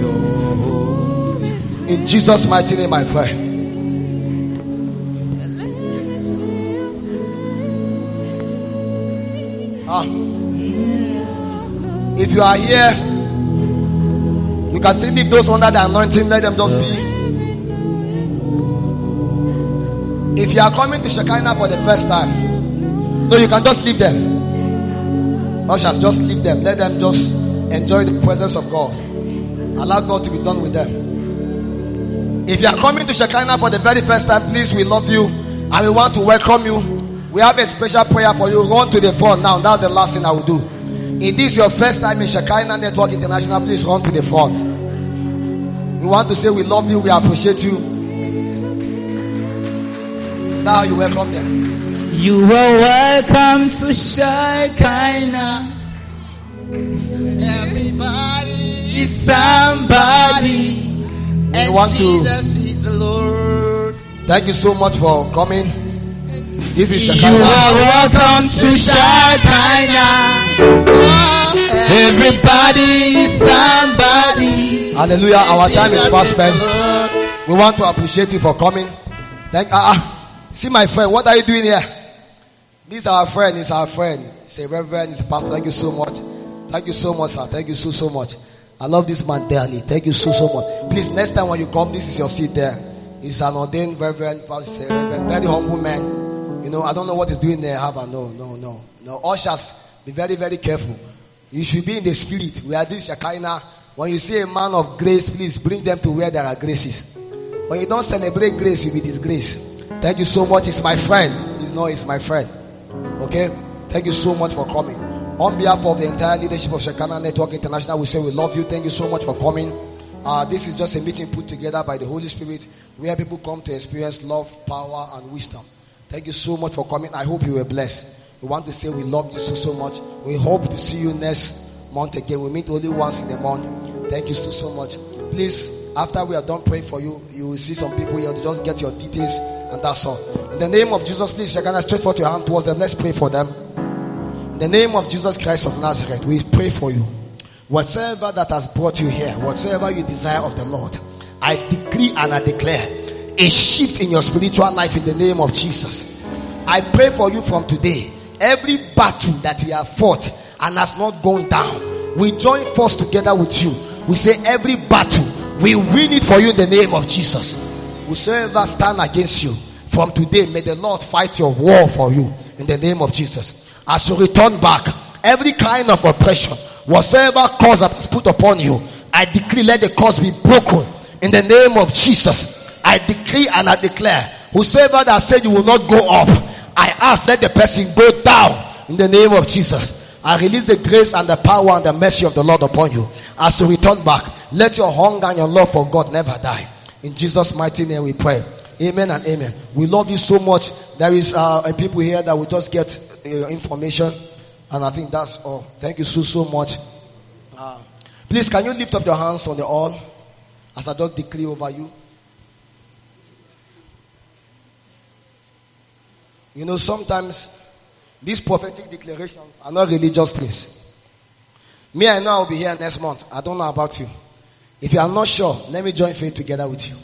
In Jesus' mighty name I pray. Ah. If you are here, you can still leave those under the anointing. Let them just be. If you are coming to Shekinah for the first time, no, you can just leave them. Ushers, just leave them. Let them just enjoy the presence of God. Allow God to be done with them. If you are coming to Shekinah for the very first time, please, we love you and we want to welcome you. We have a special prayer for you. Run to the front now. That's the last thing I will do. If this is your first time in Shekinah Network International, please run to the front. We want to say we love you, we appreciate you. Now you welcome them. You are welcome to Shekinah. Everybody It's somebody. We want to Jesus is the Lord. thank you so much for coming. This is You Shekinah. are welcome to Shekinah. Everybody is somebody. Hallelujah. Our time is Jesus fast is the spent. Lord. We want to appreciate you for coming. Thank ah uh, see my friend, what are you doing here? This is our friend, he's our friend. He's a reverend, he's a pastor. Thank you so much. Thank you so much, sir. Thank you so so much. I love this man dearly. Thank you so so much. Please, next time when you come, this is your seat there. He's an ordained reverend, pastor, reverend, very humble man. You know, I don't know what he's doing there. Have a no, no, no, no. Ushers, be very, very careful. You should be in the spirit. We are this Shekinah. When you see a man of grace, please bring them to where there are graces. When you don't celebrate grace, you'll be disgraced. Thank you so much. It's my friend. He's no, it's my friend. Okay? Thank you so much for coming. On behalf of the entire leadership of Shekinah Network International, we say we love you. Thank you so much for coming. Uh, this is just a meeting put together by the Holy Spirit where people come to experience love, power, and wisdom. Thank you so much for coming. I hope you were blessed. We want to say we love you so, so much. We hope to see you next month again. We meet only once in a month. Thank you so, so much. Please, after we are done praying for you, you will see some people here to just get your details, and that's all. In the name of Jesus, please, you can stretch forth your hand towards them. Let's pray for them. In the name of Jesus Christ of Nazareth, we pray for you. Whatsoever that has brought you here, whatsoever you desire of the Lord, I decree and I declare a shift in your spiritual life in the name of Jesus. I pray for you from today. Every battle that you have fought and has not gone down, we join force together with you. We say every battle, we win it for you in the name of Jesus. Whosoever stand against you, from today, may the Lord fight your war for you in the name of Jesus. As you return back, every kind of oppression, whatsoever cause that is put upon you, I decree let the cause be broken in the name of Jesus. I decree and I declare, whosoever that said you will not go up, I ask let the person go down in the name of Jesus. I release the grace and the power and the mercy of the Lord upon you. As you return back, let your hunger and your love for God never die. In Jesus' mighty name we pray. Amen and amen. We love you so much. There is uh, people here that will just get uh, information, and I think that's all. Thank you so so much. Uh, please, can you lift up your hands on the all as I just decree over you? You know, sometimes these prophetic declarations are not religious things. Me, I know I'll be here next month. I don't know about you. If you are not sure, let me join faith together with you.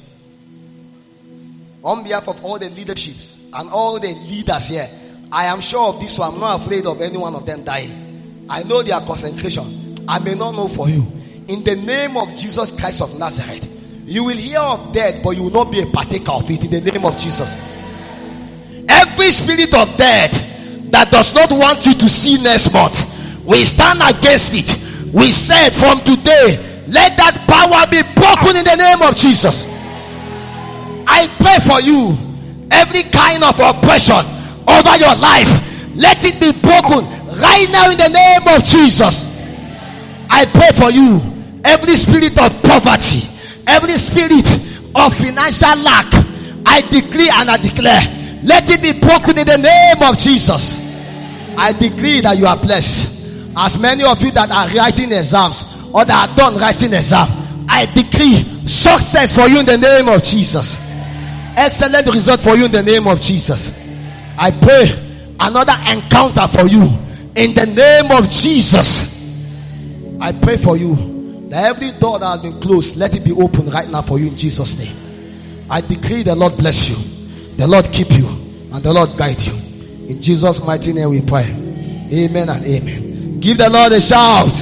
On behalf of all the leaderships and all the leaders here, I am sure of this one. I'm not afraid of any one of them dying. I know their concentration. I may not know for you. In the name of Jesus Christ of Nazareth, you will hear of death, but you will not be a partaker of it in the name of Jesus. Every spirit of death that does not want you to see next month, we stand against it. We said from today, let that power be broken in the name of Jesus. I pray for you, every kind of oppression over your life, let it be broken right now in the name of Jesus. I pray for you, every spirit of poverty, every spirit of financial lack, I decree and I declare, let it be broken in the name of Jesus. I decree that you are blessed. As many of you that are writing exams or that are done writing exam, I decree success for you in the name of Jesus. Excellent result for you in the name of Jesus. I pray another encounter for you in the name of Jesus. I pray for you that every door that has been closed, let it be open right now for you in Jesus' name. I decree the Lord bless you, the Lord keep you, and the Lord guide you. In Jesus' mighty name we pray. Amen and amen. Give the Lord a shout.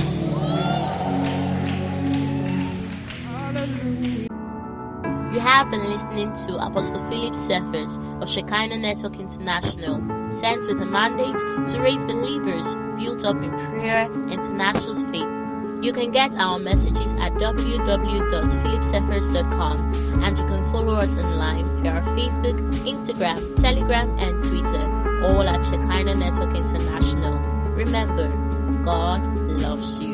You have been listening to Apostle Philip Cephas of Shekinah Network International, sent with a mandate to raise believers built up in prayer and tenacious faith. You can get our messages at w w w dot philip cephas dot com, and you can follow us online via Facebook, Instagram, Telegram, and Twitter, all at Shekinah Network International. Remember, God loves you.